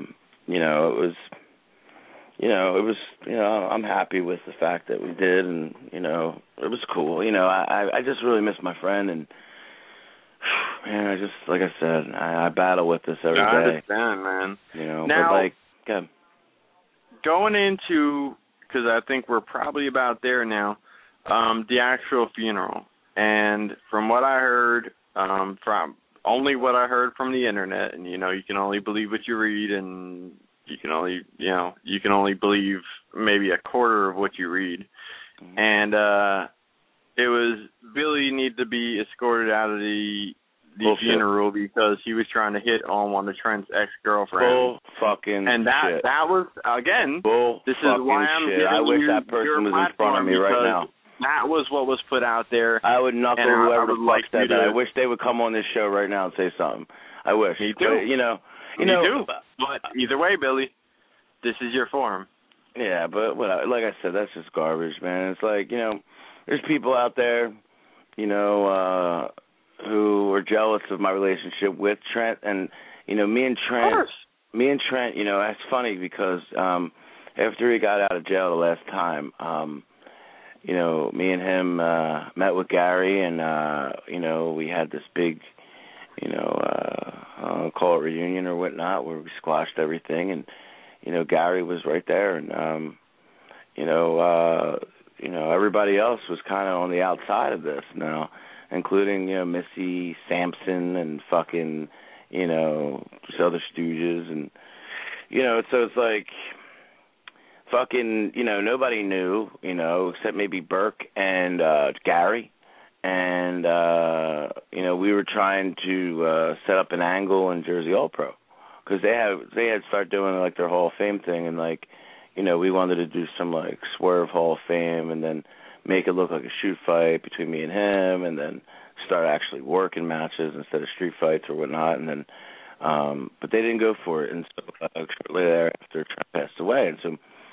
I'm happy with the fact that we did. And, it was cool. I just really miss my friend. And, man, I just, like I said, I battle with this every day. I understand, man. Now, but like, going into, because I think we're probably about there now, the actual funeral. And from what I heard, from only what I heard from the internet, and, you can only believe what you read, and you can only believe maybe a quarter of what you read. Mm-hmm. And it was Billy needed to be escorted out of the funeral because he was trying to hit on one of Trent's ex-girlfriends. Bull fucking and shit. That was, again, bull this is why I'm shit. giving I wish you that person was in front of me right now. That was what was put out there. I would knuckle whoever the fuck said that. I wish they would come on this show right now and say something. I wish. Me too. But, you do. But either way, Billy, this is your forum. Yeah, but like I said, that's just garbage, man. It's like, there's people out there, who are jealous of my relationship with Trent, and me and Trent, it's funny because after he got out of jail the last time, me and him met with Gary, and we had this big, call it reunion or whatnot, where we squashed everything, and Gary was right there, and everybody else was kind of on the outside of this now, including, Missy Sampson and fucking, just other stooges. And, so it's like fucking, nobody knew, except maybe Burke and Gary. And, we were trying to set up an angle in Jersey All Pro because they had started doing, like, their Hall of Fame thing. And, like, we wanted to do some, like, Swerve Hall of Fame and then make it look like a shoot fight between me and him, and then start actually working matches instead of street fights or whatnot. And then, but they didn't go for it. And so shortly thereafter, Trent passed away. And so,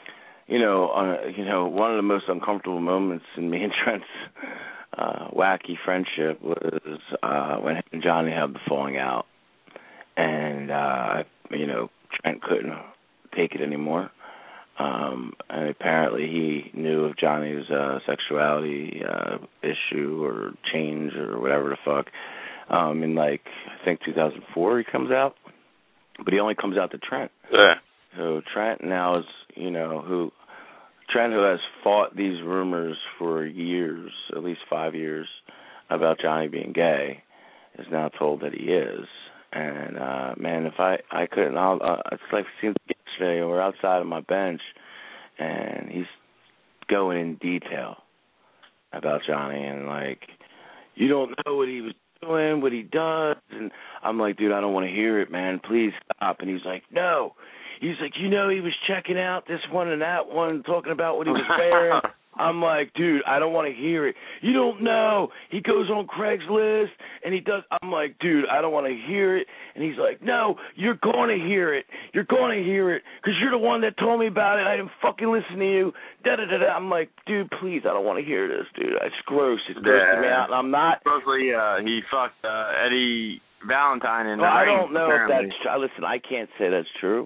one of the most uncomfortable moments in me and Trent's wacky friendship was when him and Johnny had the falling out, and Trent couldn't take it anymore. And apparently he knew of Johnny's sexuality issue or change or whatever the fuck. In I think 2004 he comes out, but he only comes out to Trent. Yeah. So Trent now is, who has fought these rumors for years, at least 5 years, about Johnny being gay, is now told that he is. And man, if I couldn't, it's like it seems yesterday we're outside of my bench, and he's going in detail about Johnny, and you don't know what he was doing, what he does, and I'm like, dude, I don't want to hear it, man. Please stop. And he's like, no. He's like, he was checking out this one and that one, talking about what he was wearing. I'm like, dude, I don't want to hear it. You don't know. He goes on Craigslist, and he does. I'm like, dude, I don't want to hear it. And he's like, no, you're going to hear it. You're going to hear it because you're the one that told me about it. I didn't fucking listen to you. Da-da-da-da. I'm like, dude, please, I don't want to hear this, dude. It's gross. It's grossing me out, and I'm not. Supposedly, he fucked Eddie Valentine in the ring. I ring, don't know apparently. if that's true. Listen, I can't say that's true.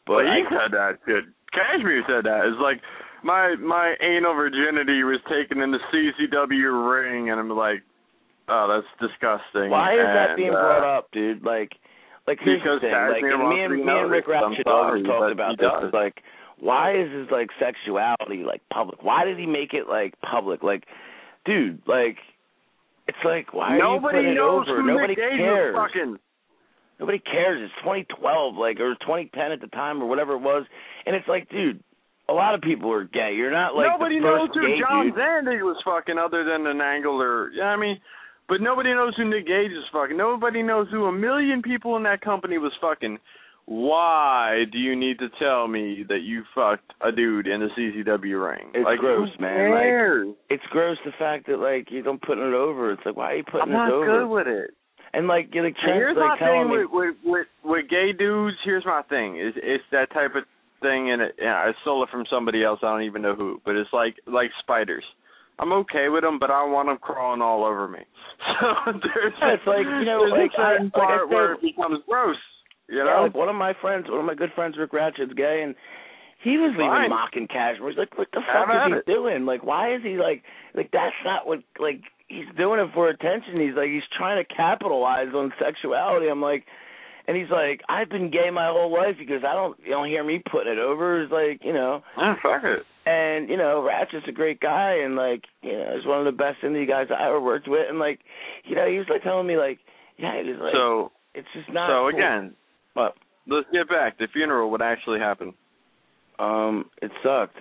But he said that shit. Kashmir said that. It's like my anal virginity was taken in the CCW ring, and I'm like, oh, that's disgusting. Why is that being brought up, dude? Like here's the thing. Like, me and Rick Ratchet always talked about this. It's like, why is his like sexuality like public? Why did he make it like public? Like, dude, like, it's like, why are you putting it over? Nobody cares. Nobody cares. It's 2012, like, or 2010 at the time, or whatever it was. And it's like, dude, a lot of people are gay. You're not like nobody the first knows who gay John dude. Zandig was fucking other than an Angle or, you know what I mean? But nobody knows who Nick Gage is fucking. Nobody knows who a million people in that company was fucking. Why do you need to tell me that you fucked a dude in the CCW ring? It's like, gross, man. Like, it's gross the fact that, like, you don't put it over. It's like, why are you putting it over? I'm not good with it. And, like, you're like, here's like, my thing with gay dudes. Here's my thing. It's that type of thing, and I stole it from somebody else. I don't even know who, but it's like spiders. I'm okay with them, but I want them crawling all over me. So it's like, you know, there's like, a certain part where it becomes gross. You know, like one of my good friends, Rick Ratchet's gay, and he was even mocking Kashmir. He's like, what the fuck is he doing? Like, why is he like that's not what, like, he's doing it for attention. He's like, he's trying to capitalize on sexuality. I'm like, and he's like, I've been gay my whole life because you don't hear me putting it over. It's like, you know. Fuck it. And, you know, Ratchet's a great guy, and, like, you know, he's one of the best indie guys I ever worked with. And, like, you know, he was, like, telling me, like, yeah, he was like, so, it's just not So, cool. again, let's get back. The funeral, what actually happened? It sucked.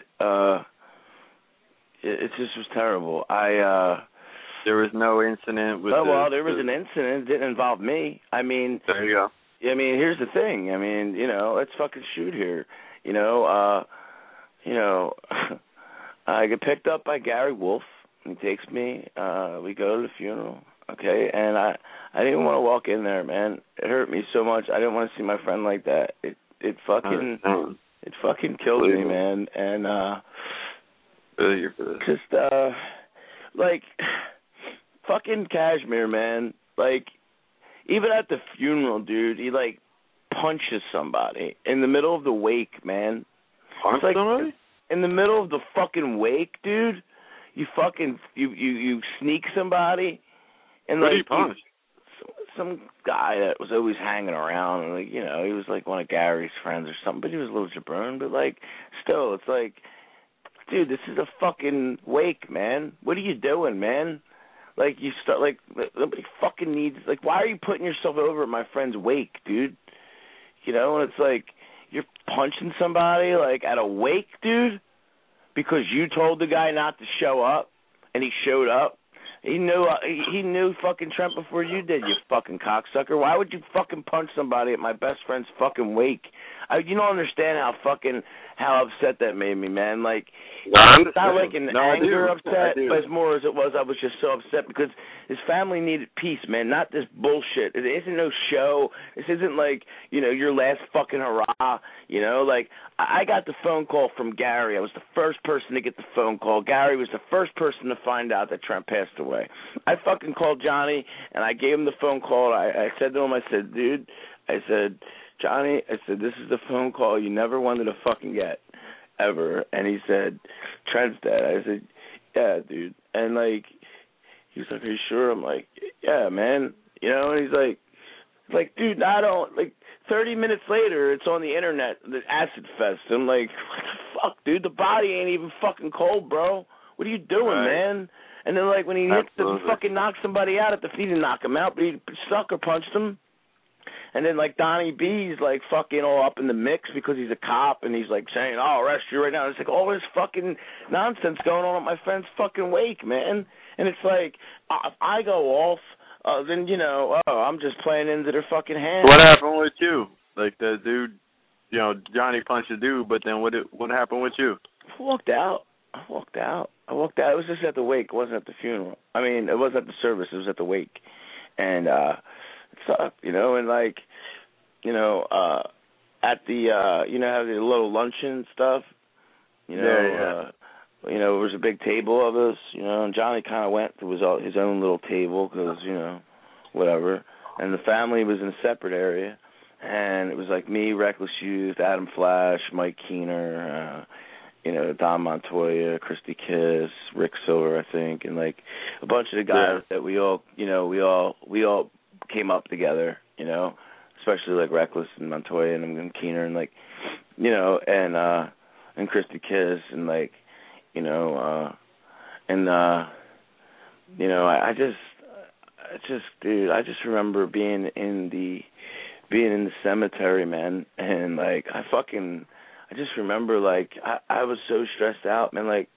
It just was terrible. There was no incident with there was an incident. It didn't involve me. I mean... There you go. I mean, here's the thing. I mean, you know, let's fucking shoot here. You know, I get picked up by Gary Wolf. He takes me. We go to the funeral. Okay, and I didn't want to walk in there, man. It hurt me so much. I didn't want to see my friend like that. It fucking killed me, man. And just like fucking Kashmir, man. Like, even at the funeral, dude, he like punches somebody in the middle of the wake, man. Punch somebody? In the middle of the fucking wake, dude. You fucking you sneak somebody, and what like did he punch? Some guy that was always hanging around, and, like, you know, he was like one of Gary's friends or something, but he was a little jabron. But like, still, it's like, dude, this is a fucking wake, man. What are you doing, man? Like, you start, like, nobody fucking needs, like, why are you putting yourself over at my friend's wake, dude? You know, and it's like, you're punching somebody, like, at a wake, dude, because you told the guy not to show up, and he showed up. He knew fucking Trent before you did, you fucking cocksucker. Why would you fucking punch somebody at my best friend's fucking wake? You don't understand how upset that made me, man. Like, it's not like an anger upset, but as more as it was, I was just so upset because his family needed peace, man, not this bullshit. It isn't no show. This isn't like, you know, your last fucking hurrah, you know? Like, I got the phone call from Gary. I was the first person to get the phone call. Gary was the first person to find out that Trent passed away. I fucking called Johnny, and I gave him the phone call. I said to him, I said, dude, I said, Johnny, I said, this is the phone call you never wanted to fucking get, ever. And he said, Trent's dead. I said, yeah, dude. And, like, he was like, are you sure? I'm like, yeah, man. You know, and he's like, dude, I don't, like, 30 minutes later, it's on the internet, the Acid Fest. I'm like, what the fuck, dude? The body ain't even fucking cold, bro. What are you doing, man? And then, like, when he fucking knocked somebody out at the feet, he didn't knock him out, but he sucker punched him. And then, like, Donnie B's, like, fucking all up in the mix because he's a cop, and he's, like, saying, oh, I'll arrest you right now. And it's, like, all this fucking nonsense going on at my friend's fucking wake, man. And it's like, if I go off, then, you know, I'm just playing into their fucking hands. What happened with you? Like, the dude, you know, Johnny punched the dude, but then what happened with you? I walked out. It was just at the wake. It wasn't at the funeral. I mean, it wasn't at the service. It was at the wake. And, it sucked, you know, and, like, you know, at the, you know, how the little luncheon stuff, you know, you know, there was a big table of us, you know, and Johnny kind of went to his own little table because, you know, whatever, and the family was in a separate area, and it was like me, Reckless Youth, Adam Flash, Mike Keener, Don Montoya, Christy Kiss, Rick Silver, I think, and like a bunch of the guys that we all came up together, especially like Reckless and Montoya and Keener and like, and Christy Kiss and like, I just remember being in the cemetery, man, and like I just remember like I was so stressed out, man, like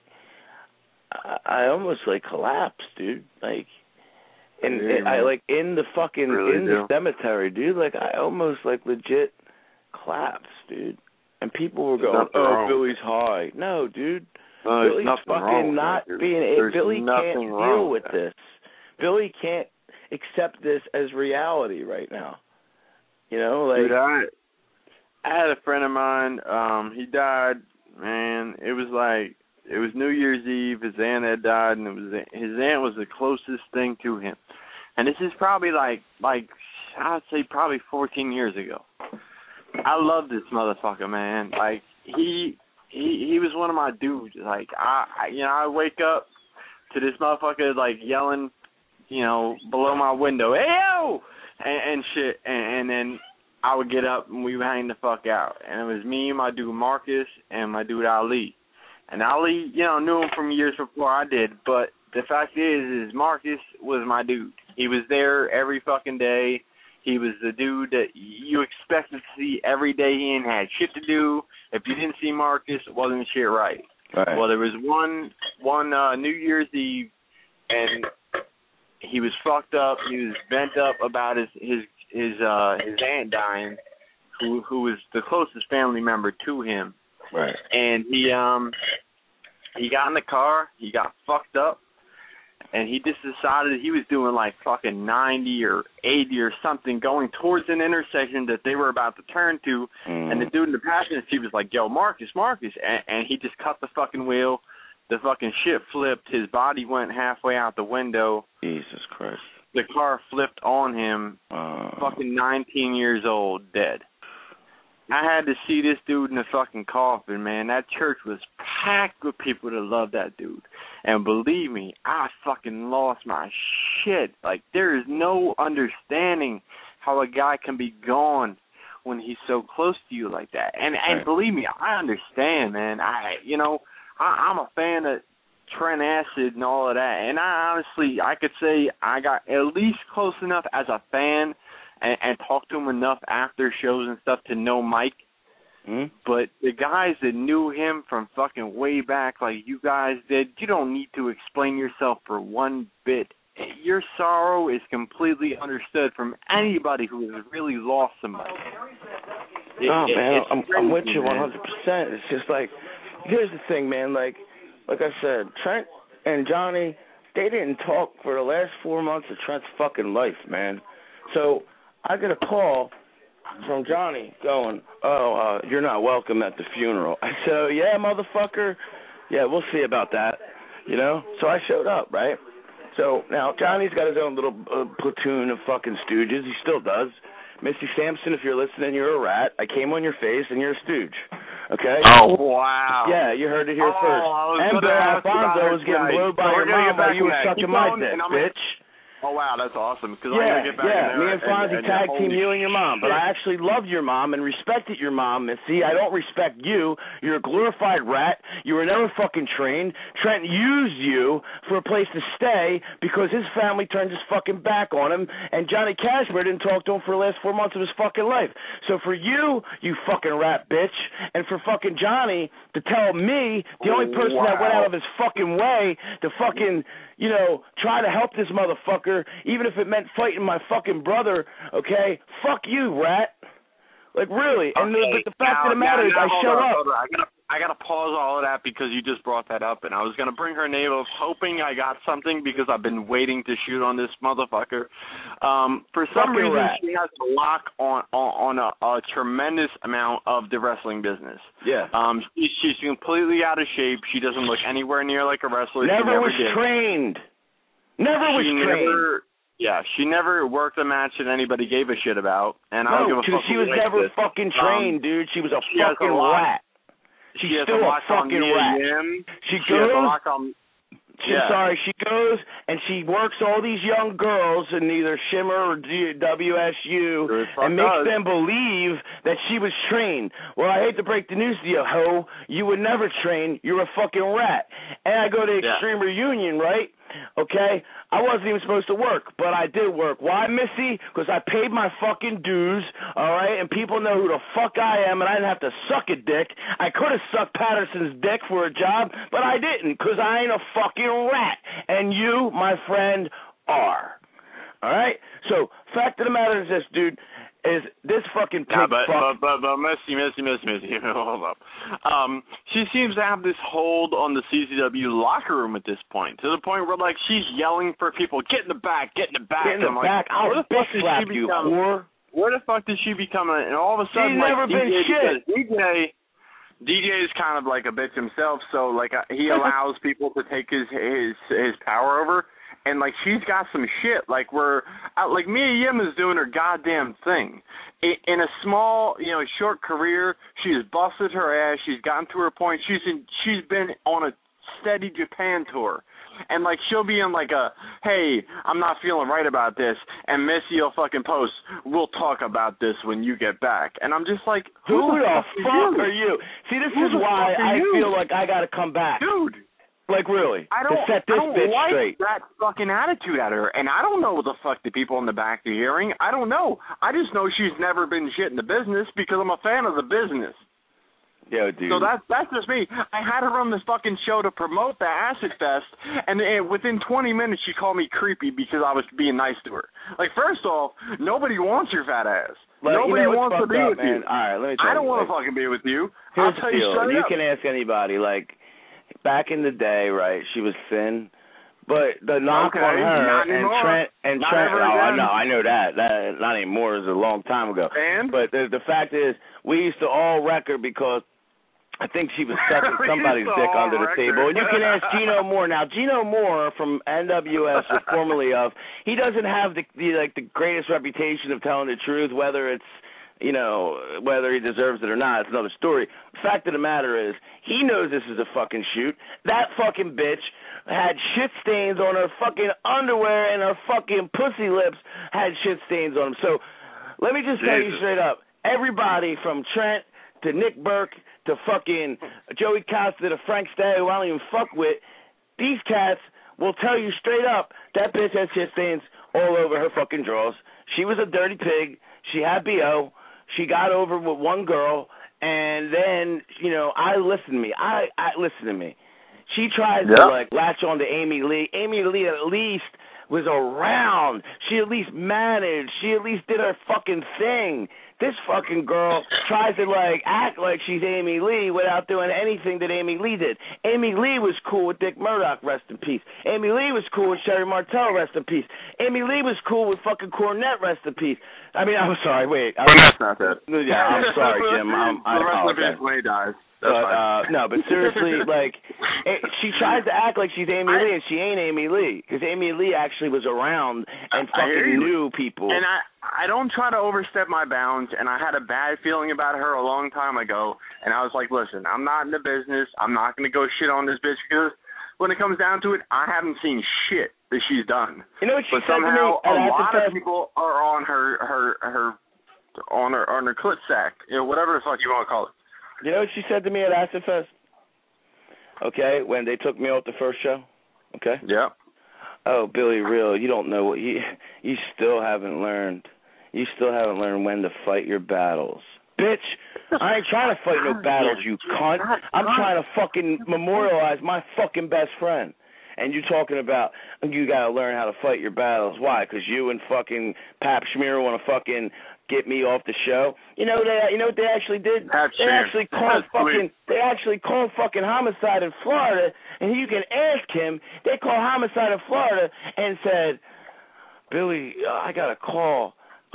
I almost like collapsed, dude, like and I like in the fucking the cemetery, dude, like I almost like legit collapsed, dude, and people were going, Billy's high. No, dude. Billy's fucking not being. Billy can't deal with this. Billy can't accept this as reality right now. Dude, I had a friend of mine. He died. Man, it was New Year's Eve. His aunt had died, and his aunt was the closest thing to him. And this is probably like I'd say probably 14 years ago. I love this motherfucker, man. Like he was one of my dudes. Like I wake up to this motherfucker like yelling, below my window, "Hey yo!" and shit, and then I would get up and we would hang the fuck out. And it was me, my dude Marcus, and my dude Ali. And Ali, knew him from years before I did. But the fact is Marcus was my dude. He was there every fucking day. He was the dude that you expected to see every day. He ain't had shit to do. If you didn't see Marcus, it wasn't shit right. Well, there was one New Year's Eve, and he was fucked up. He was bent up about his aunt dying, who was the closest family member to him. Right. And he got in the car. He got fucked up. And he just decided he was doing like fucking 90 or 80 or something going towards an intersection that they were about to turn to. And the dude in the passenger seat was like, "Yo, Marcus." And he just cut the fucking wheel. The fucking shit flipped. His body went halfway out the window. Jesus Christ. The car flipped on him. Fucking 19 years old, dead. I had to see this dude in the fucking coffin, man. That church was packed with people that loved that dude. And believe me, I fucking lost my shit. Like, there is no understanding how a guy can be gone when he's so close to you like that. And believe me, I understand, man. I'm a fan of Trent Acid and all of that. And I could say I got at least close enough as a fan and talk to him enough after shows and stuff to know Mike. But the guys that knew him from fucking way back like you guys did, you don't need to explain yourself for one bit. Your sorrow is completely understood from anybody who has really lost somebody. I'm with you 100%. It's just like, here's the thing, man. Like I said, Trent and Johnny, they didn't talk for the last 4 months of Trent's fucking life, man. So I get a call from Johnny going, you're not welcome at the funeral. I said, yeah, motherfucker. Yeah, we'll see about that, So I showed up, right? So now Johnny's got his own little platoon of fucking stooges. He still does. Missy Sampson, if you're listening, you're a rat. I came on your face, and you're a stooge. Okay? Oh, wow. Yeah, you heard it here first. And Bill Alfonso was getting blowed by your mom while you were sucking my dick, bitch. Oh, wow, that's awesome. Me and Fonzie tag team you and your mom. But I actually loved your mom and respected your mom. And see, I don't respect you. You're a glorified rat. You were never fucking trained. Trent used you for a place to stay because his family turned his fucking back on him. And Johnny Cashmere didn't talk to him for the last 4 months of his fucking life. So for you fucking rat bitch, and for fucking Johnny to tell me, the only person that went out of his fucking way to fucking, try to help this motherfucker, even if it meant fighting my fucking brother, okay? Fuck you, rat. Like, really. And the fact of the matter is I show up. I got to pause all of that because you just brought that up, and I was going to bring her name up hoping I got something because I've been waiting to shoot on this motherfucker. For some reason, she has to lock on a tremendous amount of the wrestling business. Yeah. She's completely out of shape. She doesn't look anywhere near like a wrestler. Never was trained. Yeah, she never worked a match that anybody gave a shit about, and I don't give a fuck. She was never fucking trained, dude. She was a fucking rat. She's still a fucking rat. She goes. Sorry, she goes and she works all these young girls in either Shimmer or WSU and makes them believe that she was trained. Well, I hate to break the news to you, ho. You would never train. You're a fucking rat. And I go to Extreme Reunion, right? Okay? I wasn't even supposed to work, but I did work. Why, Missy? Because I paid my fucking dues, all right? And people know who the fuck I am, and I didn't have to suck a dick. I could have sucked Patterson's dick for a job, but I didn't, because I ain't a fucking rat. And you, my friend, are. All right? So, fact of the matter is this, dude, is this fucking pig but Missy, hold up. She seems to have this hold on the CZW locker room at this point, to the point where, like, she's yelling for people, get in the back, get in the back. Get in the back, I'll bitch slap you, whore. Where the fuck did she become? And all of a sudden, she's never been shit. DJ is kind of like a bitch himself, so, like, he allows people to take his power over. And, like, she's got some shit. Like, like, Mia Yim is doing her goddamn thing. In a small, short career, she's busted her ass. She's gotten to her point. She's been on a steady Japan tour. And, like, she'll be in, like, hey, I'm not feeling right about this. And Missy will fucking post, we'll talk about this when you get back. And I'm just like, who the fuck are you? See, this is why I feel like I got to come back. Dude. Like, really, to set this bitch straight. I don't like that fucking attitude at her, and I don't know what the fuck the people in the back are hearing. I don't know. I just know she's never been shit in the business because I'm a fan of the business. Yeah, dude. So that's just me. I had her run this fucking show to promote the Acid Fest, and within 20 minutes she called me creepy because I was being nice to her. Like, first off, nobody wants your fat ass. Nobody wants to be with you. All right, let me tell you. I don't want to fucking be with you. Here's I'll tell you straight up. You can ask anybody, like, back in the day, right, she was thin, but the knock on her and Trent, I know that not anymore, it was a long time ago. But the fact is, we used to all wreck her because I think she was sucking somebody's dick under the table. And you can ask Gino Moore. Now, Gino Moore from NWS, or formerly of, he doesn't have the greatest reputation of telling the truth, whether it's, whether he deserves it or not, it's another story. The fact of the matter is, he knows this is a fucking shoot. That fucking bitch had shit stains on her fucking underwear, and her fucking pussy lips had shit stains on them. So, let me just tell you straight up, everybody from Trent to Nick Burke to fucking Joey Costa to Frank Stay, who I don't even fuck with, these cats will tell you straight up that bitch has shit stains all over her fucking drawers. She was a dirty pig. She had B.O. She got over with one girl, and then, listen to me. She tries to, latch on to Amy Lee. Amy Lee at least was around. She at least managed. She at least did her fucking thing. This fucking girl tries to, act like she's Amy Lee without doing anything that Amy Lee did. Amy Lee was cool with Dick Murdoch, rest in peace. Amy Lee was cool with Sherry Martel, rest in peace. Amy Lee was cool with fucking Cornette, rest in peace. I mean, I'm sorry, wait. That's not that. Yeah, I'm sorry, Jim. I apologize. When he dies. But seriously, she tries to act like she's Amy Lee, and she ain't Amy Lee, because Amy Lee actually was around and fucking knew people. And I don't try to overstep my bounds, and I had a bad feeling about her a long time ago, and I was like, listen, I'm not in the business. I'm not going to go shit on this bitch, because when it comes down to it, I haven't seen shit that she's done. You know what she said to me? A lot of people are on her clit sack, whatever the fuck you want to call it. You know what she said to me at Acid Fest? Okay, when they took me off the first show? Okay? Yeah. Oh, Billy Real, you don't know what you still haven't learned. You still haven't learned when to fight your battles. Bitch, I ain't trying to fight no battles, you cunt. I'm trying to fucking memorialize my fucking best friend. And you're talking about you got to learn how to fight your battles. Why? Because you and fucking Pap Schmear want to fucking get me off the show. You know what they actually did? They actually called fucking Homicide in Florida, and you can ask him. They called Homicide in Florida and said, Billy, I got a call.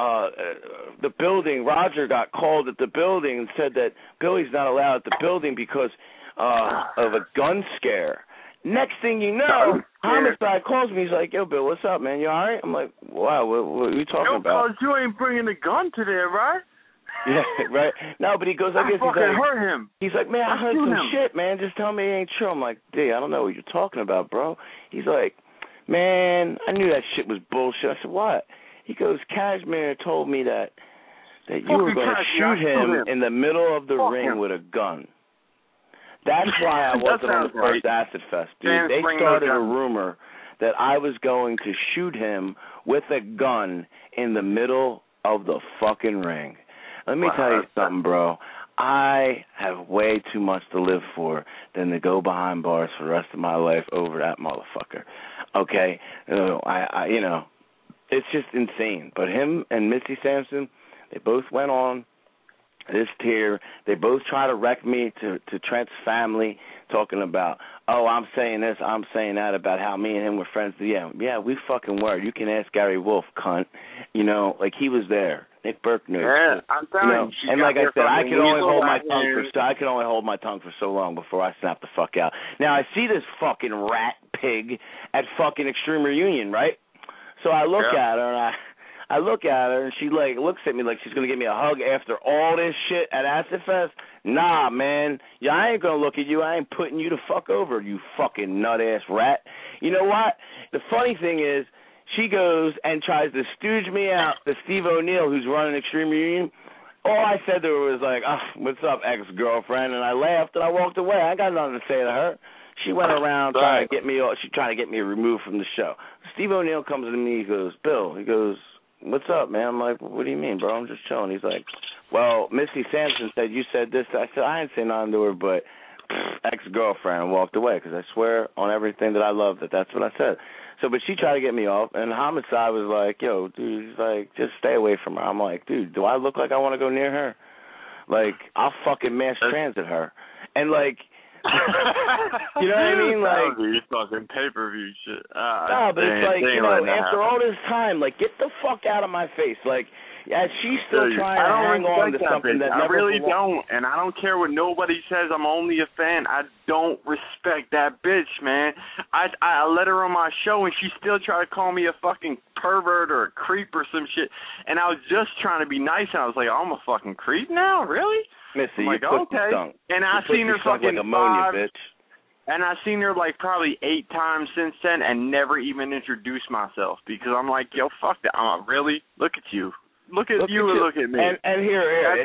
The building, Roger got called at the building and said that Billy's not allowed at the building because of a gun scare. Next thing you know, Homicide calls me. He's like, "Yo, Bill, what's up, man? You all right?" I'm like, "Wow, what are you talking about?" Cause you ain't bringing a gun to there, right? Yeah, right. No, but he goes, I guess he's like, hurt him. He's like, "Man, I heard some shit, man. Just tell me it ain't true." I'm like, "D, I don't know what you're talking about, bro." He's like, "Man, I knew that shit was bullshit." I said, "What?" He goes, "Cashmere told me that you were going to shoot him in the middle of the ring with a gun." That's why I wasn't on the first Acid Fest, dude. They started a rumor that I was going to shoot him with a gun in the middle of the fucking ring. Let me tell you something, bro. I have way too much to live for than to go behind bars for the rest of my life over that motherfucker. Okay? It's just insane. But him and Missy Sampson, they both went on this tier. They both try to wreck me to Trent's family, talking about, oh, I'm saying this, I'm saying that, about how me and him were friends. Yeah, we fucking were. You can ask Gary Wolf, cunt. Like he was there. Nick Burke knew. Yeah, I'm telling you. And like I said, I can only hold my tongue for so long before I snap the fuck out. Now I see this fucking rat pig at fucking Extreme Reunion, right? So I look at her and and she looks at me like she's gonna give me a hug after all this shit at Acid Fest. Nah, man. Yeah, I ain't gonna look at you. I ain't putting you the fuck over, you fucking nut ass rat. You know what? The funny thing is, she goes and tries to stooge me out to Steve O'Neill, who's running Extreme Reunion. All I said to her was like, "Oh, what's up, ex-girlfriend?" And I laughed and I walked away. I got nothing to say to her. She went around trying to get me removed from the show. Steve O'Neill comes to me. He goes, "Bill," he goes, "What's up, man?" I'm like, "What do you mean, bro? I'm just chilling." He's like, "Well, Missy Sampson said you said this." I said, "I didn't say nothing to her, but ex-girlfriend," and walked away because I swear on everything that I love that's what I said. So, but she tried to get me off, and Homicide was like, "Yo, dude, he's like, just stay away from her." I'm like, "Dude, do I look like I want to go near her? Like, I'll fucking mass transit her." And like, you know what I mean? Like, you fucking pay-per-view shit. No, but it's like, after all this time, like, get the fuck out of my face. Like, she's still trying to hang on to something that never belonged. I really don't, and I don't care what nobody says. I'm only a fan. I don't respect that bitch, man. I let her on my show, and she still tried to call me a fucking pervert or a creep or some shit, and I was just trying to be nice, and I was like, I'm a fucking creep now? Really? Missy, I'm like, you okay. And I seen her fucking like ammonia, bitch. And I've seen her like probably 8 times since then and never even introduced myself because I'm like, yo, fuck that. Really? Look at you. Look at you and look at me. And here, if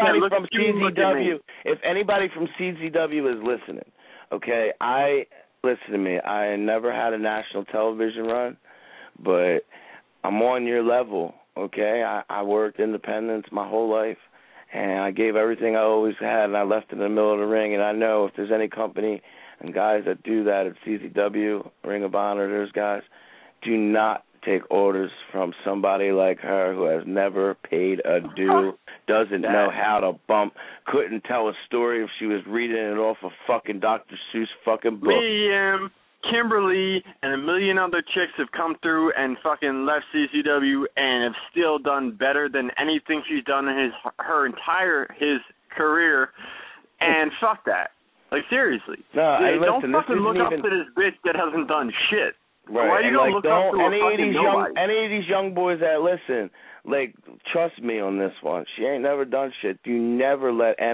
anybody from CZW is listening, okay, listen to me. I never had a national television run, but I'm on your level, okay? I worked independence my whole life, and I gave everything I always had, and I left it in the middle of the ring, and I know if there's any company and guys that do that at CZW, Ring of Honor, there's guys, do not take orders from somebody like her who has never paid a due, doesn't know how to bump, couldn't tell a story if she was reading it off a fucking Dr. Seuss fucking book. Me, Kimberly, and a million other chicks have come through and fucking left CZW and have still done better than anything she's done in her entire career, and fuck that. Like, seriously. No, don't listen, fucking look up to this bitch that hasn't done shit. Right. Why are you going to look up to any of these young boys that listen, like, trust me on this one. She ain't never done shit. Never,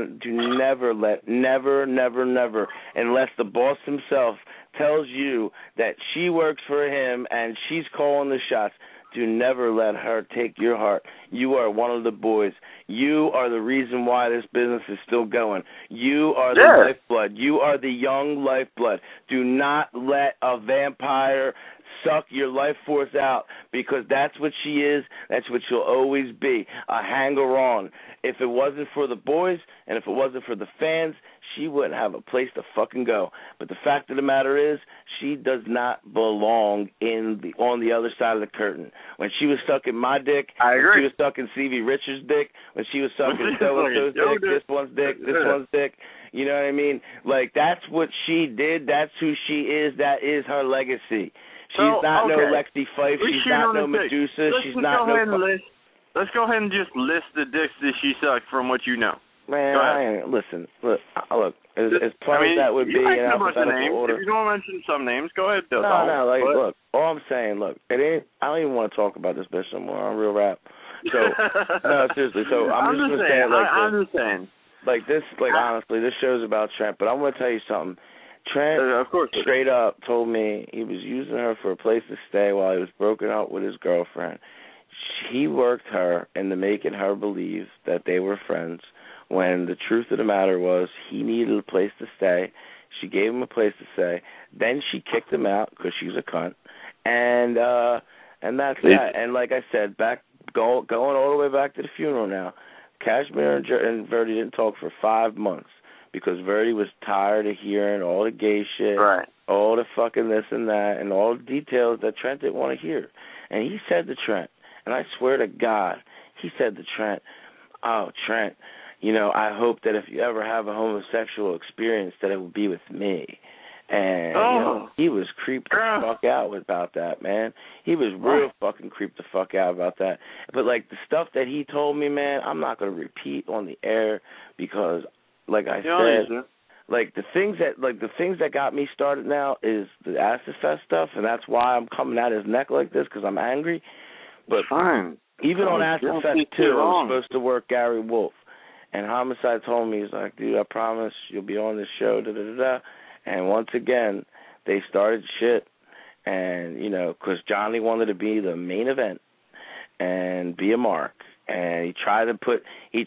unless the boss himself tells you that she works for him and she's calling the shots, do never let her take your heart. You are one of the boys. You are the reason why this business is still going. You are the lifeblood. You are the young lifeblood. Do not let a vampire suck your life force out, because that's what she is. That's what she'll always be, a hanger-on. If it wasn't for the boys and if it wasn't for the fans, she wouldn't have a place to fucking go. But the fact of the matter is, she does not belong on the other side of the curtain. When she was sucking my dick, when she was sucking C.V. Richards' dick, when she was sucking so-and-so's dick, this one's dick, you know what I mean? Like, that's what she did. That's who she is. That is her legacy. She's not no Lexi Fife. She's not no Medusa. She's not no... Let's go ahead and just list the dicks that she sucked from what you know. Man, listen, look, as far as that would be in alphabetical order. If you don't mention some names, go ahead, Bill. Look, all I'm saying, it ain't. I don't even want to talk about this bitch no more on Real Rap. So, no, seriously. So I'm just gonna say it like this. I'm just saying. Like this, honestly, this show's about Trent, but I'm gonna tell you something. Trent, of course, straight up told me he was using her for a place to stay while he was broken up with his girlfriend. He worked her into making her believe that they were friends, when the truth of the matter was he needed a place to stay. She gave him a place to stay. Then she kicked him out because she's a cunt. And that's that. And like I said, going all the way back to the funeral now, Cashmere and Verdi didn't talk for 5 months because Verdi was tired of hearing all the gay shit, right, all the fucking this and that, and all the details that Trent didn't want to hear. And he said to Trent, and I swear to God, he said to Trent, "Oh, Trent, I hope that if you ever have a homosexual experience that it will be with me." And he was creeped the fuck out about that, man. He was real fucking creeped the fuck out about that. But the stuff that he told me, man, I'm not going to repeat on the air because, like I said, the things that got me started now is the Acid Fest stuff, and that's why I'm coming at his neck like this because I'm angry. But even on Acid Fest 2, I was supposed to work Gary Wolf. And Homicide told me, he's like, dude, I promise you'll be on this show, da-da-da-da. And once again, they started shit. And, because Johnny wanted to be the main event and be a mark. And he tried to how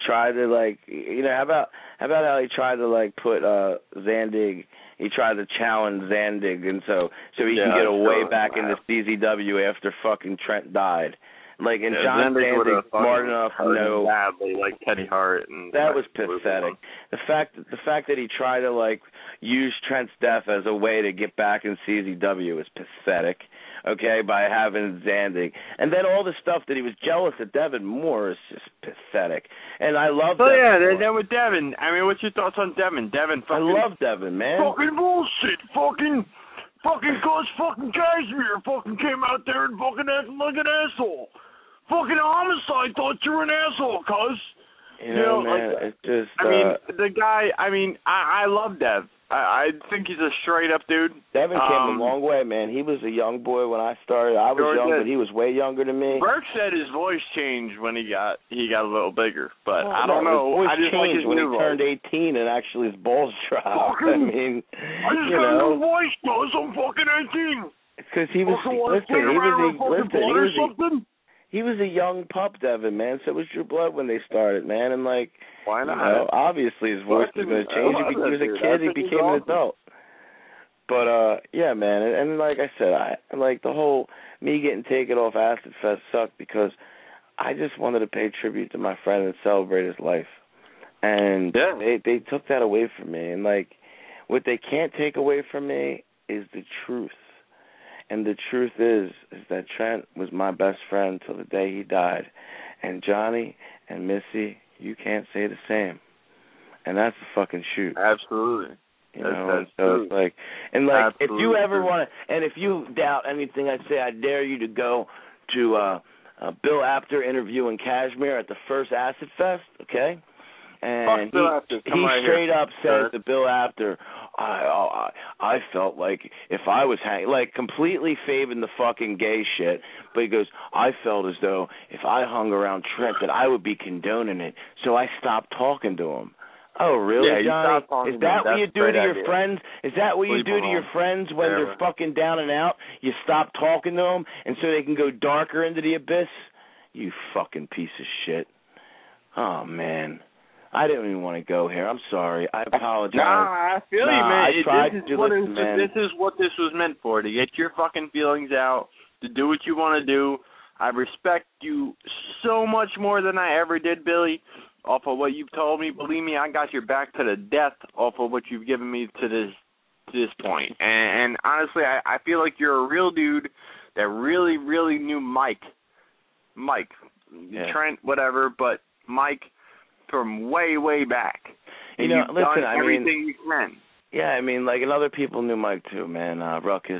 about how he tried to, put Zandig, he tried to challenge Zandig, and so he can get away back into CZW after fucking Trent died. And John Zandig smart enough to know badly, like Teddy Hart, and that was pathetic. The fact that he tried to use Trent's death as a way to get back in CZW is pathetic. Okay, by having Zandig, and then all the stuff that he was jealous of Devin Moore is just pathetic. And I love. Oh yeah, then with Devin. I mean, what's your thoughts on Devin? I love Devin, man. Fucking bullshit. Fucking cause fucking Cashmere fucking came out there and fucking acted like an asshole. Fucking Homicide thought you were an asshole, cuz. Man, it's just. The guy. I love Dev. I think he's a straight up dude. Devin came a long way, man. He was a young boy when I started. I was young, but he was way younger than me. Burke said his voice changed when he got a little bigger, but I don't know. His voice changed when he turned 18 and actually his balls dropped. I just got a new voice, cuz I'm fucking 18. Because he was He was a young pup, Devin, man. So was Drew Blood when they started, man. And why not? Obviously his voice was going to change. If he was a kid, he became an adult. But yeah, man. And like I said, the whole me getting taken off Acid Fest sucked because I just wanted to pay tribute to my friend and celebrate his life. And they took that away from me. And what they can't take away from me is the truth. And the truth is that Trent was my best friend till the day he died. And Johnny and Missy, you can't say the same. And that's the fucking shoot. Absolutely. That's so it's if you ever want to, and if you doubt anything I say, I dare you to go to Bill Apter interviewing Cashmere at the first Acid Fest, okay? And he straight up says to Bill Apter, I felt like if I was completely faving the fucking gay shit, but he goes, I felt as though if I hung around Trent that I would be condoning it, so I stopped talking to him. Oh, really, Johnny? Is that what you do to your friends? Is that what you do to your friends when they're fucking down and out? You stop talking to them, and so they can go darker into the abyss? You fucking piece of shit. Oh, man. I didn't even want to go here. I'm sorry. I apologize. Nah, I feel you, man. This is what this was meant for, to get your fucking feelings out, to do what you want to do. I respect you so much more than I ever did, Billy, off of what you've told me. Believe me, I got your back to the death off of what you've given me to this point. And honestly, I feel like you're a real dude that really, really knew Mike, Trent, whatever, but Mike from way, way back. And you've done everything you can. Yeah, and other people knew Mike too, man. Ruckus.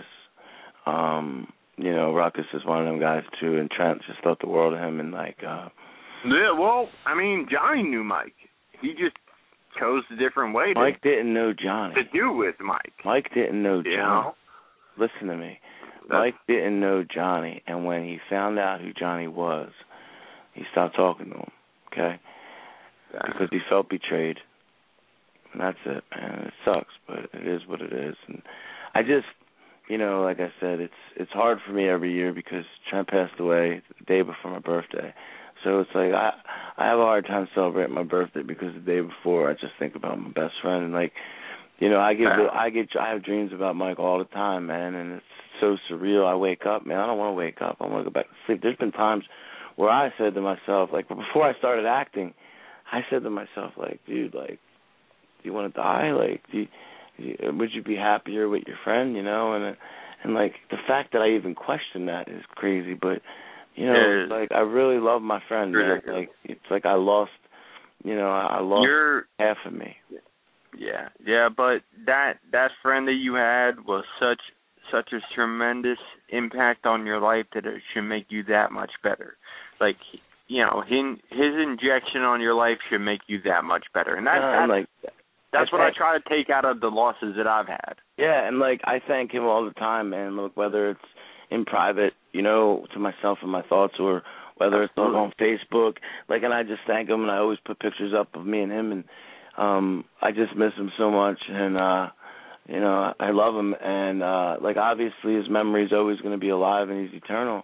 Ruckus is one of them guys too, and Trent just thought the world of him, and Yeah, well, Johnny knew Mike. He just chose a different way Mike didn't know Johnny. to do with Mike. Mike didn't know Johnny. You know? Listen to me. Mike didn't know Johnny, and when he found out who Johnny was, he stopped talking to him, okay? Because he felt betrayed. And that's it, man. It sucks, but it is what it is. And I just, you know, like I said, it's hard for me every year because Trent passed away the day before my birthday. So it's like I have a hard time celebrating my birthday because the day before I just think about my best friend, and like, you know, I have dreams about Mike all the time, man, and it's so surreal. I wake up, man, I don't want to wake up. I want to go back to sleep. There's been times where I said to myself, like before I started acting, I said to myself, like, dude, like, do you want to die? Like, would you be happier with your friend, you know? And like the fact that I even question that is crazy, but you know, like I really love my friend, man. Like it's like I lost, you know, I lost half of me. Yeah, but that friend that you had was such a tremendous impact on your life that it should make you that much better. Like, you know, his injection on your life should make you that much better. And that's what I try to take out of the losses that I've had. Yeah, and like I thank him all the time, man. Look, whether it's in private, you know, to myself and my thoughts, or whether it's on Facebook, like, and I just thank him, and I always put pictures up of me and him, and I just miss him so much, and you know, I love him, and like obviously his memory is always going to be alive and he's eternal.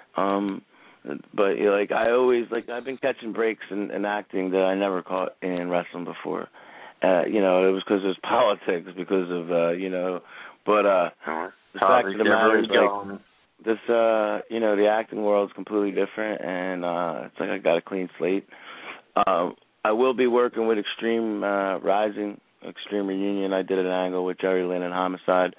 But you know, like I always, like I've been catching breaks in acting that I never caught in wrestling before. You know, it was because there's politics, because of you know, but the fact of the matter is, like, this you know, the acting world is completely different, and it's like I got a clean slate. I will be working with Extreme Rising, Extreme Reunion. I did an angle with Jerry Lynn and Homicide.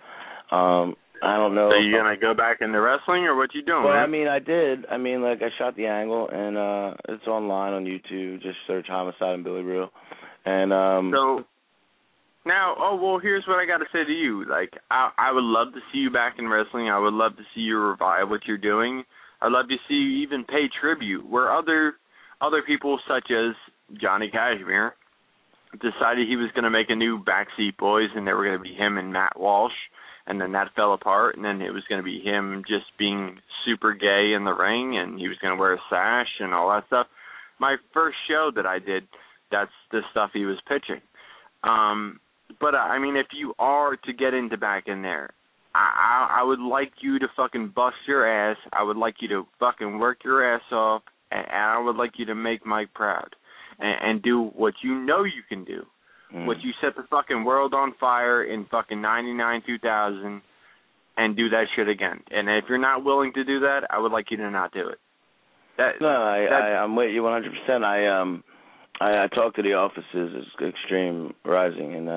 I don't know. So you gonna go back into wrestling, or what you doing? Well, man? I mean, I did. I mean, like I shot the angle, and it's online on YouTube. Just search Homicide and Billy Real. And so now, well, here's what I got to say to you. Like, I would love to see you back in wrestling. I would love to see you revive what you're doing. I'd love to see you even pay tribute where other people such as Johnny Kashmere decided he was going to make a new Backseat Boys, and they were going to be him and Matt Walsh, and then that fell apart, and then it was going to be him just being super gay in the ring, and he was going to wear a sash and all that stuff. My first show that I did, that's the stuff he was pitching. But, I mean, if you are to get into back in there, I would like you to fucking bust your ass. I would like you to fucking work your ass off, and I would like you to make Mike proud and do what you know you can do. What you set the fucking world on fire in fucking 99, 2000, and do that shit again. And if you're not willing to do that, I would like you to not do it. I'm with you 100%. I talked to the offices at Extreme Rising, and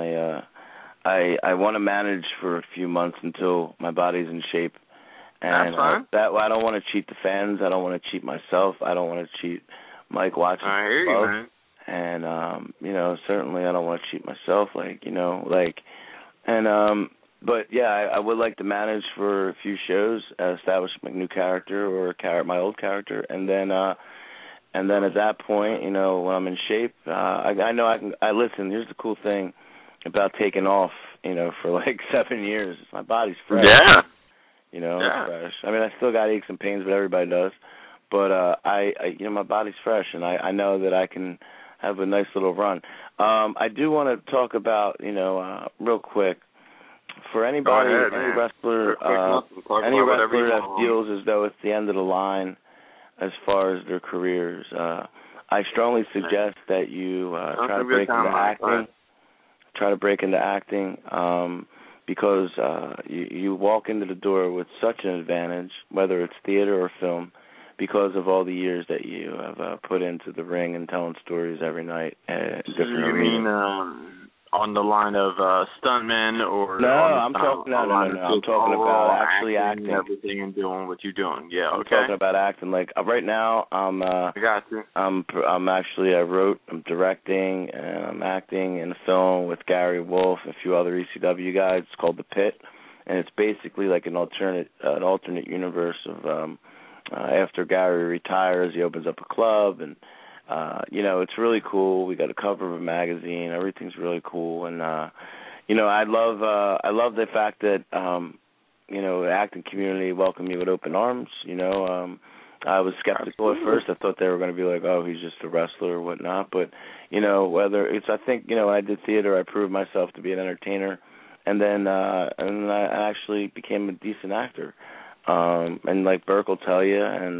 I want to manage for a few months until my body's in shape. And I don't want to cheat the fans. I don't want to cheat myself. I don't want to cheat Mike watching. I hear you, man. And you know, certainly I don't want to cheat myself. Like, you know, like, and but yeah, I would like to manage for a few shows, establish my new character or my old character, and then at that point, you know, when I'm in shape, I know I can. Listen, here's the cool thing about taking off, you know, for like 7 years. My body's fresh. Yeah. You know, it's fresh. I mean, I still got aches and pains, but everybody does. But I you know, my body's fresh, and I know that I can have a nice little run. I do want to talk about, you know, real quick, for anybody, any wrestler that feels as though it's the end of the line as far as their careers, I strongly suggest that you try to break into acting. Try to break into acting because you walk into the door with such an advantage, whether it's theater or film, because of all the years that you have put into the ring and telling stories every night. You mean on the line of stuntmen or? No, I'm talking about actually acting. Everything and doing what you're doing. Yeah, okay. I'm talking about acting. Like right now, I got you. I'm directing and I'm acting in a film with Gary Wolf and a few other ECW guys. It's called The Pit, and it's basically like an alternate universe of after Gary retires, he opens up a club, and it's really cool. We got a cover of a magazine. Everything's really cool, and I love the fact that the acting community welcomed me with open arms. I was skeptical at first. I thought they were going to be like, oh, he's just a wrestler or whatnot. But I think when I did theater, I proved myself to be an entertainer, and then I actually became a decent actor. And like Burke will tell you, and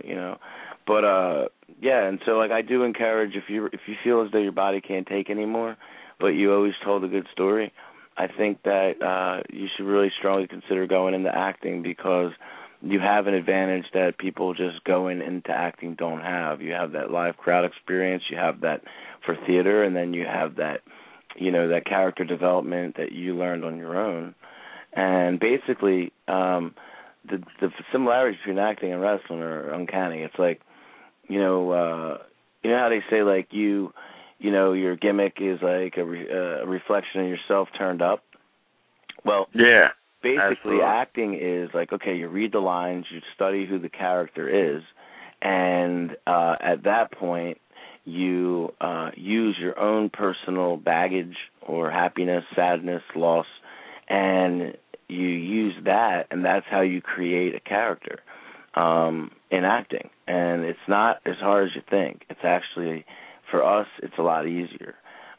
and so I do encourage, if you feel as though your body can't take anymore, but you always told a good story, I think that you should really strongly consider going into acting, because you have an advantage that people just going into acting don't have. You have that live crowd experience, you have that for theater, and then you have that that character development that you learned on your own. And basically the similarities between acting and wrestling are uncanny. It's like how they say, like, your gimmick is like a reflection of yourself turned up. Well, yeah, basically acting is like, okay, you read the lines, you study who the character is, and at that point you use your own personal baggage or happiness, sadness, loss, and you use that, and that's how you create a character in acting. And it's not as hard as you think. It's actually, for us, it's a lot easier.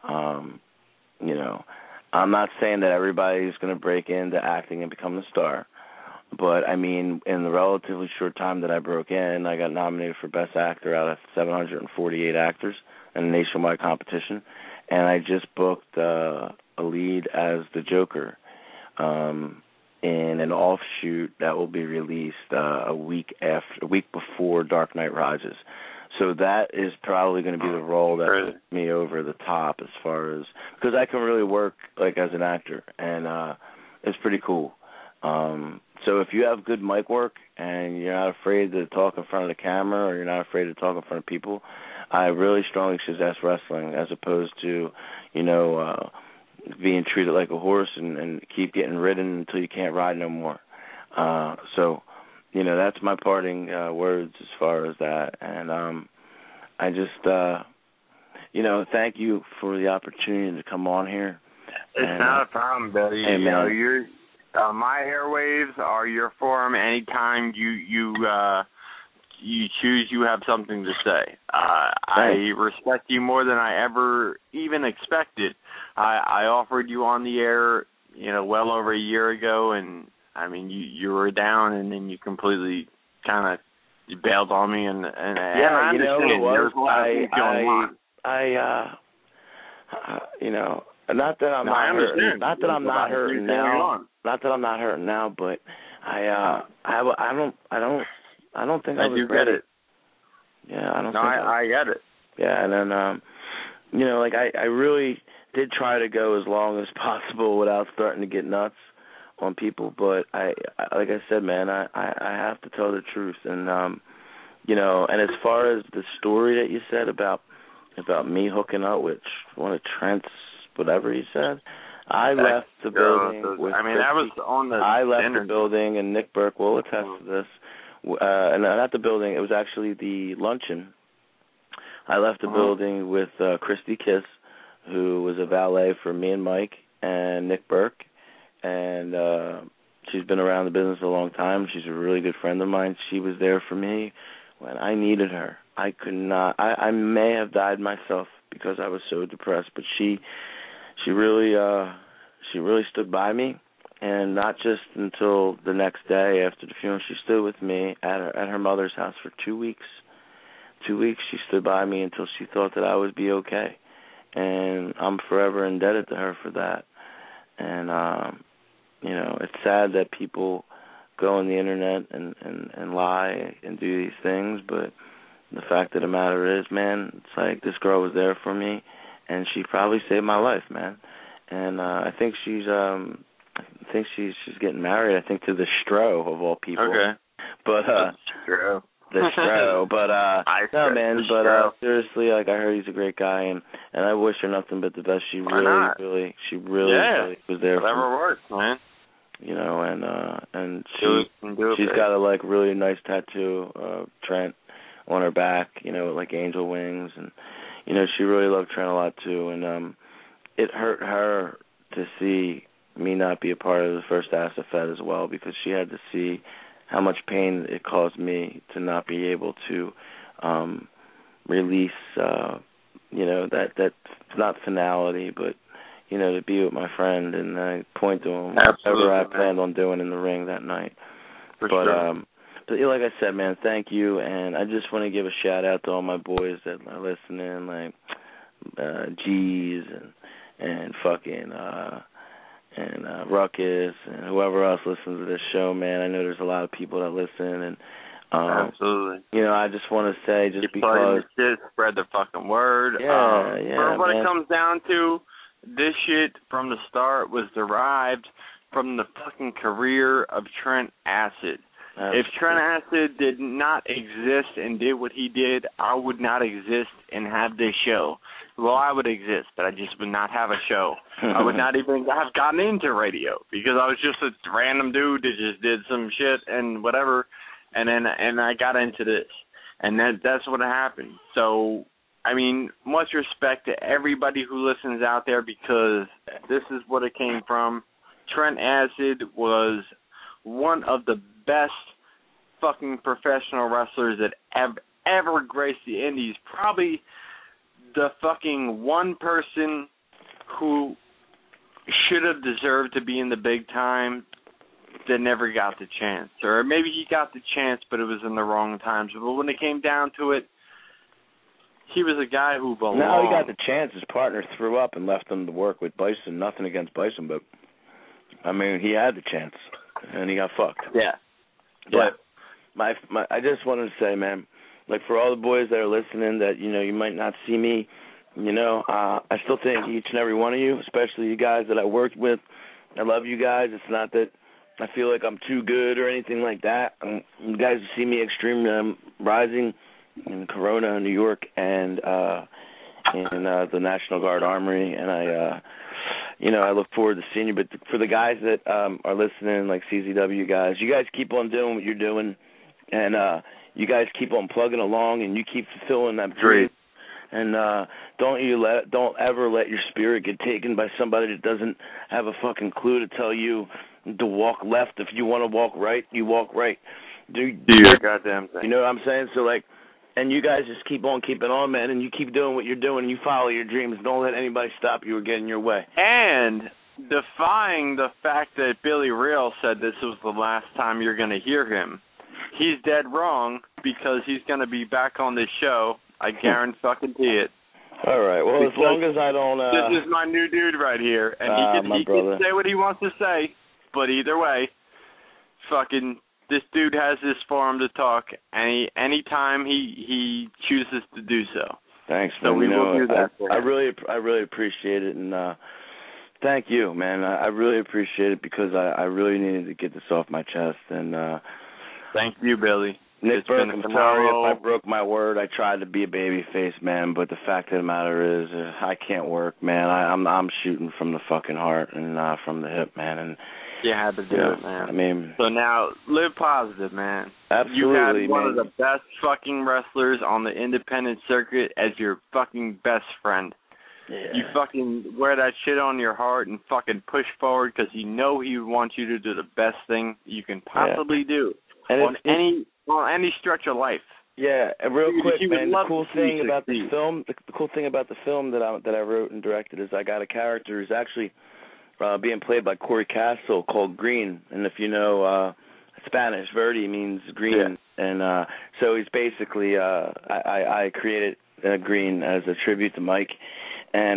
I'm not saying that everybody's going to break into acting and become a star, but I mean, in the relatively short time that I broke in, I got nominated for Best Actor out of 748 actors in a nationwide competition, and I just booked a lead as the Joker in an offshoot that will be released a week before Dark Knight Rises. So that is probably going to be the role that puts me over the top, as far as, because I can really work like as an actor, and it's pretty cool. So if you have good mic work and you're not afraid to talk in front of the camera, or you're not afraid to talk in front of people, I really strongly suggest wrestling, as opposed to being treated like a horse and keep getting ridden until you can't ride no more. So that's my parting words as far as that. And I just, thank you for the opportunity to come on here. It's not a problem, Billy. Hey, man. You're, my airwaves are your forum. Anytime you choose, you have something to say. I respect you more than I ever even expected. I offered you on the air, well over a year ago, and I mean, you were down, and then you completely kind of bailed on me, and I understand. There's a lot of things going on. Not that I'm not hurting. Not that I'm not hurting now. Not that I'm not hurting now, but I don't think I was ready. Get it. Yeah, I don't. No, I get it. Yeah, and then I really did try to go as long as possible without starting to get nuts on people, but I like I said, man, I have to tell the truth, and and as far as the story that you said about me hooking up with one of Trent's whatever he said, I left the building with that was on the I left the building, and Nick Burke will attest to this, and not the building, it was actually the luncheon. I left the building with Christy Kiss, who was a valet for me and Mike and Nick Burke, and she's been around the business a long time. She's a really good friend of mine. She was there for me when I needed her. I could not. I may have died myself because I was so depressed, but she really stood by me, and not just until the next day after the funeral. She stood with me at her mother's house for 2 weeks. 2 weeks she stood by me until she thought that I would be okay, and I'm forever indebted to her for that. And it's sad that people go on the internet and lie and do these things, but the fact of the matter is, man, it's like this girl was there for me, and she probably saved my life, man. And I think she's getting married, I think, to the Stro of all people. Okay. But Stro. The Stro, but no, man. But seriously, like, I heard he's a great guy, and I wish her nothing but the best. She really was there. Whatever works, man. And she's got a really nice tattoo of Trent on her back, like angel wings, and she really loved Trent a lot too, and it hurt her to see me not be a part of the first Acid Fed as well, because she had to see how much pain it caused me to not be able to release, that not finality, but to be with my friend, and I point to him whatever I planned on doing in the ring that night. But like I said, man, thank you, and I just want to give a shout out to all my boys that are listening, like G's and fucking and Ruckus and whoever else listens to this show, man. I know there's a lot of people that listen, and absolutely. I just want to say, just keep because shit, spread the fucking word. For what it comes down to, this shit from the start was derived from the fucking career of Trent Acid. Absolutely. If Trent Acid did not exist and did what he did, I would not exist and have this show. Well, I would exist, but I just would not have a show. I would not even have gotten into radio, because I was just a random dude that just did some shit and whatever, and I got into this, and that's what happened. So, I mean, much respect to everybody who listens out there, because this is what it came from. Trent Acid was one of the best fucking professional wrestlers that ever graced the indies. Probably the fucking one person who should have deserved to be in the big time that never got the chance. Or maybe he got the chance, but it was in the wrong times. But when it came down to it, he was a guy who belonged. No, he got the chance. His partner threw up and left him to work with Bison. Nothing against Bison, but, I mean, he had the chance, and he got fucked. Yeah. But I just wanted to say, man, like, for all the boys that are listening that, you might not see me, I still think each and every one of you, especially you guys that I worked with, I love you guys. It's not that I feel like I'm too good or anything like that. You guys see me Extreme Rising in Corona, New York, and in the National Guard Armory, and I look forward to seeing you. But for the guys that are listening, like CZW guys, you guys keep on doing what you're doing, and you guys keep on plugging along, and you keep fulfilling that dream. And don't ever let your spirit get taken by somebody that doesn't have a fucking clue to tell you to walk left. If you want to walk right, you walk right. Do your goddamn thing. You know what I'm saying? So, like, and you guys just keep on keeping on, man, and you keep doing what you're doing, and you follow your dreams. Don't let anybody stop you or get in your way. And defying the fact that Billy Real said this was the last time you're going to hear him, he's dead wrong, because he's going to be back on this show. I guarantee it. All right. Well, because as long as I don't... this is my new dude right here, and he can say what he wants to say, but either way, fucking... This dude has this forum to talk anytime he chooses to do so. Thanks, man. So we will do that. I really appreciate it, and thank you, man. I really appreciate it, because I really needed to get this off my chest. And thank you, Billy. Nick Burke, I'm sorry if I broke my word. I tried to be a baby face, man, but the fact of the matter is I can't work, man. I'm shooting from the fucking heart and from the hip, man. And you had to do it, man. I mean, so now live positive, man. Absolutely, you had one of the best fucking wrestlers on the independent circuit as your fucking best friend. Yeah. You fucking wear that shit on your heart and fucking push forward, because you know he wants you to do the best thing you can possibly do on any stretch of life. Yeah, and real quick, man. The cool thing about the film that I wrote and directed is I got a character who's actually being played by Corey Castle called Green, and if you know Spanish, verde means green, and so he's basically I created Green as a tribute to Mike, and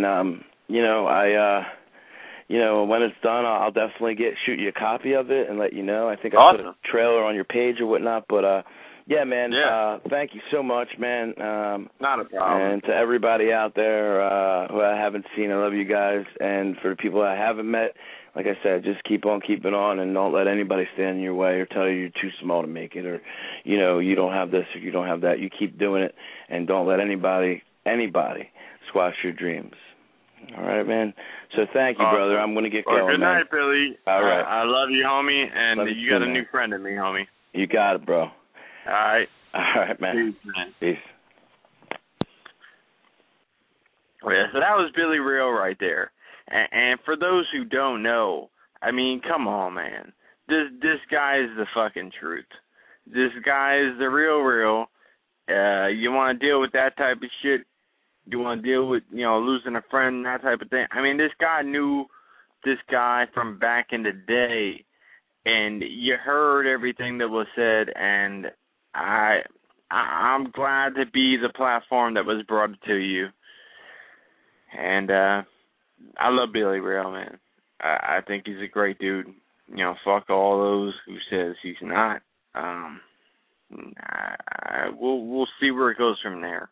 when it's done, I'll definitely shoot you a copy of it and let you know. I think I put a trailer on your page or whatnot, but yeah, man. Yeah. Thank you so much, man. Not a problem. And to everybody out there who I haven't seen, I love you guys. And for the people I haven't met, like I said, just keep on keeping on, and don't let anybody stand in your way or tell you you're too small to make it, or you don't have this or you don't have that. You keep doing it, and don't let anybody squash your dreams. All right, man. So thank you, brother. I'm going to get going. Good night, Billy. All right. I love you, homie, and you got a new friend in me, homie. You got it, bro. All right. All right, man. Peace, man. Peace. Oh, yeah, so that was Billy Real right there. And for those who don't know, I mean, come on, man. This guy is the fucking truth. This guy is the real. You want to deal with that type of shit? You want to deal with, losing a friend, that type of thing? I mean, this guy knew this guy from back in the day, and you heard everything that was said, and I'm glad to be the platform that was brought to you. And I love Billy Real, man. I think he's a great dude. Fuck all those who says he's not. We'll see where it goes from there.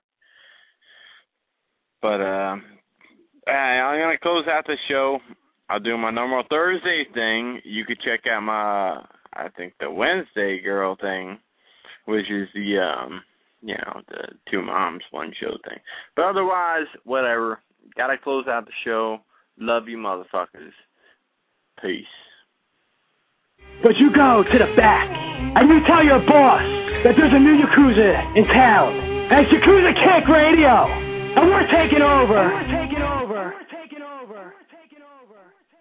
But I'm gonna close out the show. I'll do my normal Thursday thing. You could check out my, I think, the Wednesday girl thing, which is the the two moms, one show thing. But otherwise, whatever. Gotta close out the show. Love you, motherfuckers. Peace. But you go to the back, and you tell your boss that there's a new Yakuza in town. And it's Yakuza Kick Radio. And we're taking over.